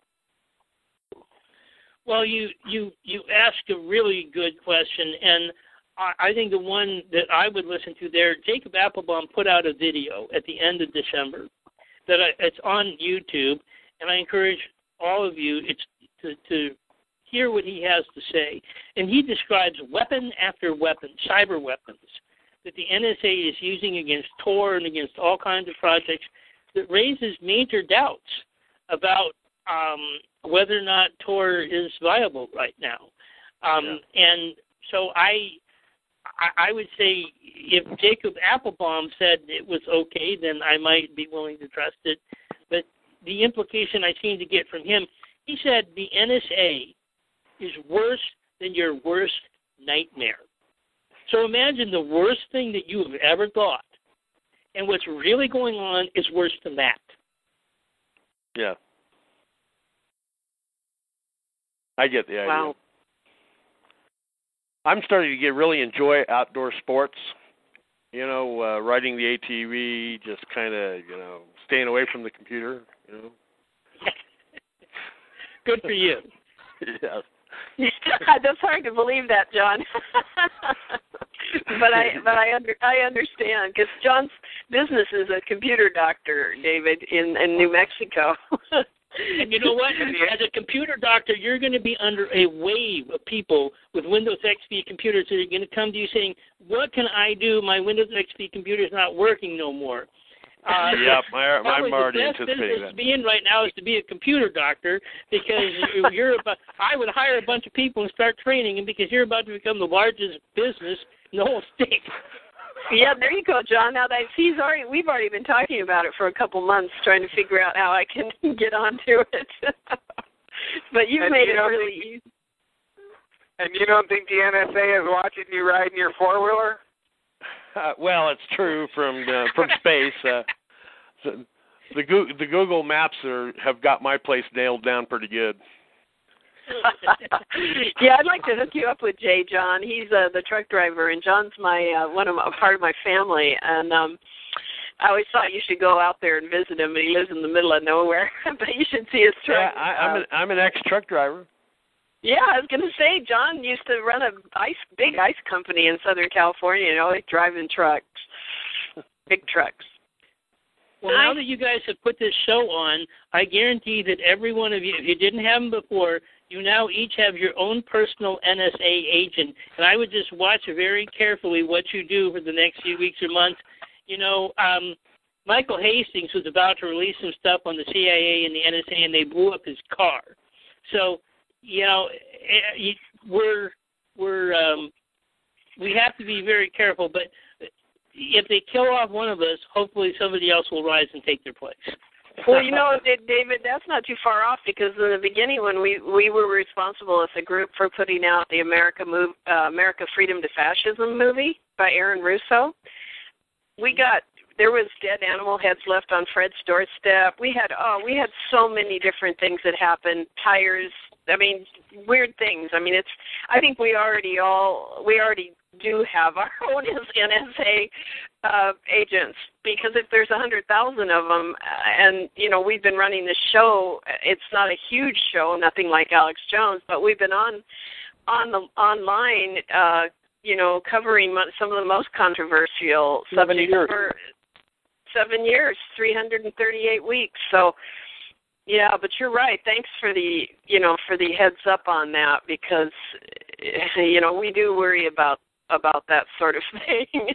Well, you you you asked a really good question, and I, I think the one that I would listen to there, Jacob Applebaum put out a video at the end of December that I, it's on YouTube, and I encourage all of you it's to, to hear what he has to say. And he describes weapon after weapon, cyber weapons, that the N S A is using against Tor and against all kinds of projects that raises major doubts about um, whether or not Tor is viable right now. Um, yeah. And so I, I I would say if Jacob Applebaum said it was okay, then I might be willing to trust it. But the implication I seem to get from him, he said the N S A is worse than your worst nightmare. So imagine the worst thing that you have ever thought, and what's really going on is worse than that. Yeah. I get the idea. Wow. I'm starting to get really enjoy outdoor sports. You know, uh, riding the A T V, just kind of, you know, staying away from the computer. You know. Good for you. Yeah. That's hard to believe that, John. but I but I under I understand, because John's business is a computer doctor, David, in, in New Mexico. And you know what? As a computer doctor, you're going to be under a wave of people with Windows X P computers that are going to come to you saying, what can I do? My Windows X P computer is not working no more. Uh, yep, I, I'm already anticipating that. The best business that. to be in right now is to be a computer doctor, because you're about, I would hire a bunch of people and start training them, because you're about to become the largest business in the whole state. Yeah, there you go, John. Now that he's already, we've already been talking about it for a couple months, trying to figure out how I can get onto it. But you've and made you it really think, easy. And you don't think the N S A is watching you riding your four wheeler? Uh, well, it's true from uh, from space. Uh, so the Go- the Google Maps are have got my place nailed down pretty good. Yeah, I'd like to hook you up with Jay, John. He's uh, the truck driver, and John's my uh, one of my, part of my family. And um, I always thought you should go out there and visit him. But he lives in the middle of nowhere. But you should see his truck. Yeah, I, I'm an I'm an ex truck driver. Yeah, I was going to say, John used to run a ice big ice company in Southern California. You know, like driving trucks, big trucks. Well, now that you guys have put this show on, I guarantee that every one of you, if you didn't have them before, you now each have your own personal N S A agent. And I would just watch very carefully what you do for the next few weeks or months. You know, um, Michael Hastings was about to release some stuff on the C I A and the N S A, and they blew up his car. So, you know, we're we're um, we have to be very careful. But if they kill off one of us, hopefully somebody else will rise and take their place. Well, you know, David, that's not too far off, because in the beginning, when we, we were responsible as a group for putting out the America move, uh, America Freedom to Fascism movie by Aaron Russo, we got there was dead animal heads left on Fred's doorstep. We had oh, we had so many different things that happened. Tires. I mean, weird things. I mean, it's. I think we already all we already do have our own N S A uh, agents, because if there's a hundred thousand of them, and you know we've been running this show, it's not a huge show, nothing like Alex Jones, but we've been on on the online, uh, you know, covering some of the most controversial seven subjects years. for seven years, three hundred thirty-eight weeks. So. Yeah, but you're right. Thanks for the, you know, for the heads up on that, because, you know, we do worry about about that sort of thing.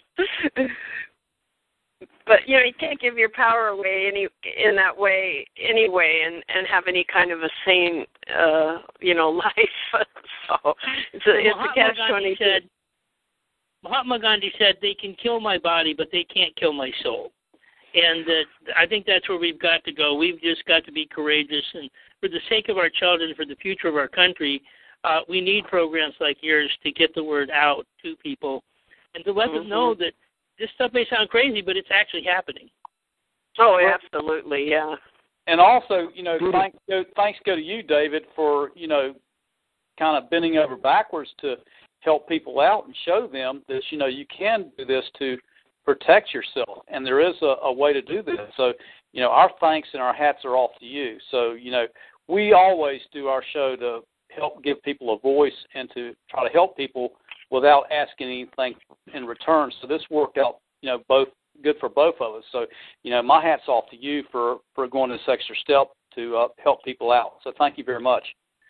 But you know, you can't give your power away any in that way anyway, and and have any kind of a sane, uh, you know, life. So it's a, it's a catch twenty-two. Mahatma Gandhi said, "They can kill my body, but they can't kill my soul." And uh, I think that's where we've got to go. We've just got to be courageous. And for the sake of our children, for the future of our country, uh, we need programs like yours to get the word out to people and to let mm-hmm. them know that this stuff may sound crazy, but it's actually happening. Oh, absolutely, yeah. And also, you know, thanks go, thanks go to you, David, for, you know, kind of bending over backwards to help people out and show them that, you know, you can do this to protect yourself, and there is a, a way to do this. So, you know, our thanks and our hats are off to you. So, you know, we always do our show to help give people a voice and to try to help people without asking anything in return. So this worked out, you know, both good for both of us. So, you know, my hat's off to you for, for going this extra step to uh, help people out. So thank you very much.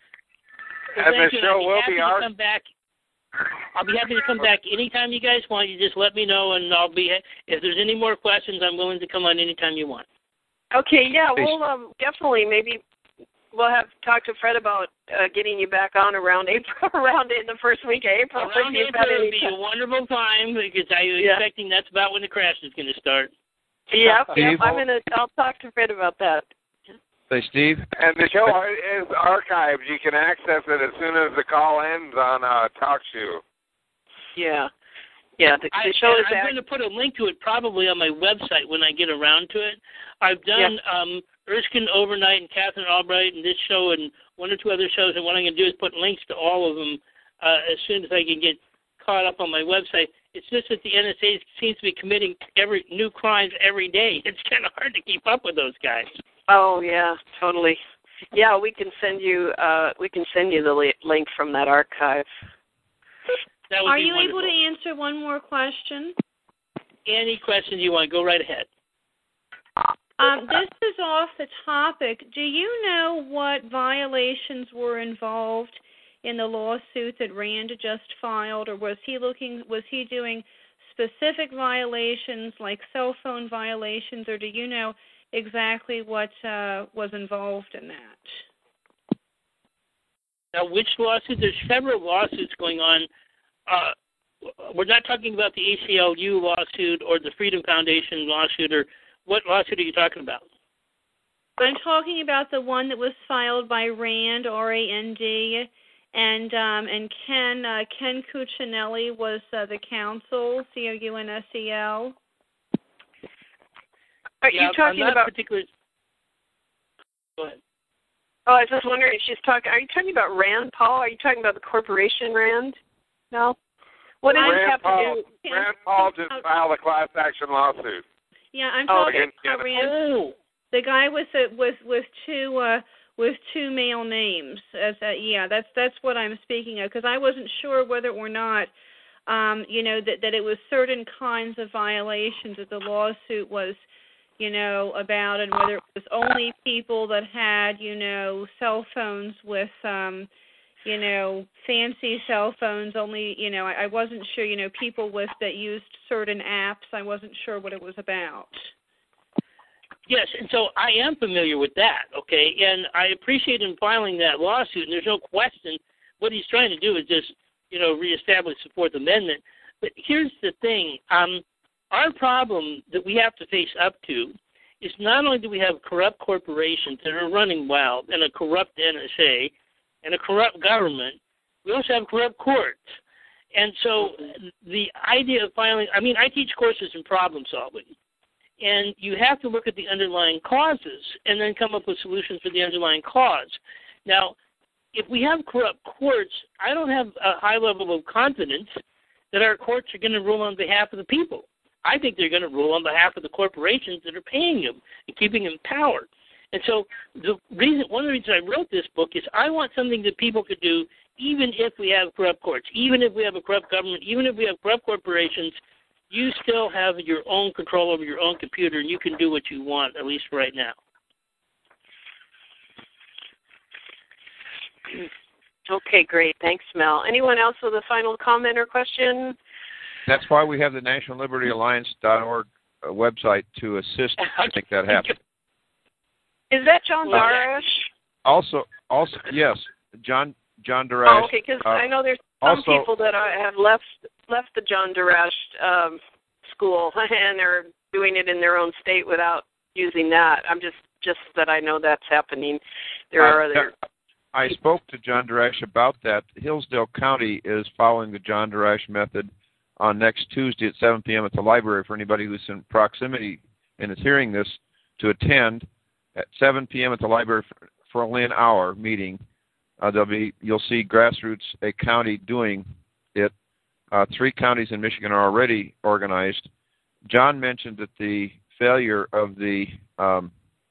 Well, and the show will be ours. Come back. I'll be happy to come back anytime you guys want. You just let me know, and I'll be. If there's any more questions, I'm willing to come on anytime you want. Okay, yeah, we'll um, definitely maybe we'll have to talk to Fred about uh, getting you back on around April, around in the first week of April. Around April would be a wonderful time, because I'm yeah. expecting that's about when the crash is going to start. Yep, yep. I'm gonna. I'll talk to Fred about that. Say, Steve. And the show is archived. You can access it as soon as the call ends on uh, TalkShoe. Yeah. Yeah, the, the I, show is... I'm going to put a link to it probably on my website when I get around to it. I've done yeah. um, Erskine Overnight and Catherine Albright and this show and one or two other shows, and what I'm going to do is put links to all of them uh, as soon as I can get caught up on my website. It's just that the N S A seems to be committing every new crimes every day. It's kind of hard to keep up with those guys. Oh yeah, totally. Yeah, we can send you. Uh, we can send you the li- link from that archive. That would Are be you wonderful. able to answer one more question? Any questions you want, go right ahead. Um, this is off the topic. Do you know what violations were involved in the lawsuit that Rand just filed, or was he looking? Was he doing specific violations like cell phone violations, or do you know exactly what uh, was involved in that? Now, which lawsuit? There's several lawsuits going on. Uh, we're not talking about the A C L U lawsuit or the Freedom Foundation lawsuit, or what lawsuit are you talking about? I'm talking about the one that was filed by Rand, R A N D, and um, and Ken uh, Ken Cuccinelli was uh, the counsel, C O U N S E L. Are yeah, you talking about particular? Go ahead. Oh, I was just wondering if she's talking. Are you talking about Rand Paul? Are you talking about the corporation Rand? No. What does Rand it have Paul, to do? Rand Paul just filed a class action lawsuit. Yeah, I'm oh, talking against about Rand. Oh. The guy with the, with with two uh, with two male names. As a, yeah, that's that's what I'm speaking of, because I wasn't sure whether or not. Um, you know, that that it was certain kinds of violations that the lawsuit was, you know, about, and whether it was only people that had, you know, cell phones with, um, you know, fancy cell phones, only, you know, I, I wasn't sure, you know, people with that used certain apps. I wasn't sure what it was about. Yes, and so I am familiar with that, okay, and I appreciate him filing that lawsuit, and there's no question what he's trying to do is just, you know, reestablish the Fourth Amendment. But here's the thing. Um, Our problem that we have to face up to is not only do we have corrupt corporations that are running wild and a corrupt N S A and a corrupt government, we also have corrupt courts. And so the idea of filing, I mean, I teach courses in problem solving, and you have to look at the underlying causes and then come up with solutions for the underlying cause. Now, if we have corrupt courts, I don't have a high level of confidence that our courts are going to rule on behalf of the people. I think they're going to rule on behalf of the corporations that are paying him and keeping him in power. And so the reason, one of the reasons I wrote this book is I want something that people could do even if we have corrupt courts, even if we have a corrupt government, even if we have corrupt corporations. You still have your own control over your own computer, and you can do what you want, at least right now. Okay, great. Thanks, Mel. Anyone else with a final comment or question? That's why we have the National Liberty Alliance dot org website to assist make that happen. Is that John Well, Darash? Also, also yes, John John Darash. Oh, okay, because uh, I know there's some also, people that are, have left left the John Darash um, school and they're doing it in their own state without using that. I'm just just that I know that's happening. There are uh, other. I spoke to John Darash about that. Hillsdale County is following the John Darash method on next Tuesday at seven p.m. at the library for anybody who's in proximity and is hearing this to attend at seven p.m. at the library for, for only an hour meeting. Uh, there'll be you'll see Grassroots, a county, doing it. Uh, three counties in Michigan are already organized. John mentioned that the failure of the um,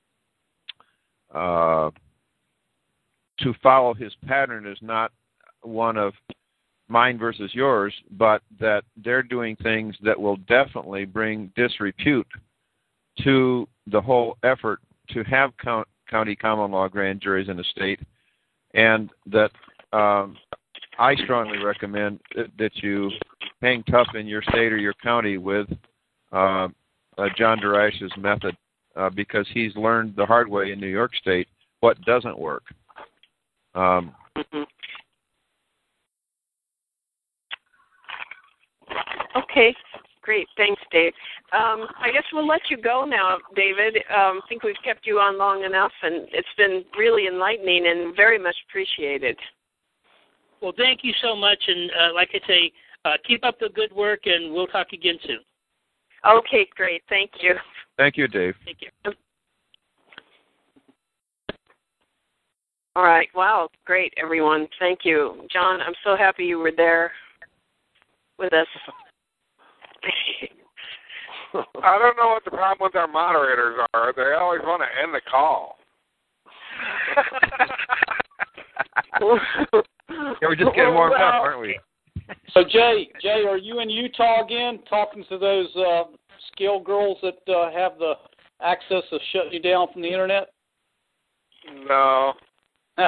uh, to follow his pattern is not one of mine versus yours, but that they're doing things that will definitely bring disrepute to the whole effort to have count, county common law grand juries in the state, and that um, I strongly recommend that, that you hang tough in your state or your county with uh, uh, John Darash's method uh, because he's learned the hard way in New York State what doesn't work. Um, mm-hmm. Okay, great. Thanks, Dave. Um, I guess we'll let you go now, David. Um, I think we've kept you on long enough, and it's been really enlightening and very much appreciated. Well, thank you so much, and uh, like I say, uh, keep up the good work, and we'll talk again soon. Okay, great. Thank you. Thank you, Dave. Thank you. All right. Wow. Great, everyone. Thank you. John, I'm so happy you were there with us. I don't know what the problem with our moderators are. They always want to end the call. Yeah, we're just getting warmed well, up, aren't we? So, Jay, Jay, are you in Utah again talking to those uh, skill girls that uh, have the access to shut you down from the Internet? No. I,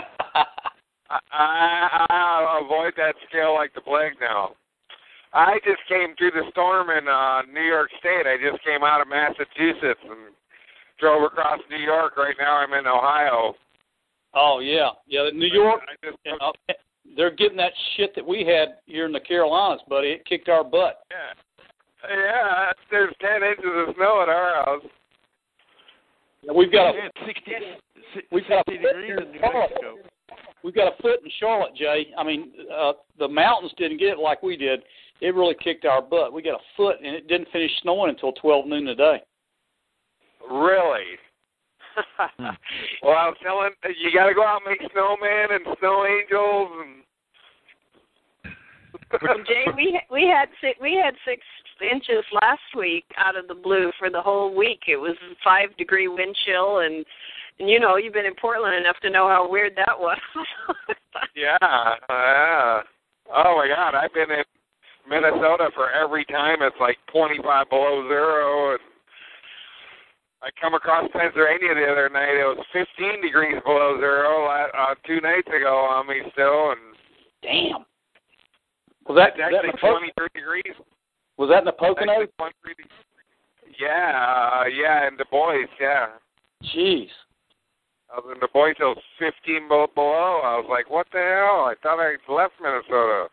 I, I avoid that skill like the plague now. I just came through the storm in uh, New York State. I just came out of Massachusetts and drove across New York. Right now I'm in Ohio. Oh, yeah. Yeah, New York, I just, uh, they're getting that shit that we had here in the Carolinas, buddy. It kicked our butt. Yeah. Yeah, there's ten inches of snow at our house. We've got a, sixty, we've got a sixty degrees in New Mexico. We've got a foot in Charlotte, Jay. I mean, uh, the mountains didn't get it like we did. It really kicked our butt. We got a foot, and it didn't finish snowing until twelve noon today. Really? Well, I was telling you, got to go out and make snowmen and snow angels. And well, Jay, we we had six, we had six inches last week out of the blue for the whole week. It was a five degree wind chill, and and you know you've been in Portland enough to know how weird that was. Yeah, yeah. Oh my God, I've been in Minnesota for every time it's like twenty-five below zero, and I come across Pennsylvania the other night. It was fifteen degrees below zero uh, two nights ago on me still, and damn. Was that, it's actually twenty-three degrees? Was that in the Pocono? Yeah, uh, yeah, in Du Bois, yeah. Jeez. I was in Du Bois, it was fifteen below. I was like, what the hell? I thought I left Minnesota.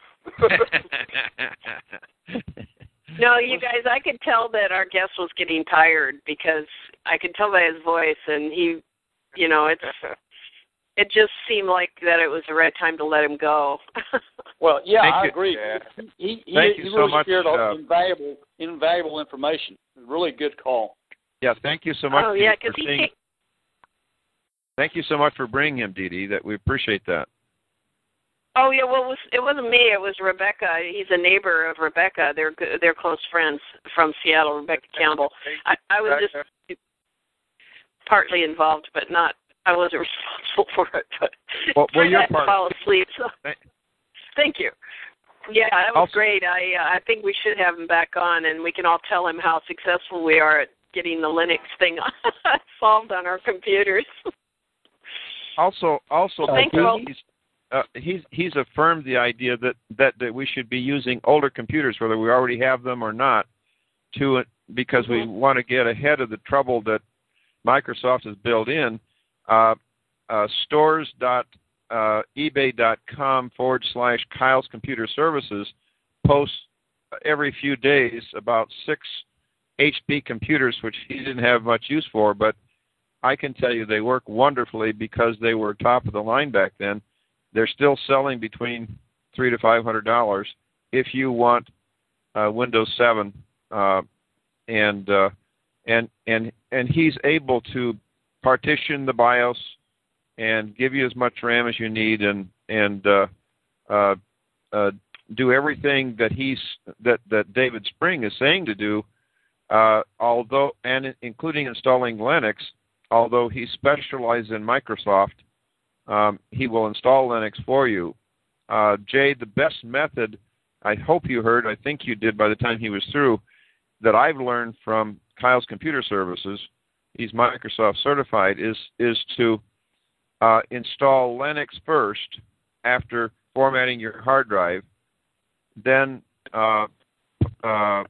No, you guys, I could tell that our guest was getting tired because I could tell by his voice, and he, you know, it's it just seemed like that it was the right time to let him go. Well, yeah, Thank I you. agree. Yeah. He, he, Thank he you really so much. shared Uh, invaluable, invaluable information. Really good call. Yeah, thank you so much. Oh, yeah, for because he seeing, came. Thank you so much for bringing him, Dee Dee. That we appreciate that. Oh yeah, well it was it wasn't me. It was Rebecca. He's a neighbor of Rebecca. They're they're close friends from Seattle. Rebecca Campbell. I, I was just partly involved, but not. I wasn't responsible for it. But well, well I you're had to part. fall asleep. So. Thank you. Yeah, that was also, great. I uh, I think we should have him back on, and we can all tell him how successful we are at getting the Linux thing solved on our computers. Also, also, Thank you. he's, uh, he's he's affirmed the idea that, that, that we should be using older computers, whether we already have them or not, to because we want to get ahead of the trouble that Microsoft has built in. Uh, uh, stores dot ebay dot com forward slash Kyle's Computer Services posts every few days about six H P computers, which he didn't have much use for, but I can tell you they work wonderfully because they were top of the line back then. They're still selling between three to five hundred dollars if you want uh, Windows seven, uh, and uh, and and and he's able to partition the BIOS and give you as much RAM as you need, and and uh, uh, uh, do everything that he's that that David Spring is saying to do. Uh, although and including installing Linux, although he specializes in Microsoft, um, he will install Linux for you. Uh, Jay, the best method, I hope you heard, I think you did by the time he was through, that I've learned from Kyle's Computer Services, he's Microsoft certified, is is to uh, install Linux first after formatting your hard drive, then uh, uh,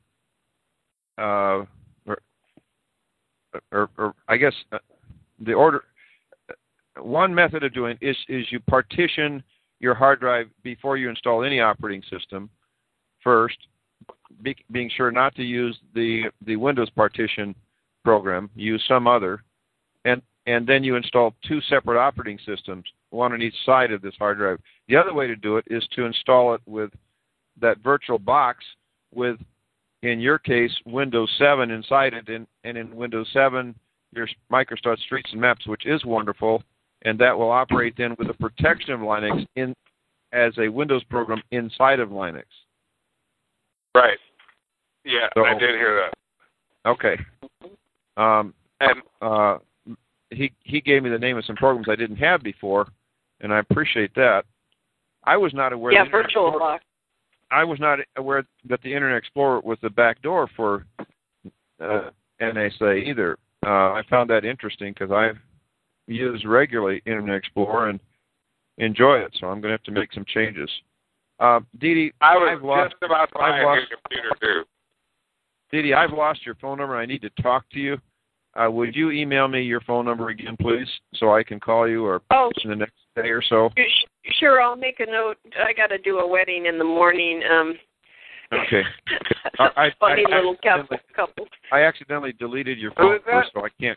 uh, or, or, or I guess uh, the order, one method of doing is is you partition your hard drive before you install any operating system first, be, being sure not to use the the Windows partition program, use some other, and and then you install two separate operating systems, one on each side of this hard drive. The other way to do it is to install it with that virtual box with, in your case, Windows seven inside it, and, and in Windows seven, your Microsoft Streets and Maps, which is wonderful, and that will operate then with a protection of Linux in as a Windows program inside of Linux. Right. Yeah, so, I did hear that. Okay. Um, and uh, he he gave me the name of some programs I didn't have before, and I appreciate that. I was not aware. Yeah, VirtualBox. I was not aware that the Internet Explorer was the back door for uh, N S A either. Uh, I found that interesting because I've used regularly Internet Explorer and enjoy it, so I'm going to have to make some changes. Uh, Dee Dee, I was I've just lost, about to buy I've a lost, new computer too. Dee Dee, I've lost your phone number. I need to talk to you. Uh, would you email me your phone number again, please, so I can call you or oh, in the next day or so? Sure, I'll make a note. I got to do a wedding in the morning. Um, okay. I, funny I, little I couple. couple. I accidentally deleted your phone number, so I can't.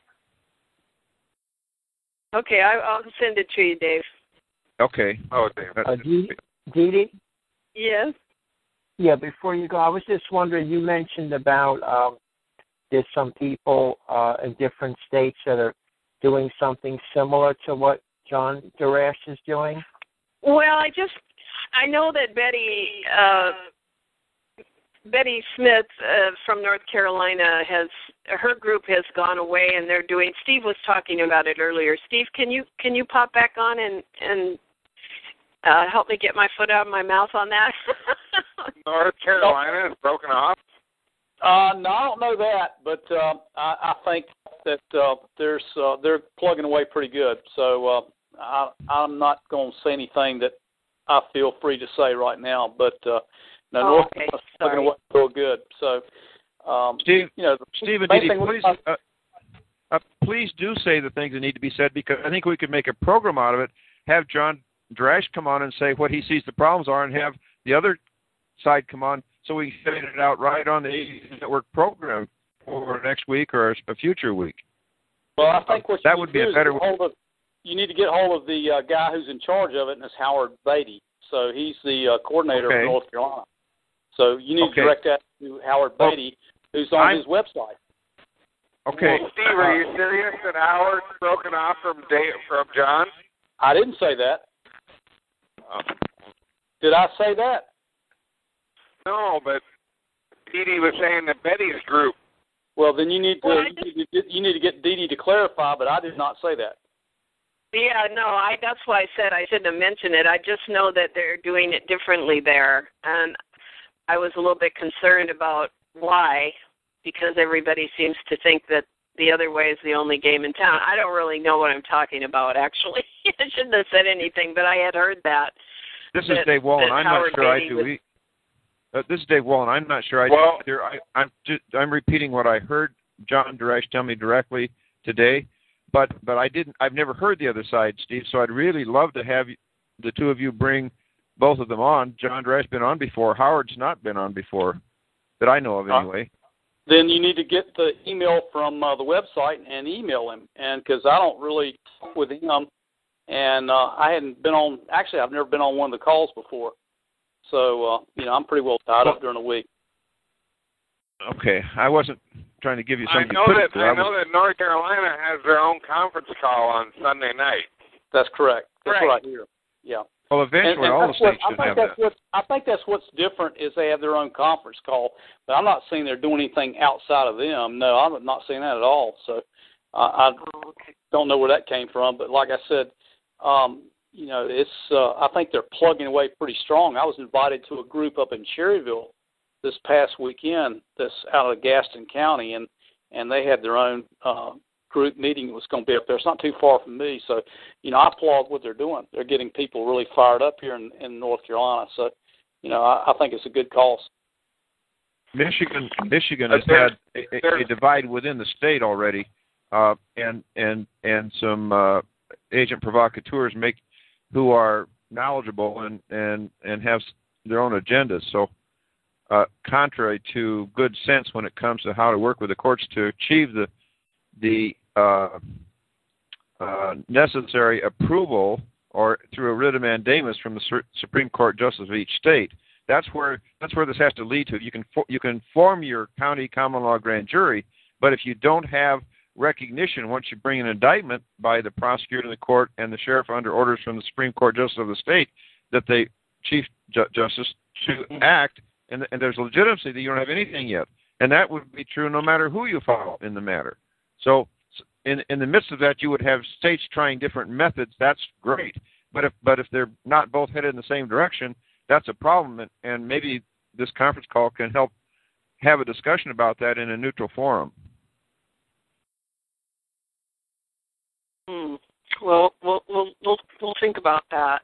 Okay, I, I'll send it to you, Dave. Okay. Oh, damn. Uh, Dee Dee? Yes? Yeah, before you go, I was just wondering, you mentioned about um, there's some people uh, in different states that are doing something similar to what John Darash is doing. Well, I just, I know that Betty, uh, Betty Smith uh, from North Carolina has, her group has gone away and they're doing, Steve was talking about it earlier. Steve, can you, can you pop back on and, and uh, help me get my foot out of my mouth on that? North Carolina is broken off? Uh, no, I don't know that, but uh, I, I think that uh, there's uh, they're plugging away pretty good. So uh, I, I'm not going to say anything that I feel free to say right now. But uh, no, oh, North okay. Carolina's plugging away real good. So, um, Steve, you know, Stephen, did he please, uh, uh, please do say the things that need to be said, because I think we could make a program out of it. Have John Darash come on and say what he sees the problems are, and have the other side come on, so we can get it out right on the network program for next week or a future week. Well, I think what that you would need be to a better way. Hold of, you need to get hold of the uh, guy who's in charge of it, and it's Howard Beatty. So he's the uh, coordinator okay. of North Carolina. So you need okay. to direct that to Howard well, Beatty, who's on I'm, his website. Okay. Well, Steve, are you serious that Howard's broken off from Dave, from John? I didn't say that. Uh, Did I say that? no, but Dee Dee was saying that Betty's group. Well, then you need to Well, you need to get, you need to get Dee Dee to clarify, but I did not say that. Yeah, no, I that's why I said I shouldn't have mentioned it. I just know that they're doing it differently there, and I was a little bit concerned about why, because everybody seems to think that the other way is the only game in town. I don't really know what I'm talking about, actually. I shouldn't have said anything, but I had heard that. This that, is Dave Wallen. I'm Howard not sure Beatty I do. was, e- uh, this is Dave Wallen. I'm not sure I Well, do either. I, I'm just, I'm repeating what I heard John Duresh tell me directly today, but but I didn't. I've never heard the other side, Steve. So I'd really love to have you, the two of you bring both of them on. John Duresh's been on before. Howard's not been on before, that I know of anyway. Uh, then you need to get the email from uh, the website and email him, and because I don't really talk with him, and uh, I hadn't been on. Actually, I've never been on one of the calls before, so uh, you know I'm pretty well tied up during the week. Okay, I wasn't trying to give you I something. know you that couldn't do. I I know was, that North Carolina has their own conference call on Sunday night. That's correct. That's Right. what I hear. Yeah. well, eventually And, and all the that's what- states I should think have that's that. what I think that's what's different is they have their own conference call. But I'm not saying they're doing anything outside of them. No, I'm not saying that at all. So uh, I oh, okay. don't know where that came from. But like I said, um, you know, it's uh, I think they're plugging away pretty strong. I was invited to a group up in Cherryville this past weekend that's out of Gaston County, and and they had their own uh, group meeting that was going to be up there. It's not too far from me, so you know I applaud what they're doing. They're getting people really fired up here in, in North Carolina. So you know I, I think it's a good cause. Michigan, Michigan has had a, a, a divide within the state already, uh, and and and some uh, agent provocateurs make who are knowledgeable and and and have their own agendas. So, uh, contrary to good sense when it comes to how to work with the courts to achieve the the uh, uh, necessary approval or through a writ of mandamus from the Sur- Supreme Court justice of each state. That's where that's where this has to lead to. You can for, you can form your county common law grand jury, but if you don't have recognition once you bring an indictment by the prosecutor in the court and the sheriff under orders from the Supreme Court justice of the state that the chief ju- justice to act, and, and there's legitimacy that you don't have anything yet, and that would be true no matter who you follow in the matter. So in in the midst of that, you would have states trying different methods. That's great, but if but if they're not both headed in the same direction, that's a problem, and, and maybe this conference call can help have a discussion about that in a neutral forum. Hmm. Well, we'll we'll we'll we'll think about that.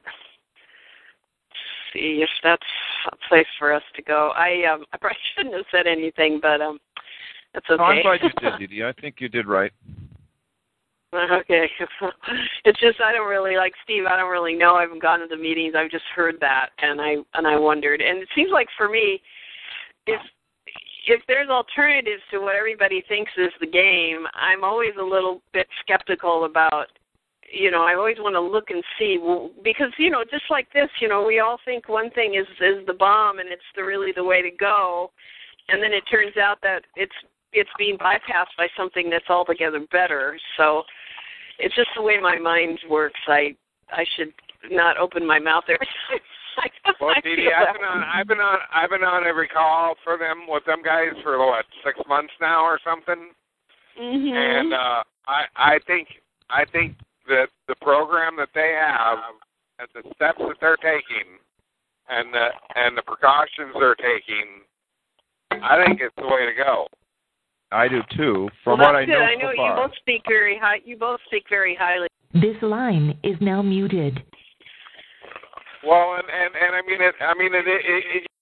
See if that's a place for us to go. I um I probably shouldn't have said anything, but um that's okay. No, I'm glad you did, Didi. I think you did right. Okay. It's just I don't really like Steve. I don't really know. I haven't gone to the meetings. I've just heard that, and I and I wondered. And it seems like for me, if if there's alternatives to what everybody thinks is the game, I'm always a little bit skeptical about. You know, I always want to look and see because you know, just like this, you know, we all think one thing is is the bomb and it's the really the way to go, and then it turns out that it's it's being bypassed by something that's altogether better. So it's just the way my mind works. I I should not open my mouth every time. Well, Dee Dee, I've been on, I've been on, I've been on every call for them with them guys for what six months now or something. Mm-hmm. And uh, I I think I think that the program that they have and the steps that they're taking and the and the precautions they're taking, I think it's the way to go. I do too. From well, what I good. know I know so you far. both speak very high. You both speak very highly. This line is now muted. Well, and and, and I mean it. I mean it, it, it.